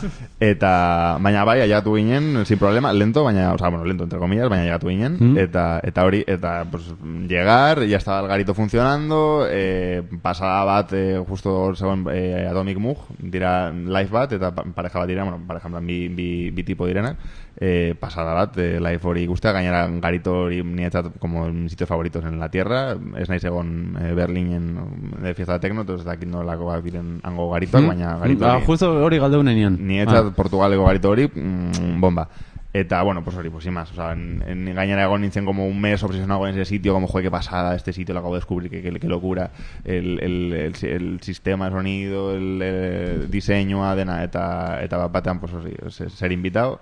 D: Eta, baina bai, aiatu ginen, sin problema, lento, baina, o sea, bueno, lento entre comillas, baina aiatu ginen,
B: Mm.
D: eta, eta hori, eta, pues, llegar, ya estaba el garito funcionando, eh, pasada bat, eh, justo segon, eh, Atomic Mug, dira live bat, eta pa- pareja bat dira, bueno, pareja en plan, bi, bi, bi tipo direnak, eh, pasada bat, eh, live hori guztia, gainera garito hori nietzat como mis sitios favoritos en la tierra, ez naiz egon eh, Berlinen de fiesta de tecno, entonces dakit nolako diren hango garitoak, baina garito
B: Ah,
D: hori-
B: justo hori galdeunean.
D: Nietzat
B: Ah.
D: Portugaleko garito hori, mm, bomba. Eta, bueno, pues hori, pues sin más. O sea, en, en gainera egon nintzen como un mes obsesionado con ese sitio, como, joder, qué pasada, este sitio lo acabo de descubrir, qué, qué, qué locura. El, el, el, el sistema de sonido, el, el diseño, dena, eta, eta batean, pues, osi, ser invitado.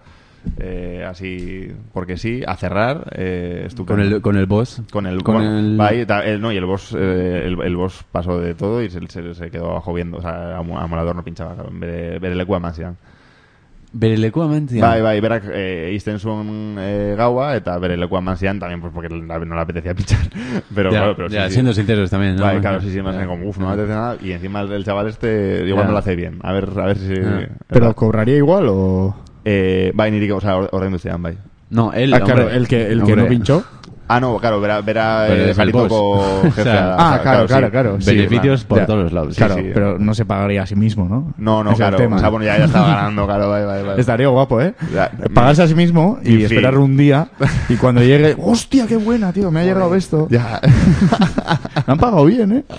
D: Eh, así, porque sí, a cerrar, eh, estupendo.
B: Con el, con el boss.
D: Con el,
B: con
D: bueno,
B: el...
D: bai, eta, el, no, y el boss, eh, el, el boss pasó de todo y se, se, se quedó abajo viendo, o sea, amolador no pinchaba, claro, bere, bere lekua eman zidan.
B: Bere lekua mentzia.
D: Bai, bai, berak eh, izten zuen eh, gaua, eta bere lekua eman zidan, también pues porque la- no le apetecía pinchar. Pero,
B: Ya,
D: claro, pero sí,
B: ya,
D: sí.
B: siendo sinceros también, ¿no?
D: Bai, claro, sí, sí, más
B: Ya.
D: como, uff, no me apetece nada, y encima el, el chaval este igual
B: Ya.
D: no lo hace bien. A ver, a ver si...
B: Ya.
C: Pero cobraría igual o...
D: Eh, bai, nirik, o sea, ordaindu zidan, bai.
B: No, él,
C: Ah, claro,
B: hombre.
C: el que, el que
B: Hombre.
C: no pinchó.
D: Ah, no, claro, verá, verá
B: Pero
D: eh,
B: es el
D: garitoko
B: boss.
D: jefe.
B: O sea,
C: Ah,
D: o sea,
C: claro, claro,
D: sí.
C: claro. sí,
B: Beneficios por
C: ya.
B: todos los lados.
C: Claro,
D: Sí, sí.
C: pero no se pagaría a sí mismo, ¿no?
D: No, no,
C: Es el
D: claro.
C: tema.
D: O sea, bueno, ya, ya estaba ganando, claro, bai, bai, bai.
C: Estaría guapo, ¿eh?
D: Ya.
C: Pagarse a sí mismo y,
D: Y
C: esperar
D: fin.
C: un día y cuando llegue, hostia, qué buena, tío, me ha llegado esto.
D: Ya.
C: Me han pagado bien, ¿eh?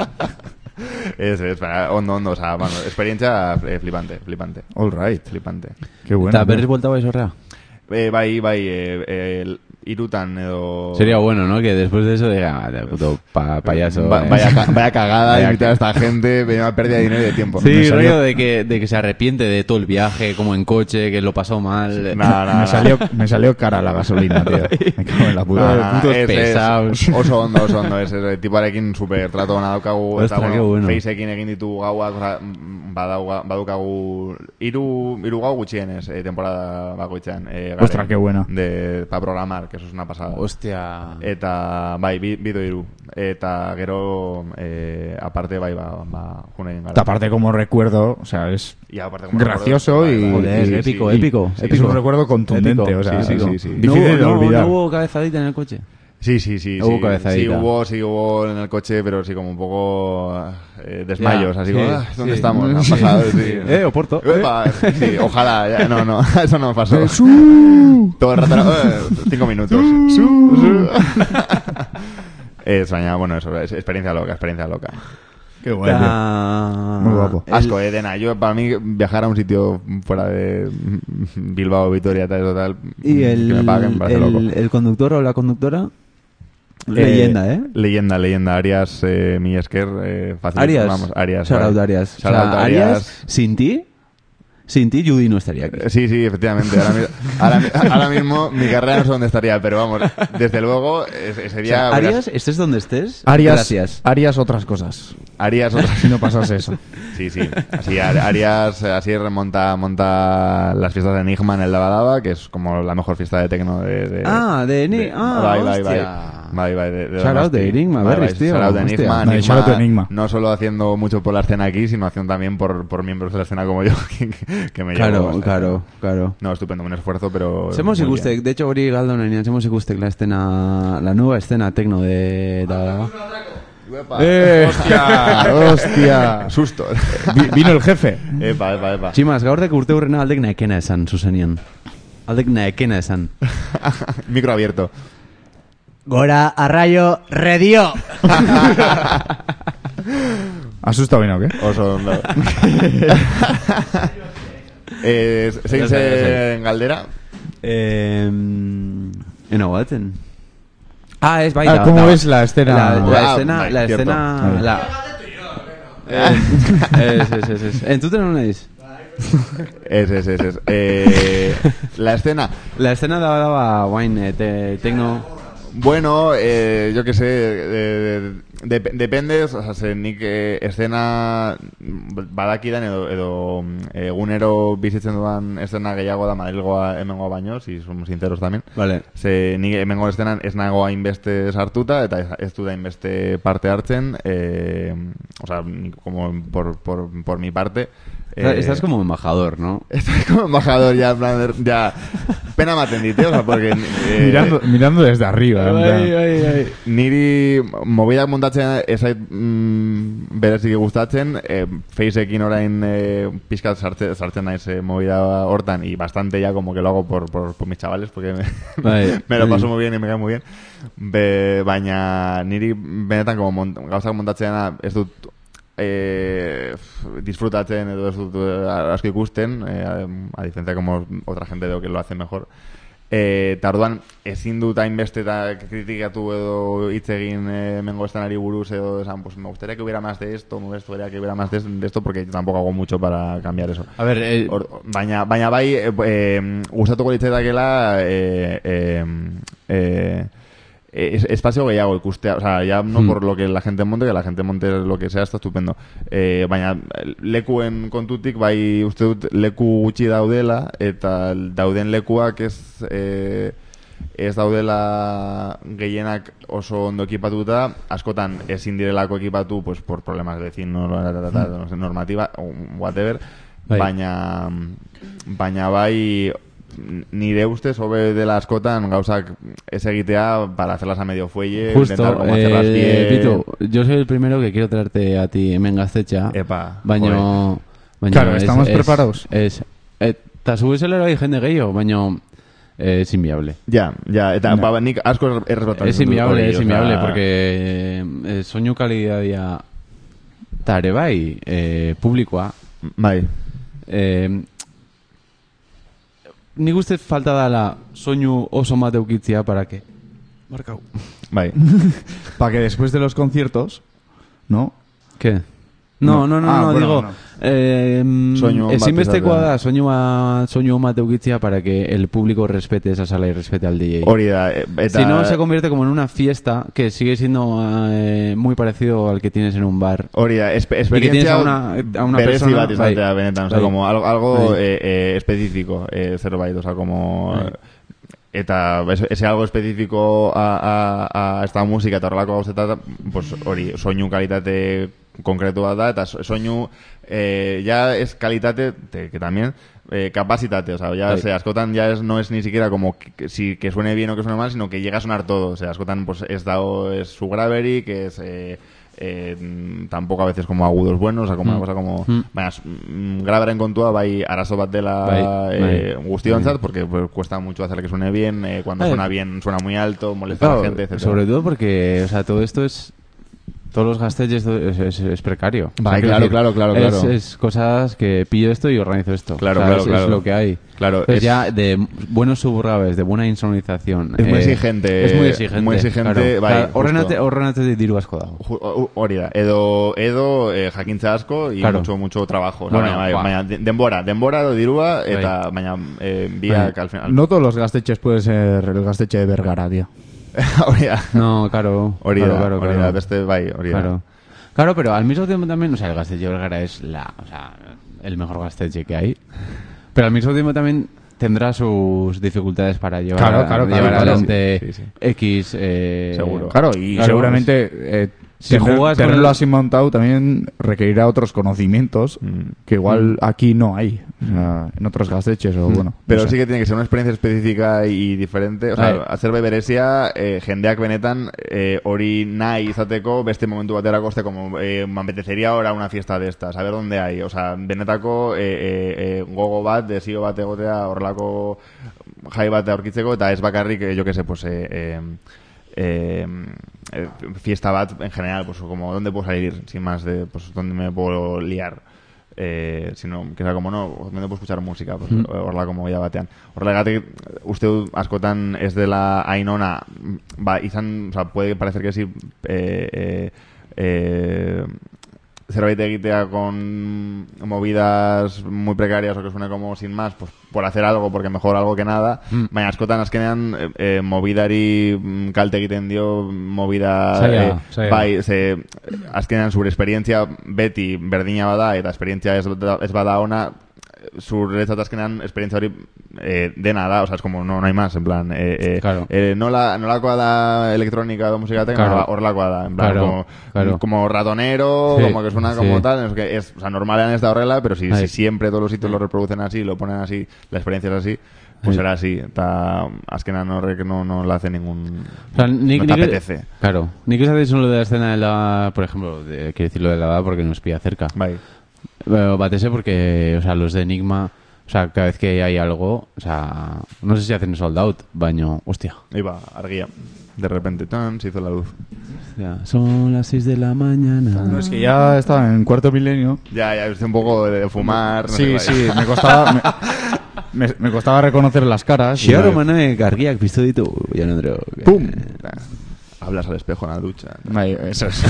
D: Es, es, ondo, ondo, o sea, bueno, experiencia eh, flipante, flipante.
C: All right.
D: Flipante.
C: Qué bueno.
B: Eta
C: tío.
B: berriz buelta bai zorrea.
D: Eh, bai, bai, eh, eh, irutan edo...
B: Sería bueno, ¿no? Que después de eso diga, ah, de puto pa payaso.
D: Va-
B: eh.
D: vaya, ca- vaya cagada
B: Vaya
D: invitar a
B: ca-
D: esta gente, una pérdida de dinero y de tiempo.
B: Sí,
C: Me salió-
B: rollo de que, de que se arrepiente de todo el viaje, como en coche, que lo pasó mal.
D: Nada, nada,
C: me, salió, me salió cara la gasolina, tío. Me cago en la puta.
D: Nada, nada,
B: putos
D: es- es
B: pesados.
D: oso ondo, oso ondo, es, es, tiparekin super trato ona daukagu,
B: Ostra,
D: eta,
B: qué bueno.
D: Faceekin egin ditu gauak, oza, badauga- badukagu hiru hiru gau gutxienez, eh, temporada bakoitzean. Eh, garen,
C: Ostra, qué buena.
D: De, para programar, que eso es una pasada.
B: Hostia.
D: Eta, bai, bi, bido hiru. Eta gero, eh, aparte, bai, ba, ba june egin gara.
C: Esta parte como recuerdo, o sea, es
D: Y aparte, como
C: gracioso
D: recuerdo,
C: y-
D: bai, bai,
B: Joder,
D: sí,
B: épico,
D: sí.
B: épico,
D: Sí,
B: épico.
C: es un recuerdo contundente,
B: Épico,
C: o sea,
D: sí, sí, sí, sí.
B: No,
C: difícil de
B: no,
C: olvidar.
B: no hubo cabezadita en el coche.
D: Sí, sí, sí.
B: Hubo
D: sí,
B: cabezadita.
D: Sí hubo, sí hubo en el coche, pero sí como un poco eh, desmayos,
B: Ya,
D: así
B: sí,
D: como, ah, ¿dónde
B: sí.
D: estamos? Ha
B: Sí.
D: pasado, sí.
B: Eh, Oporto.
D: Epa, sí, ojalá, ya, no, no, eso no pasó. Todo el rato, eh, cinco minutos. Es, baina, bueno, eso, es experiencia loca, experiencia loca.
C: Qué bueno. tío.
B: Ah,
C: Muy guapo.
B: el-
D: Asco, eh, Dena. Yo, para mí, viajar a un sitio fuera de Bilbao, Vitoria, tal, eso, tal,
B: Y el,
D: que me paguen, me parece loco.
B: el, el conductor o la conductora, leyenda, ¿eh?
D: Leyenda, leyenda. Arias, eh, mi esker, eh, fácil.
B: Arias.
D: Vamos, Arias.
B: Shout out
D: vale.
B: Arias.
D: Shout
B: O sea,
D: out
B: Arias,
D: Arias.
B: sin ti, sin ti Judy no estaría aquí.
D: Eh, Sí, sí, efectivamente. Ahora, mi- ahora, mi- ahora mismo mi carrera no sé dónde estaría, pero vamos, desde luego eh,
B: O
D: sería...
B: sea, Arias, estés donde estés,
C: Arias,
B: gracias.
C: Arias otras cosas.
D: Arias, otra-
C: Si no pasase eso.
D: Sí, sí. Así, Ar- Arias, eh, así remonta monta las fiestas de Enigma en el Daba Daba, que es como la mejor fiesta de tecno de... de-
B: Ah, de Eni- ah,
D: bye, bye, bye.
B: hostia.
D: Bye, bye, de, de
B: Shout out
D: Donosti.
B: de Enigma,
D: Bye,
B: berriz,
D: bye.
B: tío,
D: Shout out de
B: hostia.
D: Enigma,
C: Vale,
D: Enigma,
C: shout out de Enigma.
D: no solo haciendo mucho por la escena aquí, sino haciendo también por, por miembros de la escena como yo, que, que me llevo
B: Claro,
D: bastante.
B: claro, claro.
D: No, estupendo, un esfuerzo, pero...
B: Hemos
D: muy
B: ikustek,
D: bien.
B: de hecho hori galda honean, hemos ikustek la escena, la nueva escena tecno de Daba Daba.
D: Uepa.
C: ¡Eh! ¡Hostia! ¡Hostia!
D: Susto.
C: Vi- vino el jefe.
D: Epa, epa, epa.
B: Tximaz, gaurdek urte hurrena aldek naekena esan, zuzenian. Aldek naekena esan.
D: Micro abierto.
E: Gora arraio redio.
C: ¿Asusta bien o qué?
D: Oso ondo. eh, zein
B: Ya sé, ya sé.
D: zen galdera?
B: Eh, eno baten. Ah, es baita.
C: Ah, ¿cómo
B: da-
C: es la escena?
B: La, la
D: Ah,
B: escena,
D: bai,
B: la
D: cierto.
B: escena,
C: Vale.
B: la... Eh, es, es, es, es. Entzuten hona naiz?
D: Ez, ez, ez, ez. Eh, la escena...
B: La escena daba, daba wine, eh, te, tecno...
D: Bueno, eh, yo que sé, eh, de, depende, o sea, ze, nik eh, escena badakidan edo, edo egunero bizitzen duan escena gehiago da Madrilgoa hemengoa baino, si somos sinceros también.
B: Vale.
D: Ze nik hemengo escenan ez nago hainbeste sartuta eta ez du da hainbeste parte hartzen, eh, o sea, nik como por, por, por mi parte...
B: Eh, Estás como embajador, ¿no?
D: Estoy como embajador ya, en plan, ya pena maten dite, o sea, porque eh,
C: mirando, mirando desde arriba.
B: Ai, ai, ai.
D: Niri mobidak montatzen ezait mm, berezik gustatzen, eh, Faceekin orain eh, pizkat sartzen, sartzen naiz eh, movida hortan y bastante ya como que lo hago por, por, por mis chavales porque me,
B: Bai,
D: me lo
B: bai.
D: paso muy bien y me cae muy bien. Be, baina niri benetan como mont, gauzak montatzen ez dut eh, disfrutatzen edo ez dut eh, asko ikusten, eh, a diferencia como otra gente veo que lo hace mejor. Eh, tarduan ezin dut hainbeste eta kritikatu edo hitz egin eh, mengo estanari buruz edo esan, pues me gustaría que hubiera más de esto, me gustaría que hubiera más de, de esto porque tampoco hago mucho para cambiar eso.
B: A ver, eh,
D: Or, baina, baina bai eh, eh, gustatuko litzaitakela eh, eh, eh, Es, espazio gehiago ikustea, o sea, ya no mm. por lo que la gente monte, que la gente monte lo que sea, está estupendo. Eh, baina lekuen kontutik, bai uste dut leku gutxi daudela, eta dauden lekuak ez, eh, ez daudela gehienak oso ondo ekipatuta, askotan ezin direlako ekipatu, pues por problemas de vecino, no sé, normativa, whatever, bai. baina, baina bai... Nire ustez hobe dela askotan gauzak ez egitea para hacerlas a medio fuelle.
B: Justo,
D: como hacerlas
B: eh,
D: bien.
B: Pitu, yo soy el primero que quiero traerte a ti hemen gaztetxa.
D: Epa,
B: baino, baino
C: claro,
B: es,
C: estamos
B: es,
C: preparados.
B: Es, eh, ta subizela hay jende gehiago, baino eh, es inviable.
D: Ya, ya, eta
C: no.
D: ba, nik asko errespetatzen
B: Es inviable,
D: hori,
B: es
D: o
B: inviable,
D: sea...
B: porque eh, soinu kalidadia tare bai, eh, publikoa.
D: Bai.
B: Eh, Nik uste falta dala soinu oso mate eukitzia para que... Marcau.
D: Bai.
C: Para que después de los conciertos, ¿no?
B: ¿Qué? No, no, no, no,
C: ah,
B: no
C: bueno,
B: digo...
C: no.
B: Eh,
D: Soinu
B: ezinbestekoa
D: bat
B: da soinu ma, soinu mate eukitzia para que el público respete esa sala y respete al D J.
D: Hori da, eta...
B: Si no, se convierte como en una fiesta que sigue siendo eh, muy parecido al que tienes en un bar.
D: Hori da, espe
B: Y que tienes
D: experiencia
B: a una, a una
D: berezi
B: persona...
D: bat izatea
B: bai,
D: benetan, o sea,
B: bai.
D: como algo, algo
B: Bai.
D: eh, eh, específico, eh, zerbait, o sea, como...
B: Bai.
D: Eta ese algo específico a, a, a esta música eta horrelako gauzetan, pues hori, soinu kalitate konkretua da, eta soinu eh, ya es kalitate, te, que también, eh, capacitate, o sea, ya, o sea, askotan ya es, no es ni siquiera como que, si, que suene bien o que suene mal, sino que llega a sonar todo, o sea, askotan pues es dado, es su gravery, que es... Eh, Eh, tampoco a veces como agudos buenos, o sea, como
B: mm.
D: una cosa como
B: mm.
D: baina, grabaren kontua bai arazo bat dela
B: bai,
D: eh,
B: bai.
D: guztiontzat, porque pues, cuesta mucho hacer que suene bien, eh, cuando
B: bai.
D: suena bien suena muy alto, molesta
B: Claro,
D: a la gente, etcétera.
B: sobre todo porque, o sea, todo esto es... Todos los gastelles es, es, es precario.
D: Vale,
B: o sea,
D: claro,
B: decir,
D: claro, claro,
B: es,
D: claro.
B: es cosas que pillo esto y organizo esto.
D: Claro,
B: o sea,
D: claro,
B: es,
D: claro.
B: es lo que hay.
D: Claro,
B: Entonces
D: es-
B: ya de buenos subgraves, de buena insonorización.
D: Es muy
B: eh,
D: exigente,
B: Es muy exigente.
D: muy exigente,
B: claro.
D: bai,
B: Claro, horrenate,
D: justo.
B: horrenate de diru asko dago.
D: Ju- o- Hori da, edo, edo eh, jakintza asko y
B: Claro.
D: mucho, mucho trabajo. O sea,
B: Bueno,
D: baina, bai,
B: ba.
D: baina, de- denbora, denbora edo dirua, eta baina eh, biak al final.
C: No todos los gasteches puede ser el gasteche de Vergara, tío.
D: Hori da,
B: No, claro.
D: hori
B: claro,
D: da,
B: claro,
D: hori
B: claro.
D: da, beste bai, hori da.
B: Claro. Claro, pero al mismo tiempo también, o sea, el Gasteche Vergara es la, o sea, el mejor Gasteche que hay. Pero al mismo tiempo también tendrá sus dificultades para llevar,
C: Claro, claro,
B: llevar
C: claro, claro.
B: adelante
D: Sí, sí, sí.
B: X. Eh,
D: Seguro.
C: Claro, y
B: Claro,
C: seguramente eh,
B: si
C: tener-
B: juegas con
C: tenerlo
B: el-
C: así montado también requerirá otros conocimientos
D: Mm.
C: que igual aquí no hay. O sea, en otros gasteches o bueno.
D: Pero
C: no sé.
D: sí que tiene que ser una experiencia específica y diferente. O sea,
B: Bai.
D: hacer beberesia, eh, jendeak benetan, eh, hori nahi izateko, beste momentu baterako, este como, eh, me apetecería ahora una fiesta de estas, a ver dónde hay. O sea, benetako, eh, eh, eh, gogo bat, desio bat egotea, horrelako jai bat aurkitzeko, eta ez bakarrik, eh, yo que sé, pues, eh, eh, eh, eh, fiesta bat en general, pues como, ¿dónde puedo salir? Sin más de, pues, ¿dónde me puedo liar? Eh, sino que sea como no, donde puedo escuchar música, pues,
B: Mm.
D: horrela como ya batean. Horregatik, uste dut askotan ez dela hain ona, ba, izan, o sea, puede parecer que sí, eh, eh, eh, zerbait egitea con movidas muy precarias o que suene como sin más, pues por hacer algo, porque mejor algo que nada, mm. baina askotan azkenean eh, eh, movidari kalte egiten dio movida
B: Zaila,
D: eh,
B: zaila.
D: bai, ze azkenean zure esperientzia beti berdina bada eta esperientzia ez, ez bada ona, zuretzat azkenean esperientzia hori eh, dena da, o sea, es como no, no hay más, en plan eh, eh,
B: claro.
D: eh, nola, nolakoa da elektronika edo musika tekno,
B: claro.
D: horrelakoa da, en plan,
B: claro.
D: como,
B: claro.
D: como ratonero,
B: sí.
D: como que suena como
B: sí.
D: tal, es que es, o sea, normalean ez da horrela, pero si,
B: Ahí.
D: si siempre todos los sitios lo reproducen así, lo ponen así, la experiencia es así, pues
B: Ahí.
D: será así, eta azkenan horrek no, no le hace ningún,
B: o sea, ni,
D: no
B: ni
D: te
B: que,
D: apetece.
B: Claro, ni que sabéis lo de la escena de la, por ejemplo, de, quiero decir lo de la edad porque nos pilla cerca.
D: Bai.
B: Pero batese porque, o sea, los de Enigma, o sea, cada vez que hay algo, o sea, no sé si hacen sold out, baño, hostia.
D: Ahí va, argia. De repente, tan, se hizo la luz.
B: Hostia, son las seis de la mañana.
C: No, es que ya estaba en cuarto milenio.
D: Ya, ya, usted un poco de fumar. No
C: Sí,
D: sé,
C: sí,
D: vaya.
C: me costaba... me... Me, me costaba reconocer las caras.
B: Xiaro manaek argiak piztu ditu, Jan Andreok.
C: ¡Pum!
D: Hablas al espejo en la ducha.
C: Bai, eso es.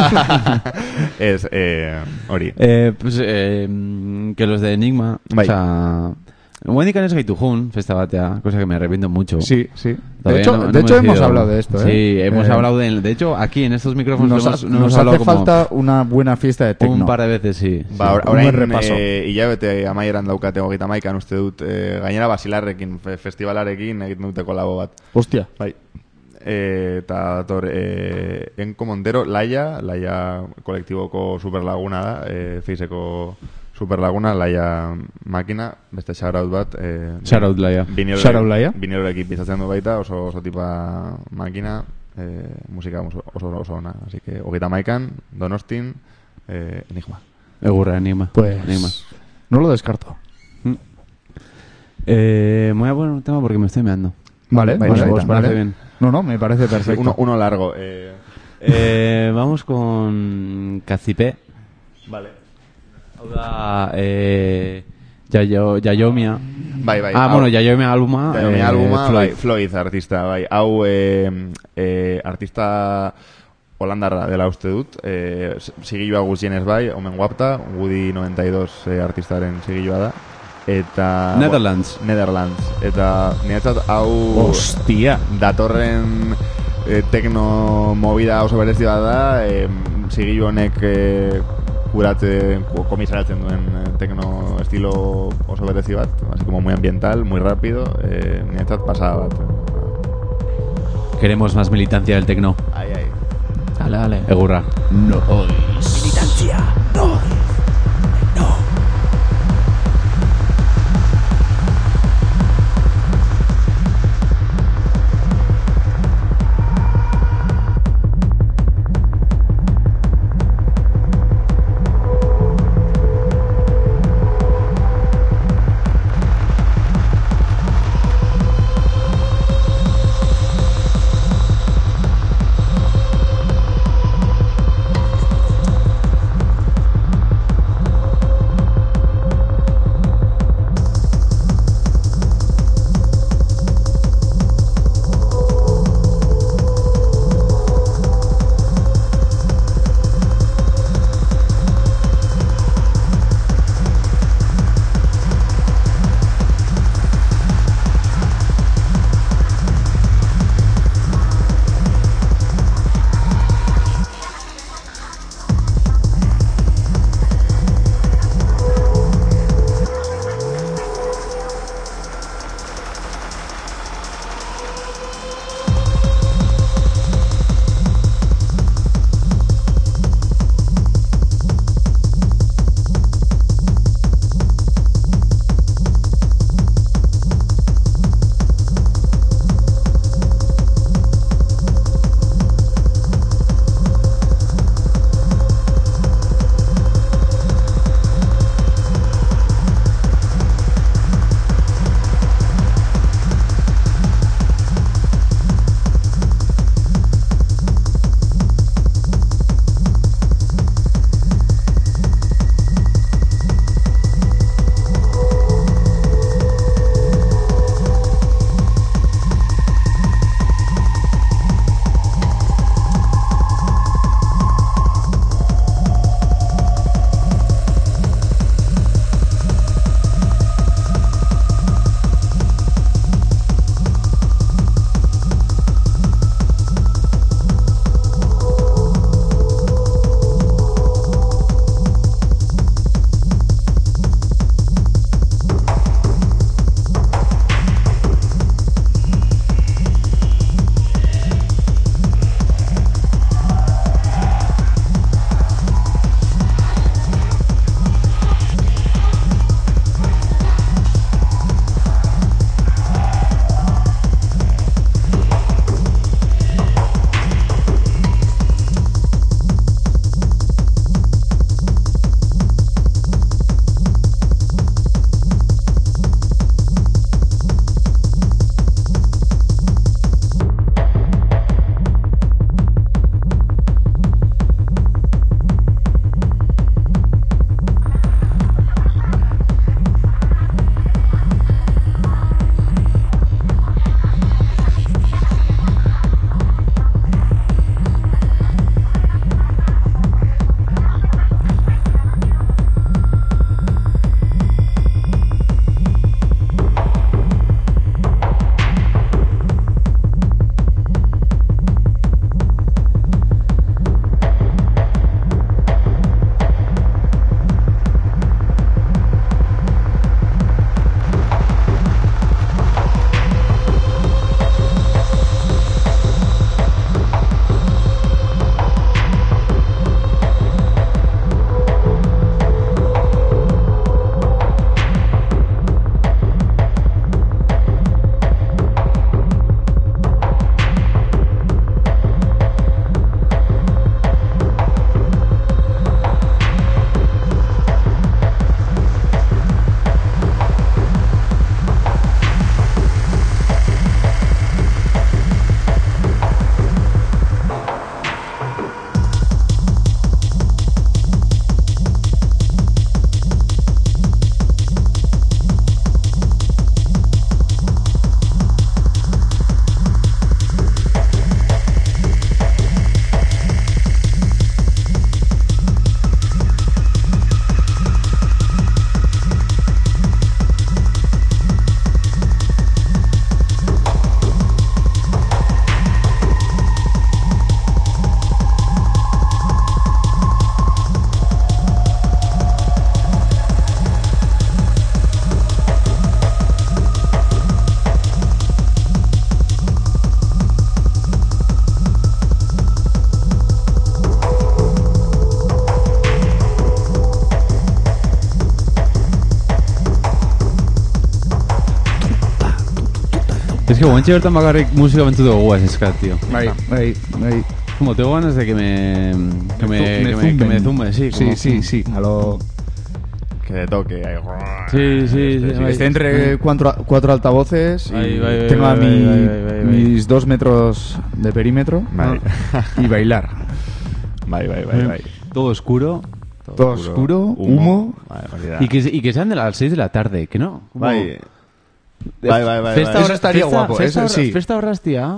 D: Es, eh, Ori.
B: Eh, pues, eh, que los de Enigma,
D: Bai.
B: o sea... Wendikan ez gaitu jun, festa batea, cosa que me arrepiento mucho.
C: Sí, sí. De
B: Todavía
C: hecho,
B: no- no
C: de hecho
B: me he
C: hemos
B: decidido.
C: hablado de esto, ¿eh?
B: Sí, hemos
C: Eh,
B: hablado de... De hecho, aquí en estos micrófonos
C: Nos,
B: hemos,
C: ha-
B: no
C: nos
B: hemos hablado
C: hace
B: como
C: falta una buena fiesta de tecno.
B: un par de veces, sí.
D: Ba,
B: sí.
D: or-
C: un
D: orain,
C: buen repaso.
D: eh, hilabete amaieran daukate hogeita hamaikan uste dut, eh, gainera basilarrekin, fe, festivalarekin egiten dute kolabo bat.
C: Hostia.
D: Bai. Eh, eta dator, eh, Enko Montero, Laia, Laia kolektiboko superlaguna da, eh, Feiseko superlaguna, Laia makina, beste shoutout bat. Eh,
B: Shoutout, Laia.
D: Vinilo-
C: Shoutout, Laia.
D: Vinilorekin pizatzen du baita, oso, oso tipa makina, eh, musika oso, oso, oso ona. Así que, hogeita hamaikan, Donostin, eh, Enigma.
B: Egurra, Enigma.
C: Pues...
B: Enigma.
C: No lo descarto.
B: Eh, me voy a poner un tema porque me estoy meando.
C: Vale,
D: Vale,
C: vale,
D: vale,
B: ¿Os parece
C: vale.
B: bien?
C: No, no, me parece perfecto.
D: Uno, uno largo. Eh,
B: Eh, vamos con Kazipe.
D: vale.
B: Hau da, eh, Yayo, Yayomia.
D: Bai, bai.
B: Ah,
D: hau-
B: bueno, Yayomia albuma.
D: Bai,
B: eh,
D: albuma,
B: Floyd.
D: bai, Floyd artista, bai. Hau, eh, eh, artista holandarra dela uste dut, eh, sigilua guztienez bai, omen guapta, Woody noventa y dos eh, artistaren sigilua da. Eta...
B: Netherlands.
D: Netherlands. Eta niretzat hau...
C: Hostia.
D: datorren eh, tekno movida oso berezia da, eh, sigilu honek eh, kurate, komisaratzen duen eh, tekno estilo oso berezi bat, así como muy ambiental, muy rápido, eh, niretzat pasada bat.
B: Queremos más militancia del tecno.
D: Ai, ai.
C: Dale, dale.
B: Egurra. No.
C: Militancia. No. No.
B: Es que guantxe bertan bakarrik musika bentzu dugu guaz eskat, tío.
C: Bai, bai, bai.
B: Como tengo ganas de que me... Que me,
C: Me
B: que me,
C: zumben.
B: que me zumbe, sí.
C: Sí,
B: como-
C: sí, sí. A lo...
D: Que toque ahí.
B: Sí, sí, sí.
D: Este,
B: bai.
C: Esté entre cuatro, cuatro altavoces y
B: Bai, bai, bai,
C: tengo a
B: bai,
C: mi,
B: bai, bai, bai, bai.
C: mis dos metros de perímetro
D: Bai.
C: y bailar.
D: Bai, bai, bai, bai.
B: Todo oscuro.
C: Todo oscuro, humo.
D: Bai, hori da.
B: Y que, y que sean de las seis de la tarde, que no. Como-
D: Bai, bai, bai, bai.
B: Festa
D: bai.
C: Eso estaría
B: festa,
C: guapo,
B: Festa,
C: eso sí.
B: Festa horrastia.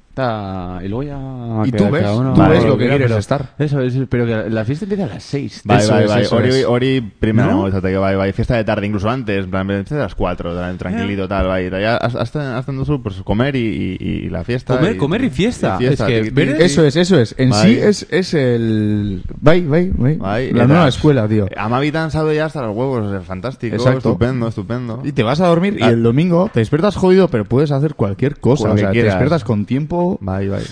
B: Ta, y luego ya...
C: Y
B: queda
C: tú ves,
B: cada uno-
C: tú
D: ves
B: Vale,
C: lo que
B: pero-
C: quieres estar.
B: Eso es, pero que la fiesta empieza a las seis.
D: Bai,
C: Eso
D: bai,
C: es,
D: bai,
C: eso
D: hori,
C: es.
D: hori primero
B: ¿No?
D: no? Izateke, bai, bai, fiesta de tarde, incluso antes, en plan, fiesta de las cuatro, tra- tranquilito, tal, bai, eta ya hazten, hazten duzu, pues, comer y, y, y la fiesta.
B: Comer, comer y fiesta. Es que
D: tiqui,
B: ver-
D: tiqui.
C: Eso es, eso es. En
D: Bai.
C: sí es, es el... Bai, bai, bai.
D: Bai,
C: La
D: eta-
C: nueva escuela, tío.
D: Amabitan saldo ya hasta los huevos, es fantástico,
C: Exacto.
D: estupendo, estupendo.
C: Y te vas a dormir y
D: Ah.
C: el domingo te despiertas jodido, pero puedes hacer cualquier cosa.
D: Lo
C: O
D: que
C: sea, te
D: quieras.
C: despiertas con tiempo.
D: Bai, bai,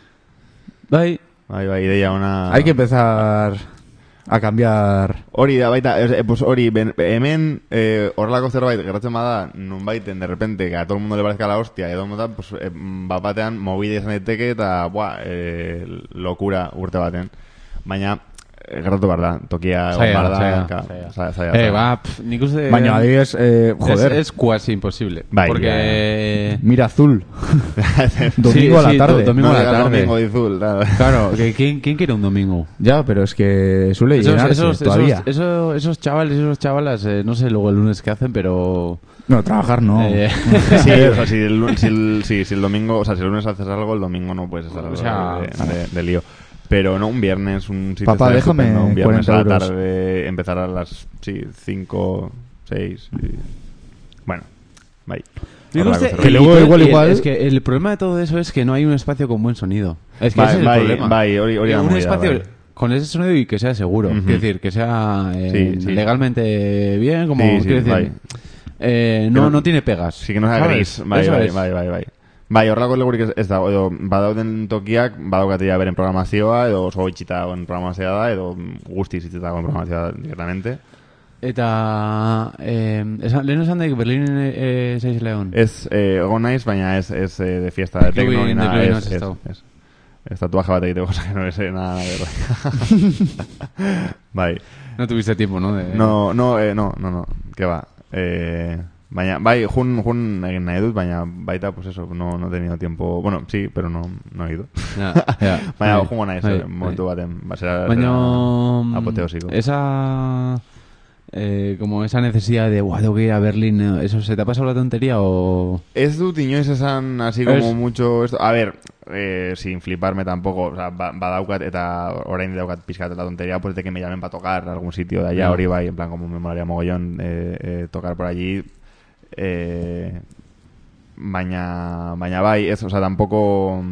B: Bai.
D: bai, bai, ideia ona...
C: Hay que empezar a cambiar...
D: Hori da, baita, es, eh, pues hori, ben, hemen eh, horrelako zerbait gertatzen bada, nun baiten, de repente, que a todo el mundo le parezca la hostia, edo motan, pues, eh, bat batean, movida izan daiteke, eta, buah, eh, lokura urte baten. Baina, eh, gertatu behar da, tokia egon
B: Zaila,
D: behar da,
B: zaila,
D: ka-
B: zaila.
D: zaila, zaila,
B: Eh,
D: zaila.
B: va, pff, nik uste...
C: Baina, adibidez, eh, joder,
B: Es, es cuasi imposible.
D: Bai,
B: porque...
C: mira azul. Domingo
B: Sí,
C: a la
B: sí,
C: tarde.
B: do- domingo
D: No
B: a la
D: digas
B: tarde.
D: domingo izul, claro.
B: Claro, que ¿quién, ¿quién quiere un domingo?
C: Ya, pero es que suele
B: Esos,
C: llenarse
B: esos,
C: todavía.
B: esos, esos, esos chavales, esos chavalas, eh, no sé luego el lunes qué hacen, pero...
C: No, trabajar no.
B: Eh,
D: Sí, o sea, si el, lu- si, el, sí, si el domingo, o sea, si el lunes haces algo, el domingo no puedes hacer algo
B: O sea,
D: de, de- de lío. Pero no, un viernes, un sitio
C: Papá,
D: está
C: déjame
D: estupendo, un viernes a la
C: cuarenta euros.
D: tarde, empezar a las, sí, cinco, seis, y... bueno, bye.
B: Digo,
D: Horrelako
B: usted-
D: zerbait.
C: Que luego
B: y-
C: igual,
B: y-
C: igual-
B: Es que el problema de todo eso es que no hay un espacio con buen sonido. Es que
D: Bai,
B: ese es el
D: bai,
B: problema.
D: bai, hori- hori da
B: un
D: movida,
B: espacio
D: bai.
B: con ese sonido y que sea seguro.
D: Ujú.
B: Es decir, que sea eh,
D: Sí, sí.
B: legalmente bien, como...
D: Sí, sí,
B: quiero decir,
D: bai.
B: eh,
D: Que
B: no,
D: no-
B: no tiene pegas.
D: Sí que no sea
B: ¿sabes?
D: gris, bai,
B: Eso
D: bai,
B: es.
D: bai, bai, bai. Bai, horrelako legurik ez, ez da, edo badauden tokiak, badaukate ja beren programazioa, edo oso itxita dagoen programazioa da, edo guztiz itxita dagoen programazioa da, directamente.
B: Eta... Eh, esan, lehen esan daik Berlin eh, seiz leon.
D: Ez, eh, egon naiz, baina ez, ez eh, de fiesta, de
B: De
D: tecno,
B: clubin,
D: ni
B: de
D: nada,
B: clubin
D: ez,
B: has
D: ez,
B: estado.
D: ez. Ez tatuaje bat egiteko, cosa que no es eh, nada de Bai.
B: No tuviste tiempo, ¿no? De...
D: No, no, eh, no, no, no, que va. Eh, baina, bai, jun, jun egin nahi dut, baina baita, pues eso, no, no he tenido tiempo. Bueno, sí, pero no, no he ido.
B: Ya, ya.
D: Baina,
B: Bai,
D: jungo naiz,
B: bai,
D: eh, momentu
B: bai.
D: baten, ba, será,
B: Baina...
D: será apoteósico.
B: Esa... Eh, como esa necesidad de, guau, tengo que ir a Berlín, eh, ¿eso se te ha pasado la tontería o...?
D: Ez dut inoiz esan así como
B: Es-
D: mucho esto. A ver, eh, sin fliparme tampoco, o sea, ba, badaukat eta orain daukat pizkat la tontería pues de que me llamen para tocar a algún sitio de allá,
B: No.
D: hori bai, en plan como me molaría mogollón eh, eh, tocar por allí. Eh, baina, baina bai, ez, o sea, tampoco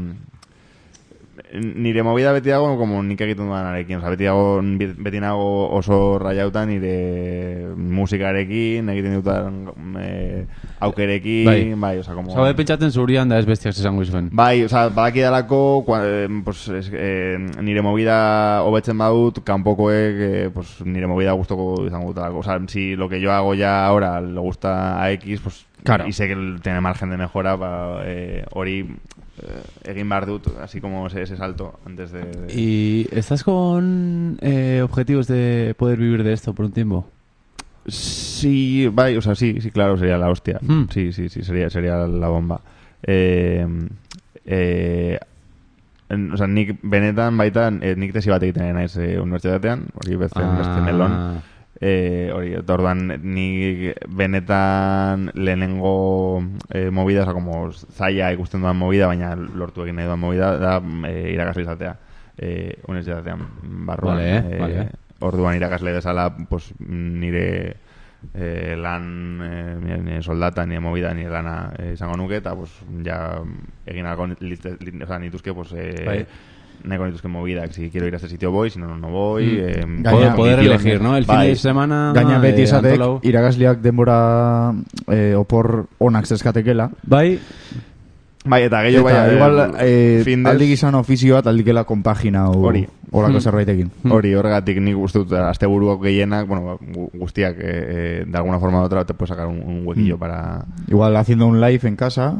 D: nire movida beti dago como nik egiten duanarekin, o sea, beti dago beti nago oso raiauta nire musikarekin, egiten dutan eh, aukerekin,
B: Bai.
D: bai, o sea, como
B: Zaude pentsatzen zurian da ez bestiak esango izuen.
D: bai, o sea, badaki dalako cua- eh, pues, es, eh, nire movida hobetzen badut, kanpokoek eh, pues, nire movida gustoko izango dutelako. O sea, si lo que yo hago ya ahora le gusta a X, pues
C: Claro.
D: y sé que tiene margen de mejora, ba, eh, hori eh, egin behar dut, así como ese, ese salto antes de... de...
B: ¿Y estás con eh, objetivos de poder vivir de esto por un tiempo?
D: Sí, bai, o sea, sí, sí, claro, sería la hostia.
B: Hmm.
D: Sí, sí, sí, sería, sería la bomba. Eh, eh, en, o sea, nik benetan baita, eh, nik tesi bat egiten naiz eh, unibertsitatean, hori bezen beste melon. Eh, hori, eta orduan nik benetan lehenengo eh, movida, oza, como zaila ikusten duan movida, baina lortu egin nahi duan movida, da eh, irakasle izatea. Eh, unibertsitatean barruan.
B: Vale,
D: eh,
B: vale.
D: Orduan irakasle bezala, pues, nire eh, lan, eh, nire, nire soldata, nire movida, nire lana eh, izango nuke, eta pues, ja egin algo o sea, nituzke, pues, eh,
B: Bai.
D: nahiko nituzke movidak, si quiero ir a este sitio voy, si no, no voy.
B: Mm.
D: Eh,
C: Gaina-
B: Poder, poder
C: condiciones.
B: elegir, ¿no? El fin
D: Bai.
B: de semana...
C: Gaina beti
B: eh,
C: izatek,
B: antolau.
C: irakasleak denbora eh, opor onak zeskatekela.
B: Bai,
D: Bai, eta gehiago
C: Eta
D: bai,
C: igual eh,
D: fin de-
C: aldi gizan ofizio bat aldikela konpagina
D: Hori.
C: horako
B: Hmm.
C: zerbaitekin.
D: hori horregatik nik uste dut asteburuak gehienak, bueno, gu- guztiak eh, eh, de alguna forma u otra te puedes sacar un, un huequillo
C: Mm.
D: para...
C: Igual haciendo un live en casa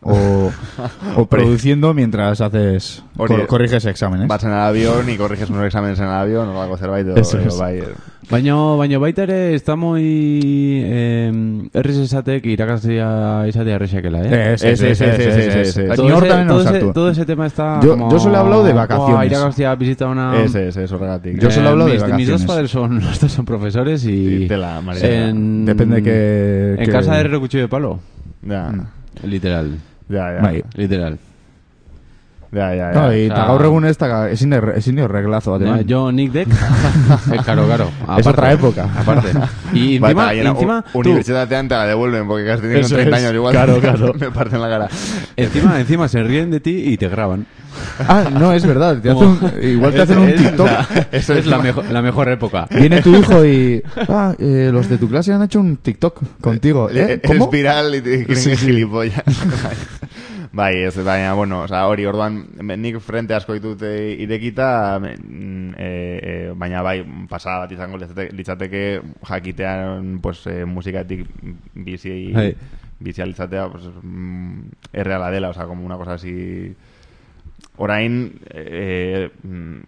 C: o, o produciendo mientras haces
D: Ori,
C: cor- corriges exámenes.
D: Vas en el avión y corriges unos exámenes en el avión, o algo zerbait, edo,
C: Eso
D: edo,
C: es.
D: bai.
B: Baina, baina baita ere, ez da moi eh, erriz esatek irakastia izatea errexakela, eh?
C: Es, es, es, es, es, es, es.
B: Todo
C: Ni
B: ese,
C: hortan
B: todo,
C: en
B: ese,
C: sartu.
B: todo ese tema está
C: Yo-
B: como...
C: yo solo he hablado de vacaciones.
B: Buah, irakastia bizita una...
D: Ese, ese, eso regatik.
C: Yo solo he hablado de
B: mis, mis
C: vacaciones.
B: dos padres son, los dos son profesores y...
D: Sí, tela, María.
B: en,
C: Depende que...
B: En
C: que-
B: casa de Herrero Cuchillo de Palo.
D: Ya,
B: Literal.
D: ya, ya.
C: Bai.
B: Literal.
D: Ya, ya, ya.
C: No, y
B: o sea-
C: eta gaur egun ez da ezin er- ezin dio reglazo bat eman.
B: Eh, yo, Nick Deck. eh, claro, claro.
C: Es otra época.
B: Aparte. Y
D: Bai,
B: encima,
D: eta gainera,
B: encima,
D: u-
B: tú,
D: Universitatean te la devuelven porque casi tienen
C: Eso
D: treinta
C: es.
D: años igual.
C: Claro, claro.
D: Me parten la cara.
B: encima, encima se ríen de ti y te graban.
C: Ah, no, es verdad. Te hace
B: Como-
C: un- igual te hacen un
B: Es-
C: TikTok.
B: o sea,
D: Eso
B: es
D: es
B: la
D: ma-
B: mejor, la mejor época.
C: Viene tu hijo y... Ah, eh, los de tu clase han hecho un TikTok contigo. ¿Eh?
D: Eh,
C: ¿Cómo?
D: Es viral y te creen
C: Sí,
D: que es
C: sí.
D: gilipollas. Bai, ez, baina, bueno, o sea, hori orduan, nik frente asko ditut eh, irekita, mm, eh, eh, baina bai, pasada bat izango litzateke, litzateke jakitean, pues, eh, musikatik bizi,
B: Bai.
D: bizi alitzatea, pues, mm, erreala dela, o sea, como una cosa así... Orain, eh, mm,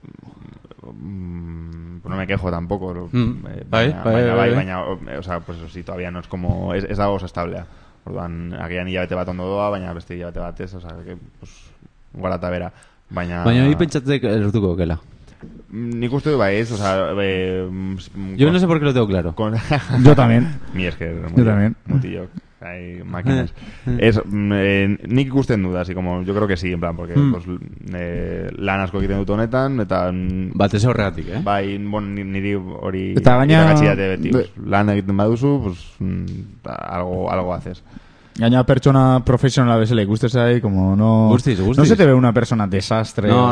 D: mm, pues no me quejo tampoco,
B: Mm,
D: eh,
B: bai,
D: baina,
B: bai,
D: baina,
B: bai,
D: bai,
B: bai.
D: baina, o sea, pues eso sí, todavía no es como, es, es algo establea. Orduan, agian hilabete bat ondo doa, baina beste hilabete bat ez, o sea, que, pues, garata bera. Baina...
B: Baina hori pentsatzek lortuko kela.
D: Nik uste du bai ez, o sea, eh, mm,
B: Yo
D: con-
B: no sé por qué lo tengo claro.
D: con-
C: Yo también.
D: Mi esker,
C: Yo también.
D: Mutilok, hay máquinas. Es, mm, eh, nik ikusten dut, así como, yo creo que sí, en plan, porque,
B: Mm.
D: pues, eh, lan asko egiten dut honetan, eta... mm,
B: Batez horregatik, eh?
D: Bai, bon, ni- niri hori
C: Eta gaina-
D: irakatsi date beti,
C: Be-
D: pues, lan egiten baduzu, pues, mm, algo, algo haces.
C: Gaina pertsona profesionala bezala ikusten zai, como no...
B: Guztiz, guztiz.
C: No se te ve una persona desastre.
B: No.
C: o-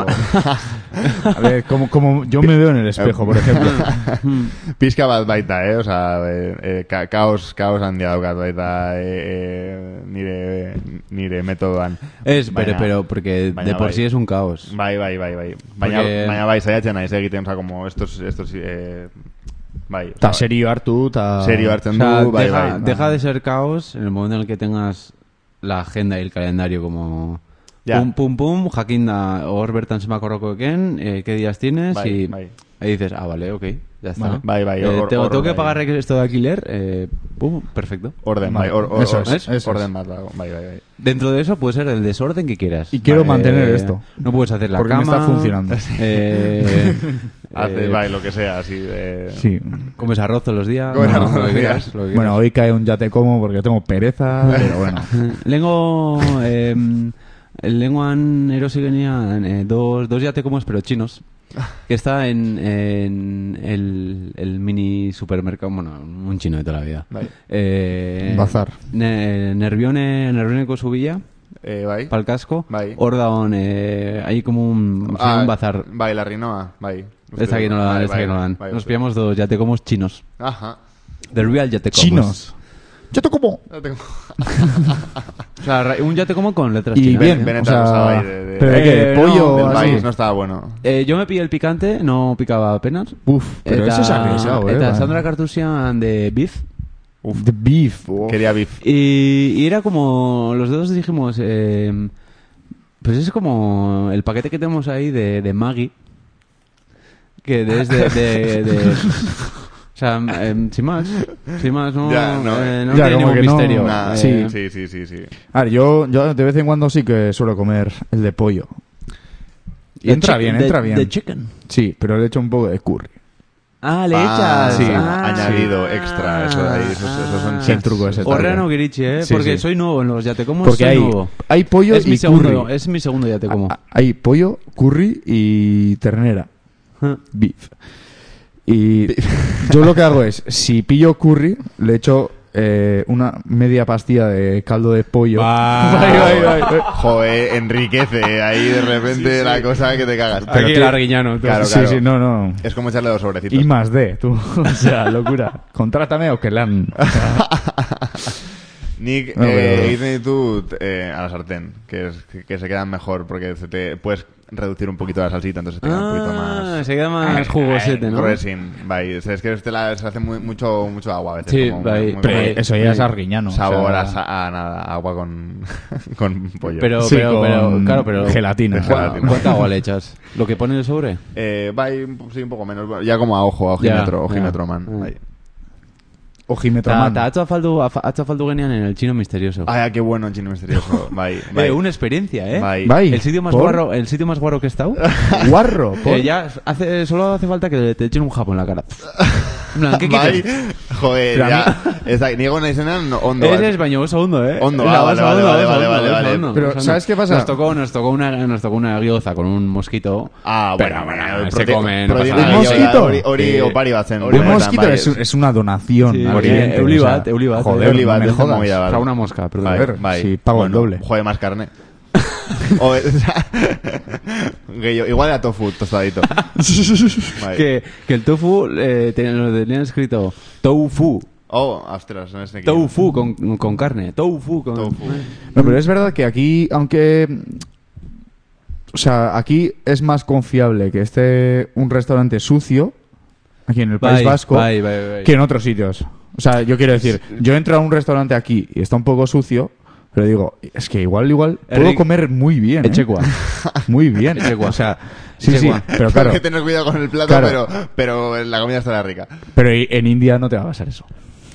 C: A ver, como, como yo me veo en el espejo, por ejemplo.
D: Pizka bat baita, eh? Osa, eh, eh, ka kaos, kaos handia daukat baita eh, eh, nire, nire metodoan.
B: Es, pero,
D: Baina-
B: pero porque
D: baina
B: de por
D: bai.
B: sí es un caos.
D: Bai, bai, bai, bai. Baina,
B: Porque-
D: baina bai, saiatzen naiz egiten, oza, como estos, estos, eh, bai.
C: Ta
D: oza,
C: serio hartu, ta...
D: serio
B: O
D: hartzen
B: sea,
D: du, bai,
B: deja,
D: bai.
B: deja de ser caos en el momento en el que tengas la agenda y el calendario como...
D: Ya.
B: Pum, pum, pum, jakinda, hor bertan semakorrokoeken, eh, qué días tienes,
D: Bai,
B: y
D: bai.
B: ahí dices, ah, vale, ok, ya está.
C: Bueno,
D: bai, bai,
B: Eh,
D: hor-
B: tengo,
D: hor-
B: tengo que
D: bai.
B: pagar esto de alquiler, eh, pum, perfecto.
D: Orden, bai, or, or,
C: Eso
D: or-
C: es, eso
D: orden
C: es.
D: bat dago, bai, bai, bai.
B: Dentro de eso puede ser el desorden que quieras.
C: Y quiero
B: Vale,
C: mantener
B: eh,
C: esto.
B: No puedes hacer la
C: Porque me
B: cama.
C: está funcionando.
B: Eh,
D: Hace,
B: eh,
D: bai, lo que sea, así de...
C: Sí.
B: Comes arroz todos los días.
D: Comes
B: bueno,
D: arroz
B: lo
D: todos
B: que
D: los
B: quieras,
D: días.
B: lo que
C: Bueno,
B: quieras.
C: hoy cae un ya te como porque tengo pereza, pero bueno.
B: Lengo eh, lenguan erosi genian eh, dos, dos yatecomos pero chinos que está en, en el, el mini supermercado, bueno, un chino de toda la vida.
D: Bai.
B: Eh,
C: Bazar.
B: Ne, Nervione, Nervioneko subilla
D: Eh, bai.
B: pa'l casco.
D: Bai.
B: Hor dagoen, eh, hay como un, sí, un bazar.
D: Bai, la Rinoa, bai.
B: Esta aquí no la dan,
D: Bai,
B: esta
D: bai,
B: aquí no la dan.
D: bai,
B: Nos
D: uste.
B: pillamos dos yatecomos chinos.
D: Ajá.
B: The real yatecomos.
C: Chinos. Yo te como.
D: No tengo...
B: O sea, ra- un yatecomo con letras
C: Y
B: chinas.
C: bien,
D: Beneta
C: o sea,
D: Rosada ahí de- de-
C: pero de qué,
B: Eh,
C: de
B: no,
C: pollo
D: Del
C: o así.
D: país no estaba bueno.
B: Eh, yo me pillé el picante, no picaba apenas.
C: Uf, pero
B: Eta-
C: eso es arriesgado, eh.
B: Eta
C: vale.
B: Sandra Cartusian de beef.
C: Uf, the beef. oh.
D: Quería beef.
B: Y, y era como, los dos dijimos, eh, pues es como el paquete que tenemos ahí de, de Maggi. Que es de... de, de- o sea, em, sin más, sin más, no,
D: Ya, no,
B: eh, no
C: ya,
B: tiene
C: como
B: ningún
C: que no-
B: misterio.
D: Nah,
B: Eh,
C: sí.
D: sí, sí, sí, sí.
C: A ver, yo, yo de vez en cuando sí que suelo comer el de pollo.
B: the
C: entra
B: chicken-
C: bien,
B: the-
C: entra bien.
B: The chicken.
C: Sí, pero le echo un poco de curry.
B: Ah, le
D: Ah,
B: echas.
D: sí,
B: Ah,
D: añadido extra, eso de ahí, esos- esos son
B: ah.
D: chefs.
C: El truco ese.
B: Horreno Girichi, eh,
C: Sí,
B: porque
C: sí.
B: soy nuevo en los yatecomos,
C: Porque
B: soy
C: hay,
B: nuevo.
C: hay pollo
B: Es
C: y
B: mi segundo,
C: curry.
B: es mi segundo yatecomo.
C: Ah, Hay pollo, curry y ternera. Beef. Y yo lo que hago es, si pillo curry, le echo eh, una media pastilla de caldo de pollo.
B: Vai, vai, vai, vai.
D: Joder, enriquece ahí de repente la cosa que te cagas.
B: Aquí
C: tú-
B: el arguiñano. tú.
D: Claro,
C: sí,
D: claro.
C: sí, no, no.
D: Es como echarle dos sobrecitos.
C: Y más de, tú. O sea, locura. Contrátame o que lan.
D: Nik
C: No,
D: eh,
C: pero-
D: egiten ditut eh, a la sartén, que, es, que, que se quedan mejor, porque se te puedes reducir un poquito la salsita, entonces te queda un poquito
B: Ah,
D: más...
B: se queda más jugosete, ¿no?
D: Resin, bai. Es es que este la, se hace muy, mucho, mucho agua a veces.
B: Sí,
D: como
B: bai.
D: muy- muy-
C: Pero
B: Bai.
C: eso ya es arguiñano.
D: sabor
C: o sea,
D: a, sa- a nada, agua con, con pollo.
B: Pero,
C: Sí,
B: pero,
C: con
B: pero, claro, pero...
C: gelatina.
B: ¿Cuá-
D: Gelatina.
B: ¿Cuánta agua le echas? ¿Lo que pone en el sobre?
D: Eh, bai, sí, un poco menos. Bueno, ya como a ojo, a ojímetro,
B: Ya,
D: ojímetro
B: ya.
D: man.
B: Mm.
D: Bai.
C: Ojímetro
B: Ta,
C: man.
B: ta atzo afaldu, afa- atzo afaldu genean en el chino misterioso.
D: Ay, qué bueno, chino misterioso. Bai, bai.
B: Eh, una experiencia, ¿eh?
D: Bai.
C: Bai.
B: El sitio más
C: ¿Por?
B: guarro, el sitio más guarro que he estado.
C: Guarro, por...
B: Eh, ya hace, solo hace falta que te echen un japo en la cara. En plan, ¿qué
D: Bai,
B: quieres?
D: joder,
C: Pero a
D: ya. Ez da, niego nahi zenean, no, ondo.
B: Ese es baño oso hondo, ¿eh?
D: Ondo,
B: La
D: ah, vale,
B: oso
D: vale,
B: hondo,
D: vale,
B: oso
D: vale,
B: hondo,
D: vale,
B: oso
D: vale.
B: hondo,
C: Pero,
B: oso hondo.
C: ¿sabes qué pasa?
B: Nos tocó, nos tocó una, nos tocó una guioza con un mosquito.
D: Ah,
B: Pero
D: bueno,
B: bueno,
D: bueno,
B: se
D: prote-
B: come, no pasa
D: proteína
C: nada.
D: gehiago
C: ¿Un mosquito?
D: da, Hori, hori
B: Sí.
D: opari batzen.
C: Un
D: buenetan,
C: mosquito
D: bai,
C: es, es una donación.
B: Sí,
C: evidente,
B: eh, Eulibat,
C: o sea,
B: Eulibat,
C: Joder,
D: Euli
C: no
D: bat,
C: me
D: ez
C: jodas.
D: movida bat.
B: O sea, una mosca, perdón.
D: Bai,
C: Joder,
D: bai.
C: sí, pago el doble.
D: Joder, más carne. O, o sea, gehiago, igual era tofu tostadito. Bai.
B: Que, que el tofu eh, ten- lo tenían escrito tofu.
D: Oh, ostras, no es nequillo.
B: Tofu con, con carne. Tofu con...
D: Tofu.
C: No, pero es verdad que aquí, aunque... O sea, aquí es más confiable que esté un restaurante sucio, aquí en el País
B: Bai,
C: Vasco,
B: bai, bai, bai.
C: que en otros sitios. O sea, yo quiero decir, yo entro a un restaurante aquí y está un poco sucio, pero digo, es que igual, igual, puedo
B: Enrique,
C: comer muy bien, ¿eh?
B: Echecua.
C: Muy bien.
B: Echecua.
C: O sea, sí, sí,
B: Echecua.
C: pero claro,
D: Hay que tener cuidado con el plato,
C: Claro.
D: pero, pero la comida estará rica.
C: pero en India no te va a pasar eso.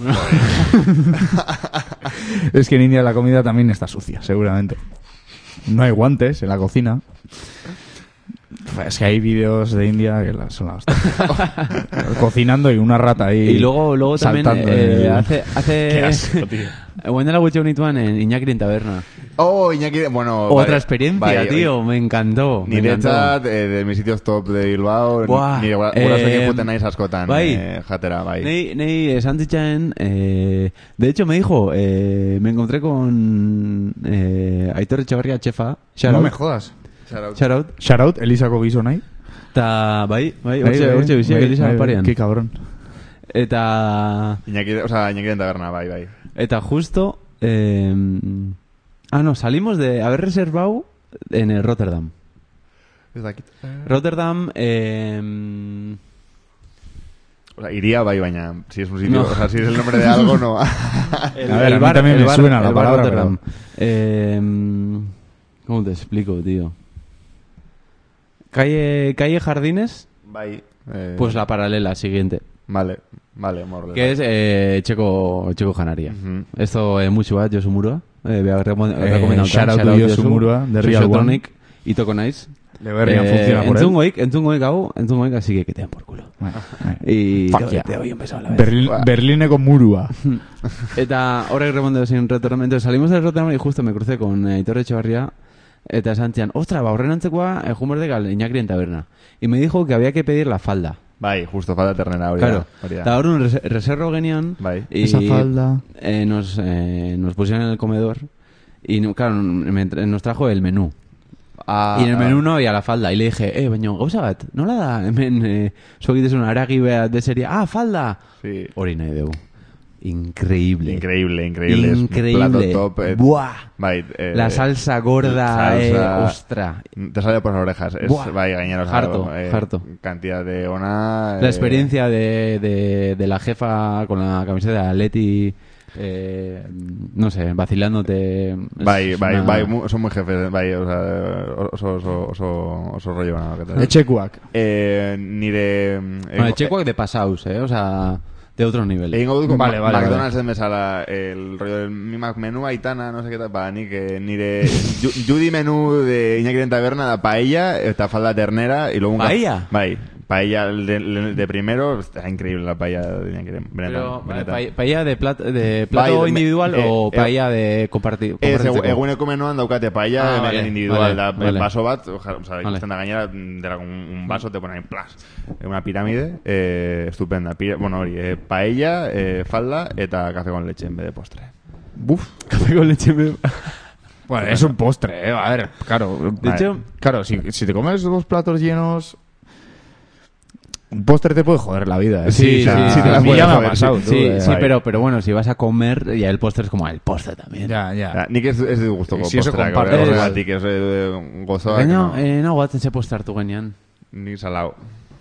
C: Es que en India la comida también está sucia, seguramente. No hay guantes en la cocina. Es que hay vídeos de India que la- son la hostia. Cocinando y una rata ahí.
B: Y luego, luego también
C: saltando
B: eh,
C: en el-
B: hace... hace...
C: Qué asco, tío.
B: Bueno, la Wicho Unituan en Iñaki en Taberna.
D: Oh, Iñaki, bueno...
B: Otra
D: bai,
B: experiencia,
D: bai,
B: tío. Me encantó.
D: Ni
B: me
D: de
B: encantó.
D: chat, eh, de mis sitios top de Bilbao,
B: Buah,
D: ni de gura-
B: eh,
D: gurasoekin juten naiz askotan,
B: bai.
D: eh, jatera, bai.
B: Nei, nei esan zitzaen, eh, de hecho me dijo, eh, me encontré con eh, Aitor Etxebarria, chefa, shout
C: No
B: out,
C: me jodas.
D: Shout out.
B: shout out,
C: Shout out, Elisako gizonai.
B: eta bai, bai,
C: Bai,
B: hortxe,
C: bai,
B: hortxe biziak
C: bai,
B: Elisa
C: bai,
B: Alparian.
C: Qué cabrón.
B: Eta,
D: Iñaki, o sea, Iñaki en taberna, bai, bai.
B: eta justo, eh, ah no, salimos de haber reservado en el Rotterdam.
D: Ez dakit.
B: Rotterdam, eh,
D: O sea, iría, bai, baina, si es un sitio,
B: No.
D: o sea, si es el nombre de algo, no.
B: el,
C: A ver,
B: el
C: a mí
B: bar,
C: también
B: el
C: me
B: bar-
C: suena la
B: el bar
C: palabra,
B: Rotterdam. Eh, ¿Cómo te explico, tío? Calle, calle Jardines,
D: Bai. Eh,
B: pues la paralela siguiente,
D: Vale, vale, morle.
B: que es eh, Checo, Checo Janaria.
D: Ujú.
B: Esto es mucho bat, Josu Murua. Eh, voy a recom-
C: Eh,
B: recomendar
C: shout out to Josu Murua, de Real
B: Sosiotronic y Toco Nice.
C: Le Berrian funciona por él.
B: Entzungoik, entzungoik hau, entzungoik, así que que te dan por culo.
C: Bueno, bueno.
B: Y
C: Fuck
B: te,
C: yeah.
B: te doy un beso a la vez.
C: Berlin, Berlineko murua.
B: Eta horrek remondo sin Rotterdam. Entonces salimos del Rotterdam y justo me crucé con eh, Aitor Etxebarria. Eta esan zian, ostra, ba, horren antzekoa, eh, jumerdek al Iñaki en taberna. Y me dijo que había que pedir la falda.
D: Bai, justo falta ternera, hori
B: Claro.
D: da, hori da.
B: Eta hor un res reserro genian.
D: Bai.
B: Y
C: Esa falda.
B: eh, nos, eh, nos pusieron en el comedor. Y no- claro, me tra- nos trajo el menú.
D: Ah,
B: y en el menú
D: ah.
B: no había la falda. Y le dije, eh, baina, gauza bat, nola da? Hemen, eh, zuegitezun aragi behat de serie. Ah, falda!
D: Sí.
B: Hori nahi dugu. Increíble.
D: Increíble, increíble. Es un
B: Increíble.
D: plato top. eh,
B: Buah.
D: Bai, eh,
B: La salsa gorda,
D: salsa-
B: eh, ostra.
D: Te sale por las orejas. Es,
B: Buah.
D: bai, gainero.
B: Harto,
D: eh,
B: harto.
D: Cantidad de ona...
B: La
D: eh,
B: experiencia de, de, de la jefa con la camiseta de Atleti, eh, no sé, vacilándote. es
D: Bai, bai,
B: una-
D: bai, mu- son muy jefes, bai, o sea, oso, oso, oso, oso rollo ona. que tal.
C: Etxekuak.
D: Eh, nire...
B: Bueno, el checo de pasaus, eh, o sea, de otro nivel.
D: Egingo dut,
C: Vale,
D: vale,
C: vale,
D: McDonald's en bezala, el rollo del mi Mac menú aitana, no sé qué tal, ba, nik eh, nire Ju- Judy menú de Iñakiren taberna da paella, eta falda ternera, y luego un... ca-
B: ¿Paella?
D: Bai, paella de, de primero, está increíble la paella de Iñakiren, benetan,
B: Pero,
D: benetan.
B: pa- paella de, plat, de plato
D: Bai, me-
B: individual
D: eh,
B: o
D: eh,
B: paella de compartir.
D: Ez, egu- eguneko menuan daukate paella
B: Ah,
D: ah,
B: vale,
D: individual,
B: vale,
D: da
B: vale.
D: vaso bat, oja, o sea,
B: Vale.
D: ikusten da gainera, dela un, un vaso, te ponen ahí, plas, una pirámide, eh, estupenda, Pira- bueno, hori, eh, paella, eh, falda, eta café con leche en vez de postre.
C: Buf.
B: Café con leche. me-
C: Bueno, es un postre, eh. A ver, claro.
B: De
D: Vale.
B: hecho,
C: Claro, si, si te comes dos platos llenos... Un póster te puede joder la vida, ¿eh?
B: Sí,
C: o sea,
B: sí, sí, te la
C: a mí
B: puede
C: ya me ha
B: joder,
C: pasado,
B: sí,
C: tú,
B: sí,
C: eh.
B: sí, pero, pero bueno, si vas a comer, ya el póster es como el póster también.
C: Ya, ya.
D: Ja, nik ez, ez dut gusto
C: Si eso
D: postrak,
C: comparte,
D: horre-
B: es-
D: horregatik, ez eh, gozoak,
B: Baina,
D: no.
B: eh, nago batzen ze poster hartu genean.
D: Nik salau.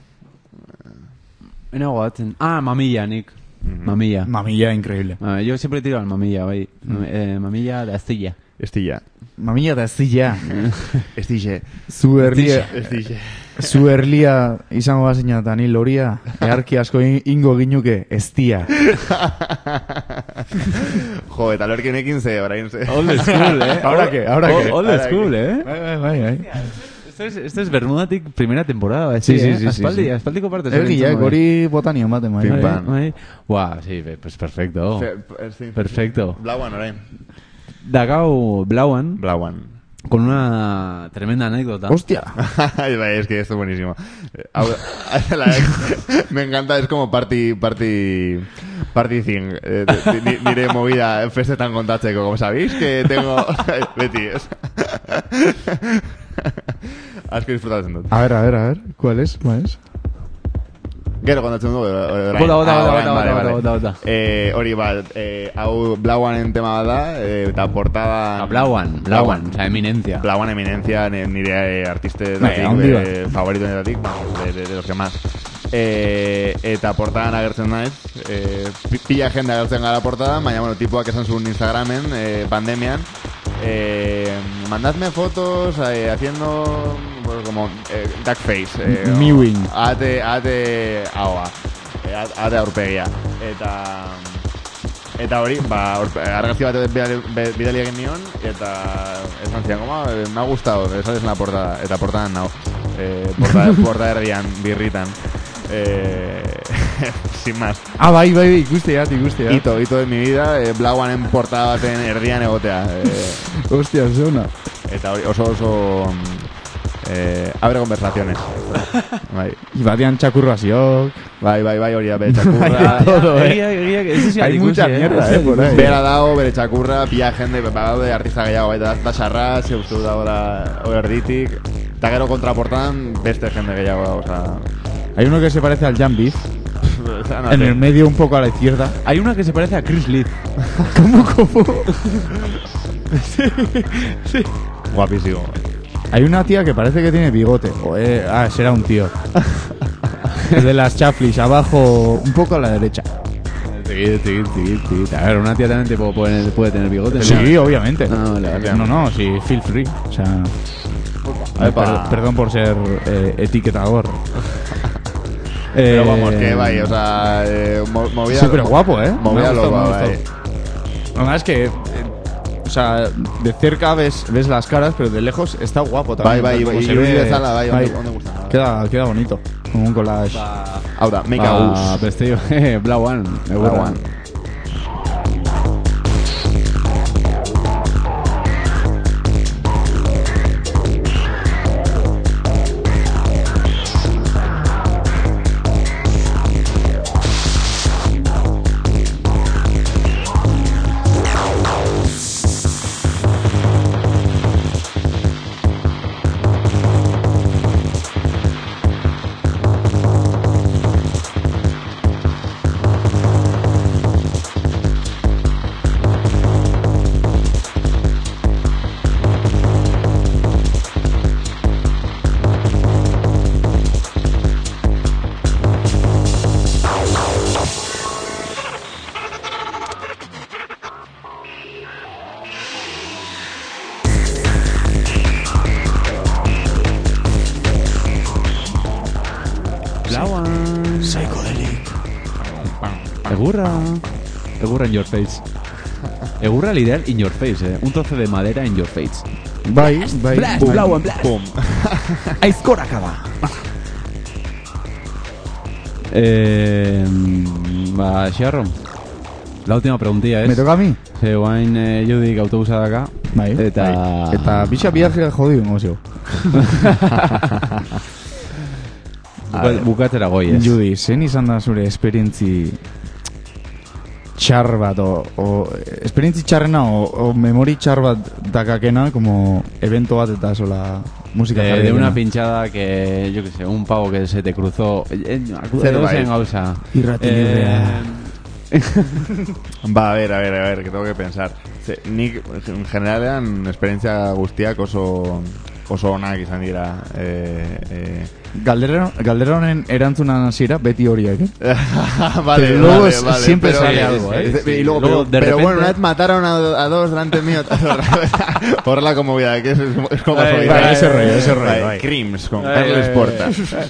B: Nago batzen. Ah, mamilla, nik. Mamilla.
C: Mamilla increíble.
B: Ah, yo siempre tiro al mamilla, bai. Eh, mamilla de Astilla.
D: Estilla.
C: Mamilla da zila.
D: Estille.
C: Zu erlia,
D: Estille.
C: zu erlia izango bazina eta ni loria, earki asko in- ingo ginuke, estia.
D: Jo, eta lorki honekin ze, orain ze.
B: Old school, eh.
C: Ahora que, ahora que.
B: Old
D: Ahora
B: school,
D: que.
B: eh.
C: Bai, bai, bai, bai.
B: Esto es, esto es Bermudatik primera temporada,
C: Sí, sí,
B: eh?
C: sí, sí,
B: Aspaldi,
C: sí.
B: aspaldiko parte.
C: Egia, hori botanio ematen, bai.
D: Pim,
C: bai.
D: pam.
B: Bai. Guau, sí, pues perfecto.
D: Fe- ez zin-
B: Perfecto.
D: Blauan orain.
B: Dagau Blauan,
D: Blauan.
B: con una tremenda anécdota.
C: Hostia.
D: Ay, vaya, es que esto es buenísimo. Eh, au- la- me encanta, es como party, party, party thing. Eh, de- de- ni- nire movida festetan kontatzeko, como sabéis que tengo... Beti, es. Asko disfrutatzen dut.
C: A ver, a ver, a ver. ¿Cuál es? ¿Cuál es?
D: Gero kontatzen du, orain.
B: Bota, bota,
D: Ah,
B: bota,
D: orain,
B: bota,
D: vale,
B: bota,
D: vale.
B: bota, bota.
D: Eh, hori bat, eh, hau Blauanen tema bat da, eh, eta portada...
B: A Blauan, Blauan, o sea, eminencia.
D: Blauan eminencia, ne- nire eh, artistetatik,
C: handi bat.
D: eh, favoritoetatik, de, de, de los que más. Eh, eta portadan agertzen naiz, eh, pi- pila jende agertzen gara portadan, baina, bueno, tipuak esan zuen Instagramen, eh, pandemian, eh, mandadme fotos eh, haciendo, pues, como, eh, duck face. Eh, o-
C: Mewing.
D: Ate, ate, ahoa. Eh, ate aurpegia. Eta... Eta hori, ba, aurpe- argazki bat bidali, be- bidali egin nion, eta esan zian, como, eh, me ha gustado, sales en la portada, eta portadan nao. Eh, portada, portada erdian, birritan. Eh, sin más.
C: Ah, bai, bai, ikusteat, ikusteat.
D: Hito, hito de mi vida, eh, Blauanen portada baten erdian egotea. Eh,
C: Hostia, zona.
D: eta hori, oso oso... mm, Eh, abre conversaciones. Bai.
C: Batean txakurrazioak.
D: Bai, bai, bai, hori da, bere txakurra.
C: Todo, eh.
B: Egia, egia, eso sí
C: Hay
B: ikusi,
C: mucha mierda, eh, por ahí.
D: Bera dago, bere txakurra, pila jende, badaude artista gehiago, baita da sarra, ze uste dut dago da erditik, eta gero kontraportan beste jende gehiago dago, oza...
C: Hay uno que se parece al Jan Beef,
D: no
C: en
D: sé.
C: el medio un poco a la izquierda.
B: Hay una que se parece a Chris Lee.
C: ¿Cómo, cómo?
D: Guapísimo.
C: Hay una tía que parece que tiene bigote. O, eh, ah, será un tío. El de las chaflis, abajo, un poco a la derecha.
B: Sí, sí, sí, sí. A ver, una tía también te puede, puede, puede tener bigote, ¿no?
C: Sí, obviamente.
B: No, vale, vale.
C: No, no, sí, feel free. O sea,
D: Epa.
C: per- perdón por ser eh, etiquetador.
D: Pero
C: Eh,
D: vamos, que vaya, o sea, eh, mo- movida...
C: Sí, pero guapo, ¿eh?
D: Movida
C: Me ha gustado,
D: loca,
C: me ha
D: bai.
C: gustado. Además es que, eh, o sea, de cerca ves, ves las caras, pero de lejos está guapo
D: Bai,
C: también.
D: bai,
C: Como
D: bai,
C: se
D: irudi
C: ve-
D: bezala, bai,
C: bai.
D: ondo ondo gustatzen.
C: Queda, queda bonito. Como un collage.
D: Hau da, make a
B: Ah,
D: use.
B: beste jo, eh, Blauan.
D: Blauan.
B: Blauan.
C: Psychedelic.
B: Egurra. Egurra in your face. Egurra literal in your face, eh. Un trozo de madera in your face.
C: Bai, bai.
B: Blast,
C: bai.
B: Blauan, blast.
D: Pum.
B: Aizkora acaba. Eh, ba, Xarro. La última preguntilla es...
C: ¿Me toca a mí?
B: Se guain eh, Judik autobusa daka.
C: Bai.
B: Eta...
C: bai. Eta bixa viaje jodido, ngozio.
B: Buka, bukatzera goi, ez?
C: Judi, zen izan da zure esperientzi txar bat, o, o esperientzi txarrena, o, o memori txar bat dakakena, como evento bat eta sola Música
B: de,
C: jarri
B: de una
C: dena.
B: pinchada que, yo qué sé, un pavo que se te cruzó. Eh,
D: Zerbait.
B: gauza.
C: Irrati
B: Eh,
C: librea.
D: Va, a ver, a ver, a ver, que tengo que pensar. Ze, nik, en general, eran esperientzia guztiak oso, oso onak izan dira. Eh, eh.
C: Galdera, galdera honen erantzuna hasiera beti horiek, eh?
D: Vale,
C: Pero luego
D: vale,
C: s-
D: vale,
C: siempre
D: pero-
C: sale
D: sí,
C: algo,
D: sí,
C: ¿eh?
D: sí, y luego,
B: Luego,
D: pero,
B: de
D: pero
B: repente-
D: bueno, una vez mataron a, a dos delante mío. Por la comodidad, que es, es como
B: Ay,
D: casualidad.
C: vale, ese rollo, ese rollo,
D: Vale,
C: bai.
D: Crims, con
B: Ay,
D: Carles
B: ay,
D: Porta.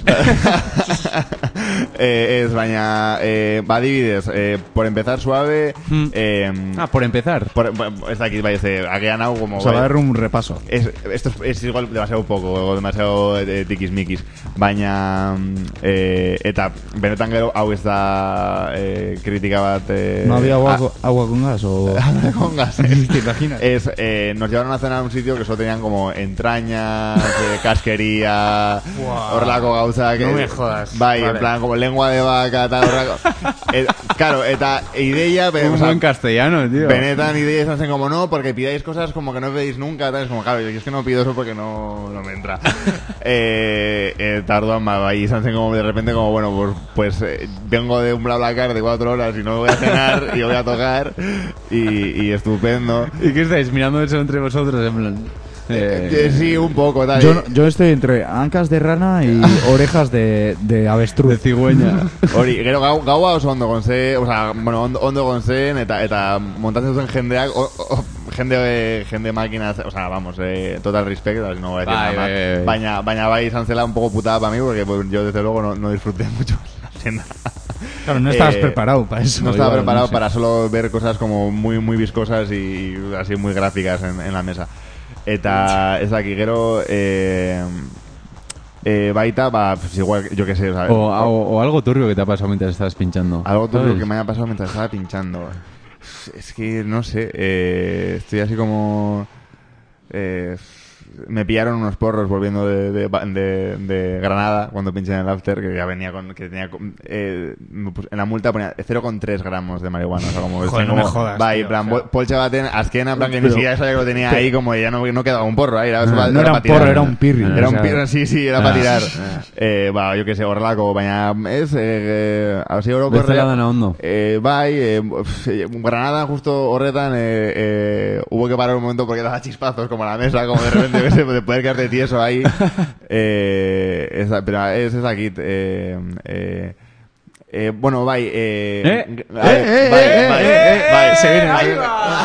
D: eh, ez, baina, eh, ba, adibidez, eh, por empezar suave,
B: Mm.
D: eh,
B: Ah, por empezar.
D: por, ez dakit, bai, ez, eh, agian hau como...
C: O sea, va a
D: bai,
C: dar un repaso.
D: Es, esto es, es igual demasiado poco o demasiado eh, tikismikis, baina eh, eta benetan gero hau ez da eh, kritika bat eh,
C: ¿No había agua,
D: ah,
C: co- agua con gas o...?
D: con gas, eh.
C: ¿Te imaginas?
D: Es, eh, nos llevaron a cenar a un sitio que solo tenían como entrañas, eh, casquería, horrelako gauzak.
C: No
D: eh,
C: me jodas.
D: Bai,
C: Vale.
D: en plan, como lengua de vaca, tal, horrelako. eh, claro, eta ideia... be-
B: Un
D: o sea,
B: buen castellano, tío.
D: Benetan ideas hacen como no, porque pidáis cosas como que no pedís nunca, tal, es como, claro, yo es que no pido eso porque no, no me entra. eh, eh, tardan más, ahí se hacen como de repente como, bueno, pues, pues eh, vengo de un BlaBlaCar de cuatro horas y no voy a cenar y voy a tocar y, y estupendo.
B: ¿Y qué estáis mirando eso entre vosotros? En plan.
D: Eh,
B: Eh,
D: eh, sí, un poco, tal.
C: Yo, yo estoy entre ancas de rana y orejas de, de avestruz.
B: de cigüeña.
D: Hori, gero gau, gaua oso ondo gonze, o sea, bueno, ondo, ondo gonzen, eta, eta montatzen zuen jendeak, o, o, jende, eh, jende máquinas, o sea, vamos, eh, total respect, así no voy a decir
B: Bai,
D: nada más.
B: bai, bai.
D: Baina, baina bai izan zela un poco putada para mí, porque pues, yo desde luego no, no disfruté mucho la cena.
C: Claro, no estabas
D: Eh,
C: preparado para eso.
D: No estaba
C: igual,
D: preparado
C: no sé.
D: para solo ver cosas como muy, muy viscosas y, y así muy gráficas en, en la mesa. Eta, ez daki, gero, eh, eh, baita, ba, pues igual, yo qué sé, o sea,
B: O, o, o algo turbio que te ha pasado mientras estabas pinchando.
D: algo turbio
B: ¿sabes?
D: que me haya pasado mientras estaba pinchando. Es que no sé, eh, estoy así como... Eh, me pillaron unos porros volviendo de, de, de, de Granada cuando pinché en el after, que ya venía con... que tenía con- eh, me pus- en la multa ponía cero coma tres gramos de marihuana. O sea, como,
C: Joder, no
D: como,
C: me jodas,
D: va, y
C: tío,
D: en plan,
C: o sea.
D: polcha baten, azkena, en plan, que ni
C: Pero-
D: siquiera sabía que lo tenía ahí, como ya no, no quedaba un porro ahí. Era,
C: No,
D: era
C: no era
D: pa'
C: un
D: tirar.
C: porro, era un pirri,
D: Era
C: o
D: un
C: sea.
D: pirri, sí, sí, era
B: Ah.
D: para tirar. Eh, ba, yo qué sé, horrelako, baina ez, eh, eh, hasi orokorrean-
B: Bezala dana ondo.
D: Eh, bai, eh, pf, Granada justo horretan eh, eh, hubo que parar un momento porque daba chispazos como a la mesa, como de repente, yo qué sé, de poder quedarte tieso ahí. eh, ez, da- pero es ez dakit, eh, eh, eh, bueno, bai, eh,
B: Eh,
D: bai,
C: eh,
D: bai,
C: eh,
D: bai,
C: eh, eh,
D: bai,
C: se viene,
D: bai,
C: se viene.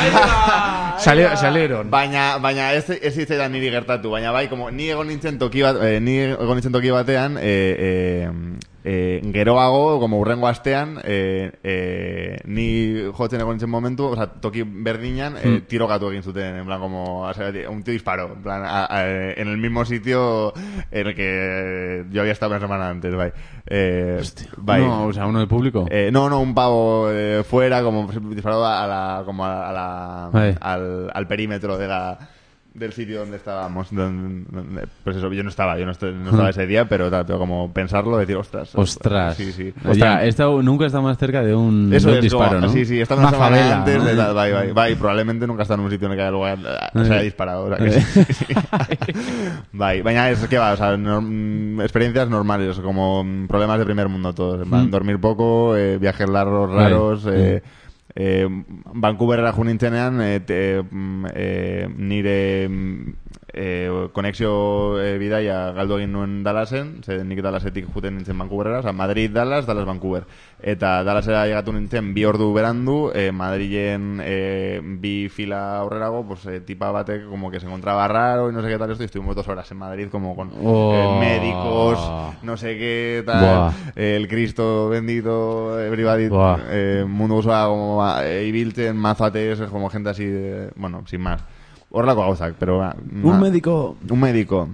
C: Salió- salieron.
D: Baina, baina ez, ez zitzaidan niri gertatu, baina bai, como ni egon nintzen toki bat, eh, ni egon nintzen toki batean, eh, eh, eh, geroago, como urrengo astean, eh, eh, ni jotzen egon nintzen momentu, o sea, toki berdinan, eh, tirokatu egin zuten, en plan, como, o sea, un tío disparó, en plan, a, a, en el mismo sitio en el que yo había estado una semana antes, bai. Eh, bai.
B: No, o sea, uno del público.
D: Eh, no, no, un pavo eh, fuera, como disparado a la, como a, a la,
B: Ay.
D: al, al perímetro de la, del sitio donde estábamos. Donde, donde- pues eso, yo no estaba, yo no, est- no estaba ese día, pero, tal, pero como pensarlo, decir, ostras.
B: Ostras.
D: Sí, sí.
B: Ya, he estado, nunca he estado más cerca de un,
D: Eso
B: de un
D: es,
B: disparo,
D: como-
B: ¿no?
D: Sí, sí, estaba una,
C: Una
D: semana
C: favela,
D: antes
C: ¿no?
D: de tal, bye, bye, bye, probablemente nunca está en un sitio en el que haya lugar, eh, se haya disparado, o sea, que
B: Eh.
D: sí, sí, sí. Bye, baina es que va, o sea, nor- mm, experiencias normales, como mm, problemas de primer mundo todos, en plan,
B: Mm.
D: dormir poco, eh, viajes largos,
B: Bai,
D: raros,
B: mm.
D: eh, eh, Vancouverera jo nintzenean, eh, te, mm, eh, nire mm, eh, konexio eh, bidaia galdu egin nuen Dallasen, ze nik Dallasetik juten nintzen Vancouverera, oza, Madrid, Dallas, Dallas, Vancouver. Eta Dallasera llegatu nintzen bi ordu berandu, eh, Madrilen eh, bi fila aurrerago, pues eh, tipa batek como que se encontraba raro y no sé qué tal esto, y estuvimos dos horas en Madrid como con
B: Oh.
D: eh, médicos, no sé qué tal,
B: Buah.
D: eh, el Cristo bendito, everybody,
B: Buah.
D: eh, mundu osoa como eh, ibiltzen, mazates, como gente así, de, bueno, sin más. Horrelako gauzak, pero... ba,
B: Un
D: na-
B: médico.
D: Un médico.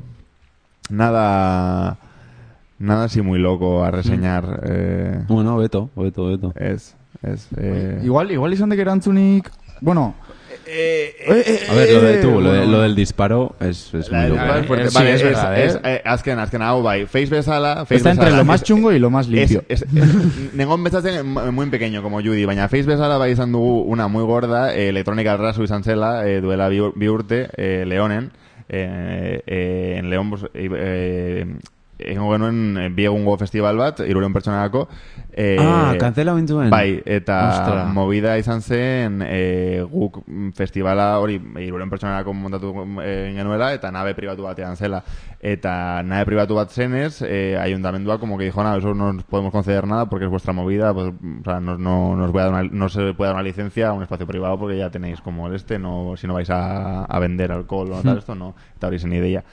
D: Nada... Nada así muy loco a reseñar. Eh,
B: Bueno, Beto, Beto, Beto.
D: es... es eh,
C: Igual, igual izan de que erantzunik... Bueno...
D: eh,
C: eh,
B: A ver, lo, de,
C: eh,
B: tú, lo, de-
C: bueno,
B: lo del disparo es, es
D: La
B: muy
D: del
B: loco.
D: disparo
B: ¿eh?
D: es fuerte.
C: Sí,
D: Vale,
C: es
D: es,
C: verdad,
D: es,
C: ¿eh?
D: eh, azken, azken hau bai. Face bezala... Face
C: Está entre
D: bezala,
C: lo más
D: es-
C: chungo y lo más limpio.
D: Es, es, es, nengon bezatzen muy pequeño, como Judy, baina Face bezala bai izan dugu una muy gorda, eh, Electronic Arrasu izan zela, eh, duela bi, ur- bi urte, eh, Leonen, eh, eh, en León, pues, eh, egongo genuen eh, bi egungo festival bat, hirurehun pertsonarako. Eh,
B: ah, kantzela bintuen.
D: Bai, eta
B: Ostra.
D: movida izan zen eh, guk festivala hori hirurehun pertsonarako montatu eh, genuela, eta nabe pribatu batean zela. Eta nabe pribatu bat zenez, eh, ayuntamentua como que dijo, nada, eso no nos podemos conceder nada porque es vuestra movida, pues, o sea, no, no, nos voy a dar una, no se puede dar una licencia a un espacio privado porque ya tenéis como el este, no, si no vais a, a vender alcohol o no tal, esto no, eta hori zen ideia.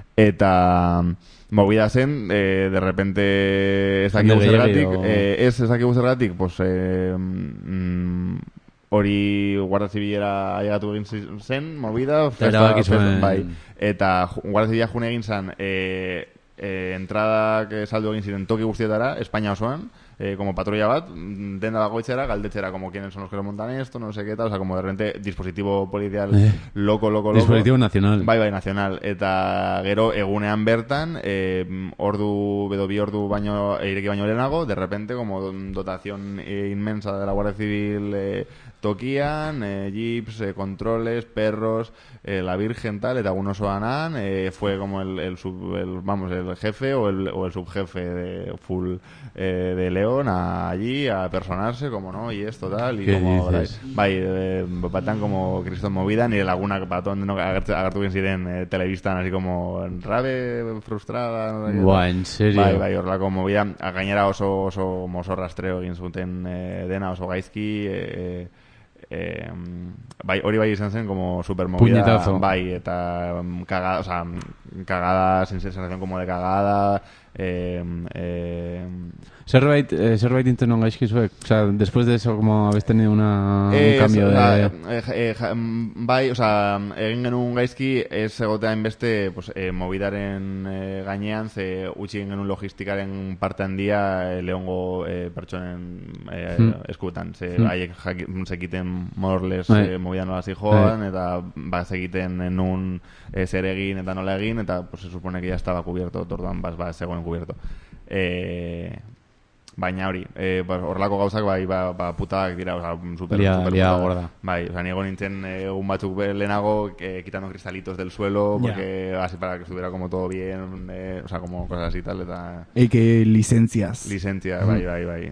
D: Eta movida zen, eh, de repente ez dakigu zergatik, eh, ez ez dakigu zergatik, pues eh, mm, hori Guardia Zibilera ailegatu egin zen, movida, festa, festa, bai, eta Guardia Zibila june egin zen, eh, eh, entradak saldu egin ziren toki guztietara, Espainia osoan, eh, como patrulla bat, denda bakoitzera, galdetzera, como quiénes son los que lo montan esto, no sé qué tal, o sea, como de repente dispositivo policial eh. loco, loco, loco.
B: Dispositivo nacional.
D: Bai, bai, nacional. Eta gero egunean bertan, eh, ordu, bedo bi ordu baino, eireki baino lehenago, de repente, como dotación eh, inmensa de la Guardia Civil eh, tokian, eh, jeeps, eh, controles, perros, eh, la Virgen, tal, eta uno soanan, eh, fue como el, el, sub, el, vamos, el jefe o el, o el subjefe de full eh, de León a, allí a personarse, como no, y esto, tal, y como, bai, eh, batan como Cristo movida, ni de Laguna patón, no, agartu bien ziren eh, telebistan, así como rabe, frustrada, no,
B: Buah, en serio?
D: Bai, bai, horrelako movida, a gainera oso, oso, oso rastreo egin zuten eh, dena, oso gaizki, eh, Eh, bai, hori bai izan zen como super movida,
B: puñetazo.
D: bai, eta cagada, o sea, cagada, sin sensación como de cagada, eh, eh,
B: Zerbait, eh, zerbait intenun gaizki zuek? O sea, después de eso, como habéis tenido una,
D: eh,
B: un cambio
D: o
B: de...
D: sea, eh, eh, ja, bai, o sea, egin genuen gaizki ez egotea inbeste pues, eh, movidaren eh, gainean, ze utzi egin genuen logistikaren parte handia eh, Leongo eh, pertsonen eh,
B: hmm.
D: eskutan, ze
B: hmm.
D: haiek hmm. zekiten morles
B: bai.
D: eh, movida nola zijoan,
B: bai.
D: eta ba zekiten nun eh, zer egin eta nola egin, eta pues, se supone que ya estaba cubierto, torduan bas, ba, zegoen cubierto. Eh... Baina hori, eh, horrelako gauzak bai, ba, ba putadak dira, o sea, super,
B: Lia,
D: super
B: lia
D: putadak.
B: gorda.
D: Bai, o sea, niego nintzen eh, un batzuk lehenago eh, quitando cristalitos del suelo, porque yeah. así para que estuviera como todo bien, eh, o sea, como cosas así tal, eta...
C: Y que licencias.
D: Licencia, mm. bai, bai, bai.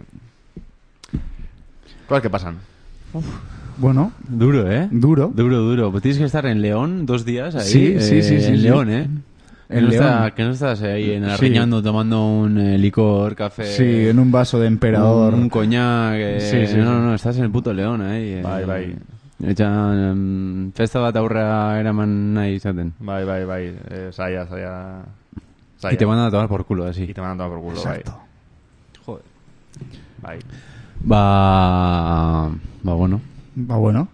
D: Cosas que pasan.
C: Uf. Bueno.
B: Duro, ¿eh?
C: Duro.
B: Duro, duro. Pues tienes que estar en León dos días ahí.
C: Sí,
B: eh,
C: sí, sí, sí.
B: En
C: sí.
B: León, ¿eh? Que
C: En
B: no,
C: León.
B: está, que no estás ahí en Arriñando sí. tomando un eh, licor, café...
C: Sí, en un vaso de emperador.
B: Un, un coñac... Eh,
C: sí, sí,
B: no, no,
C: sí.
B: no, estás en el puto León ahí. Eh,
D: bai, bai.
B: Etxan, um, festa bat aurra eraman nahi izaten.
D: Bai, bai, bai. Eh, saia, saia... saia.
B: Y te mandan a tomar por culo, así.
D: Y te mandan a tomar por culo,
C: exacto.
D: Bai. Joder. Bai.
B: Ba... Ba, bueno.
C: Ba, bueno.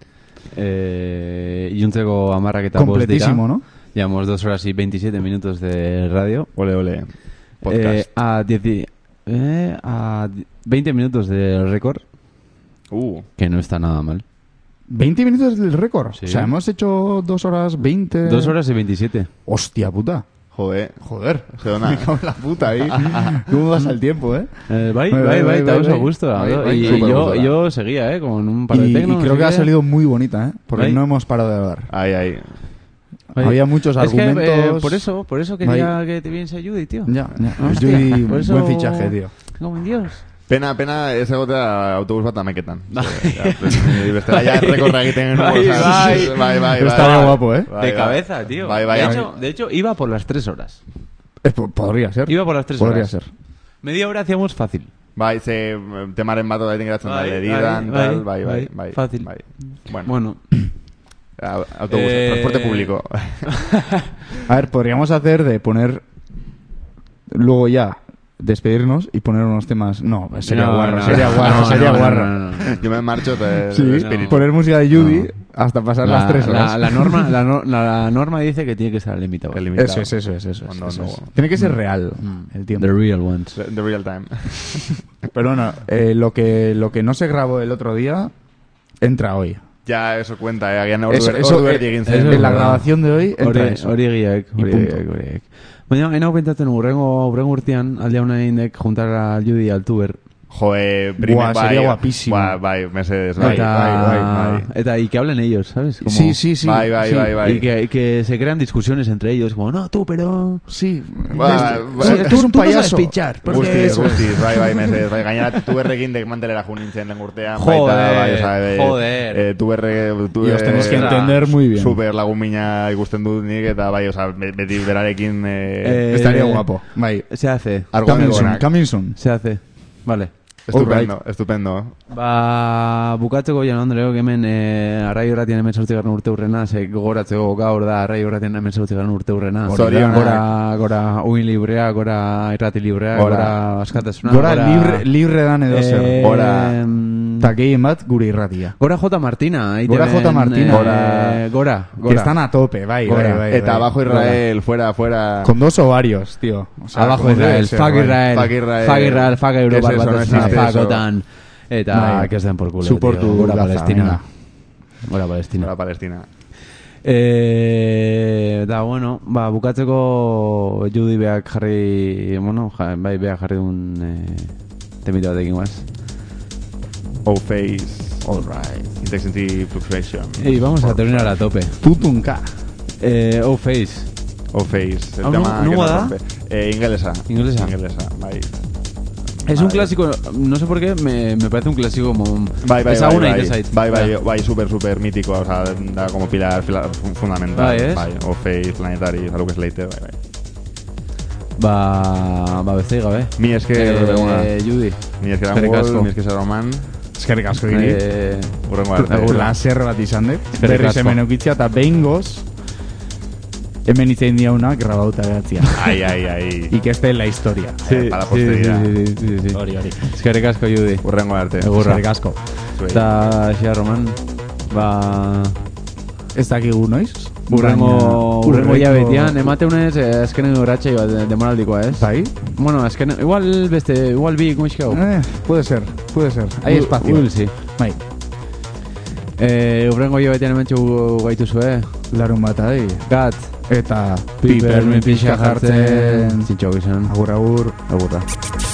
B: Eh, Iuntzeko amarrak eta bost dira.
C: Completísimo, ¿no?
B: Llevamos dos horas y veintisiete minutos de radio.
D: Ole, ole. Podcast.
B: Eh, a, diez, eh, a veinte minutos de récord.
D: Uh.
B: Que no está nada mal.
C: ¿veinte minutos del récord?
B: Sí.
C: O sea, hemos hecho dos horas veinte...
B: Dos horas y veintisiete.
C: Hostia puta.
D: Joder.
C: Joder.
D: Joder.
C: Me cago en la puta ahí. ¿Cómo vas al tiempo, eh?
B: Eh, bye,
C: Bye,
B: bye,
C: bye,
B: bye,
C: bye,
B: estamos
C: bye,
B: a gusto.
C: bye,
B: ¿no?
C: bye,
B: Y
C: super
B: yo,
C: gustosa.
B: yo seguía, ¿eh? Con un par de
C: Y,
B: tecnos.
C: y creo que ha salido muy bonita, ¿eh? Porque
B: Bye.
C: no hemos parado de hablar.
D: Ahí, ahí.
B: Bye.
C: Había muchos
B: es
C: argumentos...
B: Que, eh, por eso, por eso quería
C: Bye.
B: que te viese Judy, tío.
C: Ya, ya.
B: Hostia,
C: Judy,
B: por eso-
C: buen fichaje, tío.
B: Como en Dios.
D: Pena, pena, ez egotea autobus bat ameketan. Bestela ya rekorra egiten genuen.
B: Bai,
D: cosas.
B: bai.
D: bai, bai,
C: Estaría
D: bai.
C: guapo, ¿eh?
D: Bai,
B: De
D: bai.
B: cabeza, tío.
D: Bai, bai,
B: de,
D: bai.
B: hecho, de hecho, iba por las tres horas.
C: Eh, po- Podría ser.
B: Iba por las tres
C: Podría
B: horas.
C: ser.
B: Media hora hacíamos fácil.
D: Bai, ze temaren bat odaitin geratzen da,
B: Bai,
D: ledidan,
B: bai,
D: tal, bai, bai,
B: bai,
D: bai.
B: fácil.
D: Bai. Bueno,
B: Bueno,
D: a- autobús,
B: Eh,
D: transporte público.
C: A ver, podríamos hacer de poner... Luego ya despedirnos y poner unos temas... No, sería
B: No,
C: guarro,
B: no,
C: sería
B: no,
C: guarro,
B: no,
C: sería
B: no,
C: guarro.
B: no, no, no.
D: Yo me marcho de,
C: Sí,
D: de espíritu.
C: poner música de Judy
B: No.
C: hasta pasar
B: La,
C: las tres horas.
B: la, la norma, la, no- la, la norma dice que tiene que estar limitado.
D: El limitado.
C: Eso es, eso es, eso es.
D: Cuando
C: eso
D: no-
C: es. Tiene que ser real
B: Mm.
C: el tiempo.
B: The real ones.
D: The, the real time.
C: Pero bueno, eh, lo, que, lo que no se grabó el otro día entra hoy.
D: Ya, eso cuenta, eh. Agian
C: Eso-
D: ordu
C: eso-
D: ordu
C: eh,
D: erdi egin
B: eso
D: zen.
B: es
C: En la
B: verdad.
C: grabación de hoy entra
B: Hori,
C: eso.
B: hori egiak,
C: Y
B: hori
C: punto.
B: egiak, hori egiak. Baina, enau pentsatzen urrengo, urrengo urtean, alde hona indek juntar a Judy al tuber,
D: Jo, eh, primer,
C: Buah,
D: bai,
C: sería guapísimo.
D: Bai, bai, mesedes, bai,
B: Eta,
D: bai, bai, bai.
B: eta y que hablen ellos, ¿sabes? Como,
C: Sí, sí, sí.
D: Bai, bai,
C: sí.
D: bai, bai.
B: Y que, y que se crean discusiones entre ellos, como, no, tú, pero...
C: Sí.
D: Ba,
C: Sí,
D: ba-
C: tú eres un
B: tú no
C: payaso.
B: sabes pinchar, porque
D: Guztiz,
B: eso-
D: guztiz, bai, bai, mesedez, bai, gainera tuberrekin dek mantelera jun nintzen den urtean,
B: Joder,
D: baita, bai, oza, eh,
B: joder.
D: eh, tuberre, tu,
C: Y os tenéis que entender muy bien.
D: Super lagun mina ikusten dut nik, eta bai, oza, beti berarekin, eh,
B: Eh,
C: Estaría guapo. Bai.
B: Se hace,
D: argumentu
C: Coming soon,
D: onak.
C: coming soon.
B: se hace. Vale.
D: Estupendo, estupendo.
B: Ba, bukatzeko jan Andreok hemen e, arraio erratien hemen sortzigarren urte hurrena, ze gogoratzeko gaur da arraio erratien hemen sortzigarren urte hurrena.
D: Zorionak.
B: Gora, gora uin librea, gora irrati librea,
D: Gora.
B: gora askatasuna.
C: Gora libre, libre dan edo zer.
B: Eh,
D: Gora.
C: Ta gehien bat gure irratia.
B: Gora J. Martina.
C: Gora J. Martina.
B: Gora. Eh, gora.
C: Que
B: Gora.
C: están a tope, bai, bai,
B: Gora.
C: bai.
D: Eta
C: bai.
D: abajo Israel, fuera, fuera.
C: Con dos ovarios, tío. O sea,
B: Abajo
C: como
B: Israel,
C: debe ser,
B: fuck
C: bai.
B: Israel,
D: Fuck Israel.
B: fuck Israel, fuck Europa,
D: ¿Qué es eso? No
B: batasuna,
D: existe
B: fuck
D: eso.
B: OTAN. Eta,
C: Bai.
B: que os den por culo,
C: Suportu
B: tío. Gora
C: Gaza,
B: Palestina.
C: venga.
B: Gora Palestina.
D: Fuera Palestina.
B: Eh, da, bueno, ba, bukatzeko Judy beak jarri, bueno, ja, bai, beak jarri un eh, temita batekin guaz.
D: Oh face.
C: All right.
D: Intensity fluctuation.
B: Y vamos a terminar a tope.
C: Tutunka.
B: Eh, oh, face.
D: Oh face. El
B: Ah,
D: tema
B: nu-
D: que
B: nua
D: nos
B: da?
D: rompe. Eh, inglesa.
B: Inglesa.
D: Inglesa, bai.
B: Es un
D: Vale.
B: clásico, no sé por qué, me, me parece un clásico como...
D: Bai, bai, bai,
B: ezaguna
D: bai,
B: egiten zait.
D: bai, bai, bai, super, super mítico, o sea, da como pilar, pilar fun- fundamental,
B: Bai, ez?
D: bai, o face, planetari, Luke Slater, bai, bai.
B: Ba, ba, bezei gabe.
D: Mi esker, beguna.
B: eh, Judy.
D: Mi esker
B: eskerrik
D: Angol,
B: asko.
D: mi esker Roman,
C: Eskerrik asko giri.
B: Eh,
D: urrengo arte.
B: Agur.
C: Laser bat izan dut.
B: Eskerrik
C: Berriz
B: asko.
C: hemen eukitzia eta behin goz hemen itzein diaunak grabauta behatzia.
D: Ai, ai, ai.
C: Y que esté en la historia.
D: Eh, para la posteridad.
B: Sí, sí, sí, sí, sí.
C: Hori, hori.
B: Eskerrik asko, Judy.
D: Urrengo arte.
B: Egurra.
C: Eskerrik asko.
D: Zuei.
B: Eta, xia, Roman, ba...
C: Ez dakigu noiz.
B: Urrengo,
C: Baina-
B: urrengo hilabetian, emateunez, eh, azkenen urratxai bat de- demoraldikoa, ez?
C: Bai?
B: Bueno, azkenen, igual beste, igual bi ikumixkau.
C: Eh, puede ser, puede ser. Hay espacio.
B: Uil, sí.
C: Bai.
B: Eh, urrengo hilabetian hementxu gaituzue,
C: Larun bat adei.
B: gat,
C: Eta
B: piper, mi pixa jartzen, zintxo gizan.
C: Agur, agur.
B: Agurra.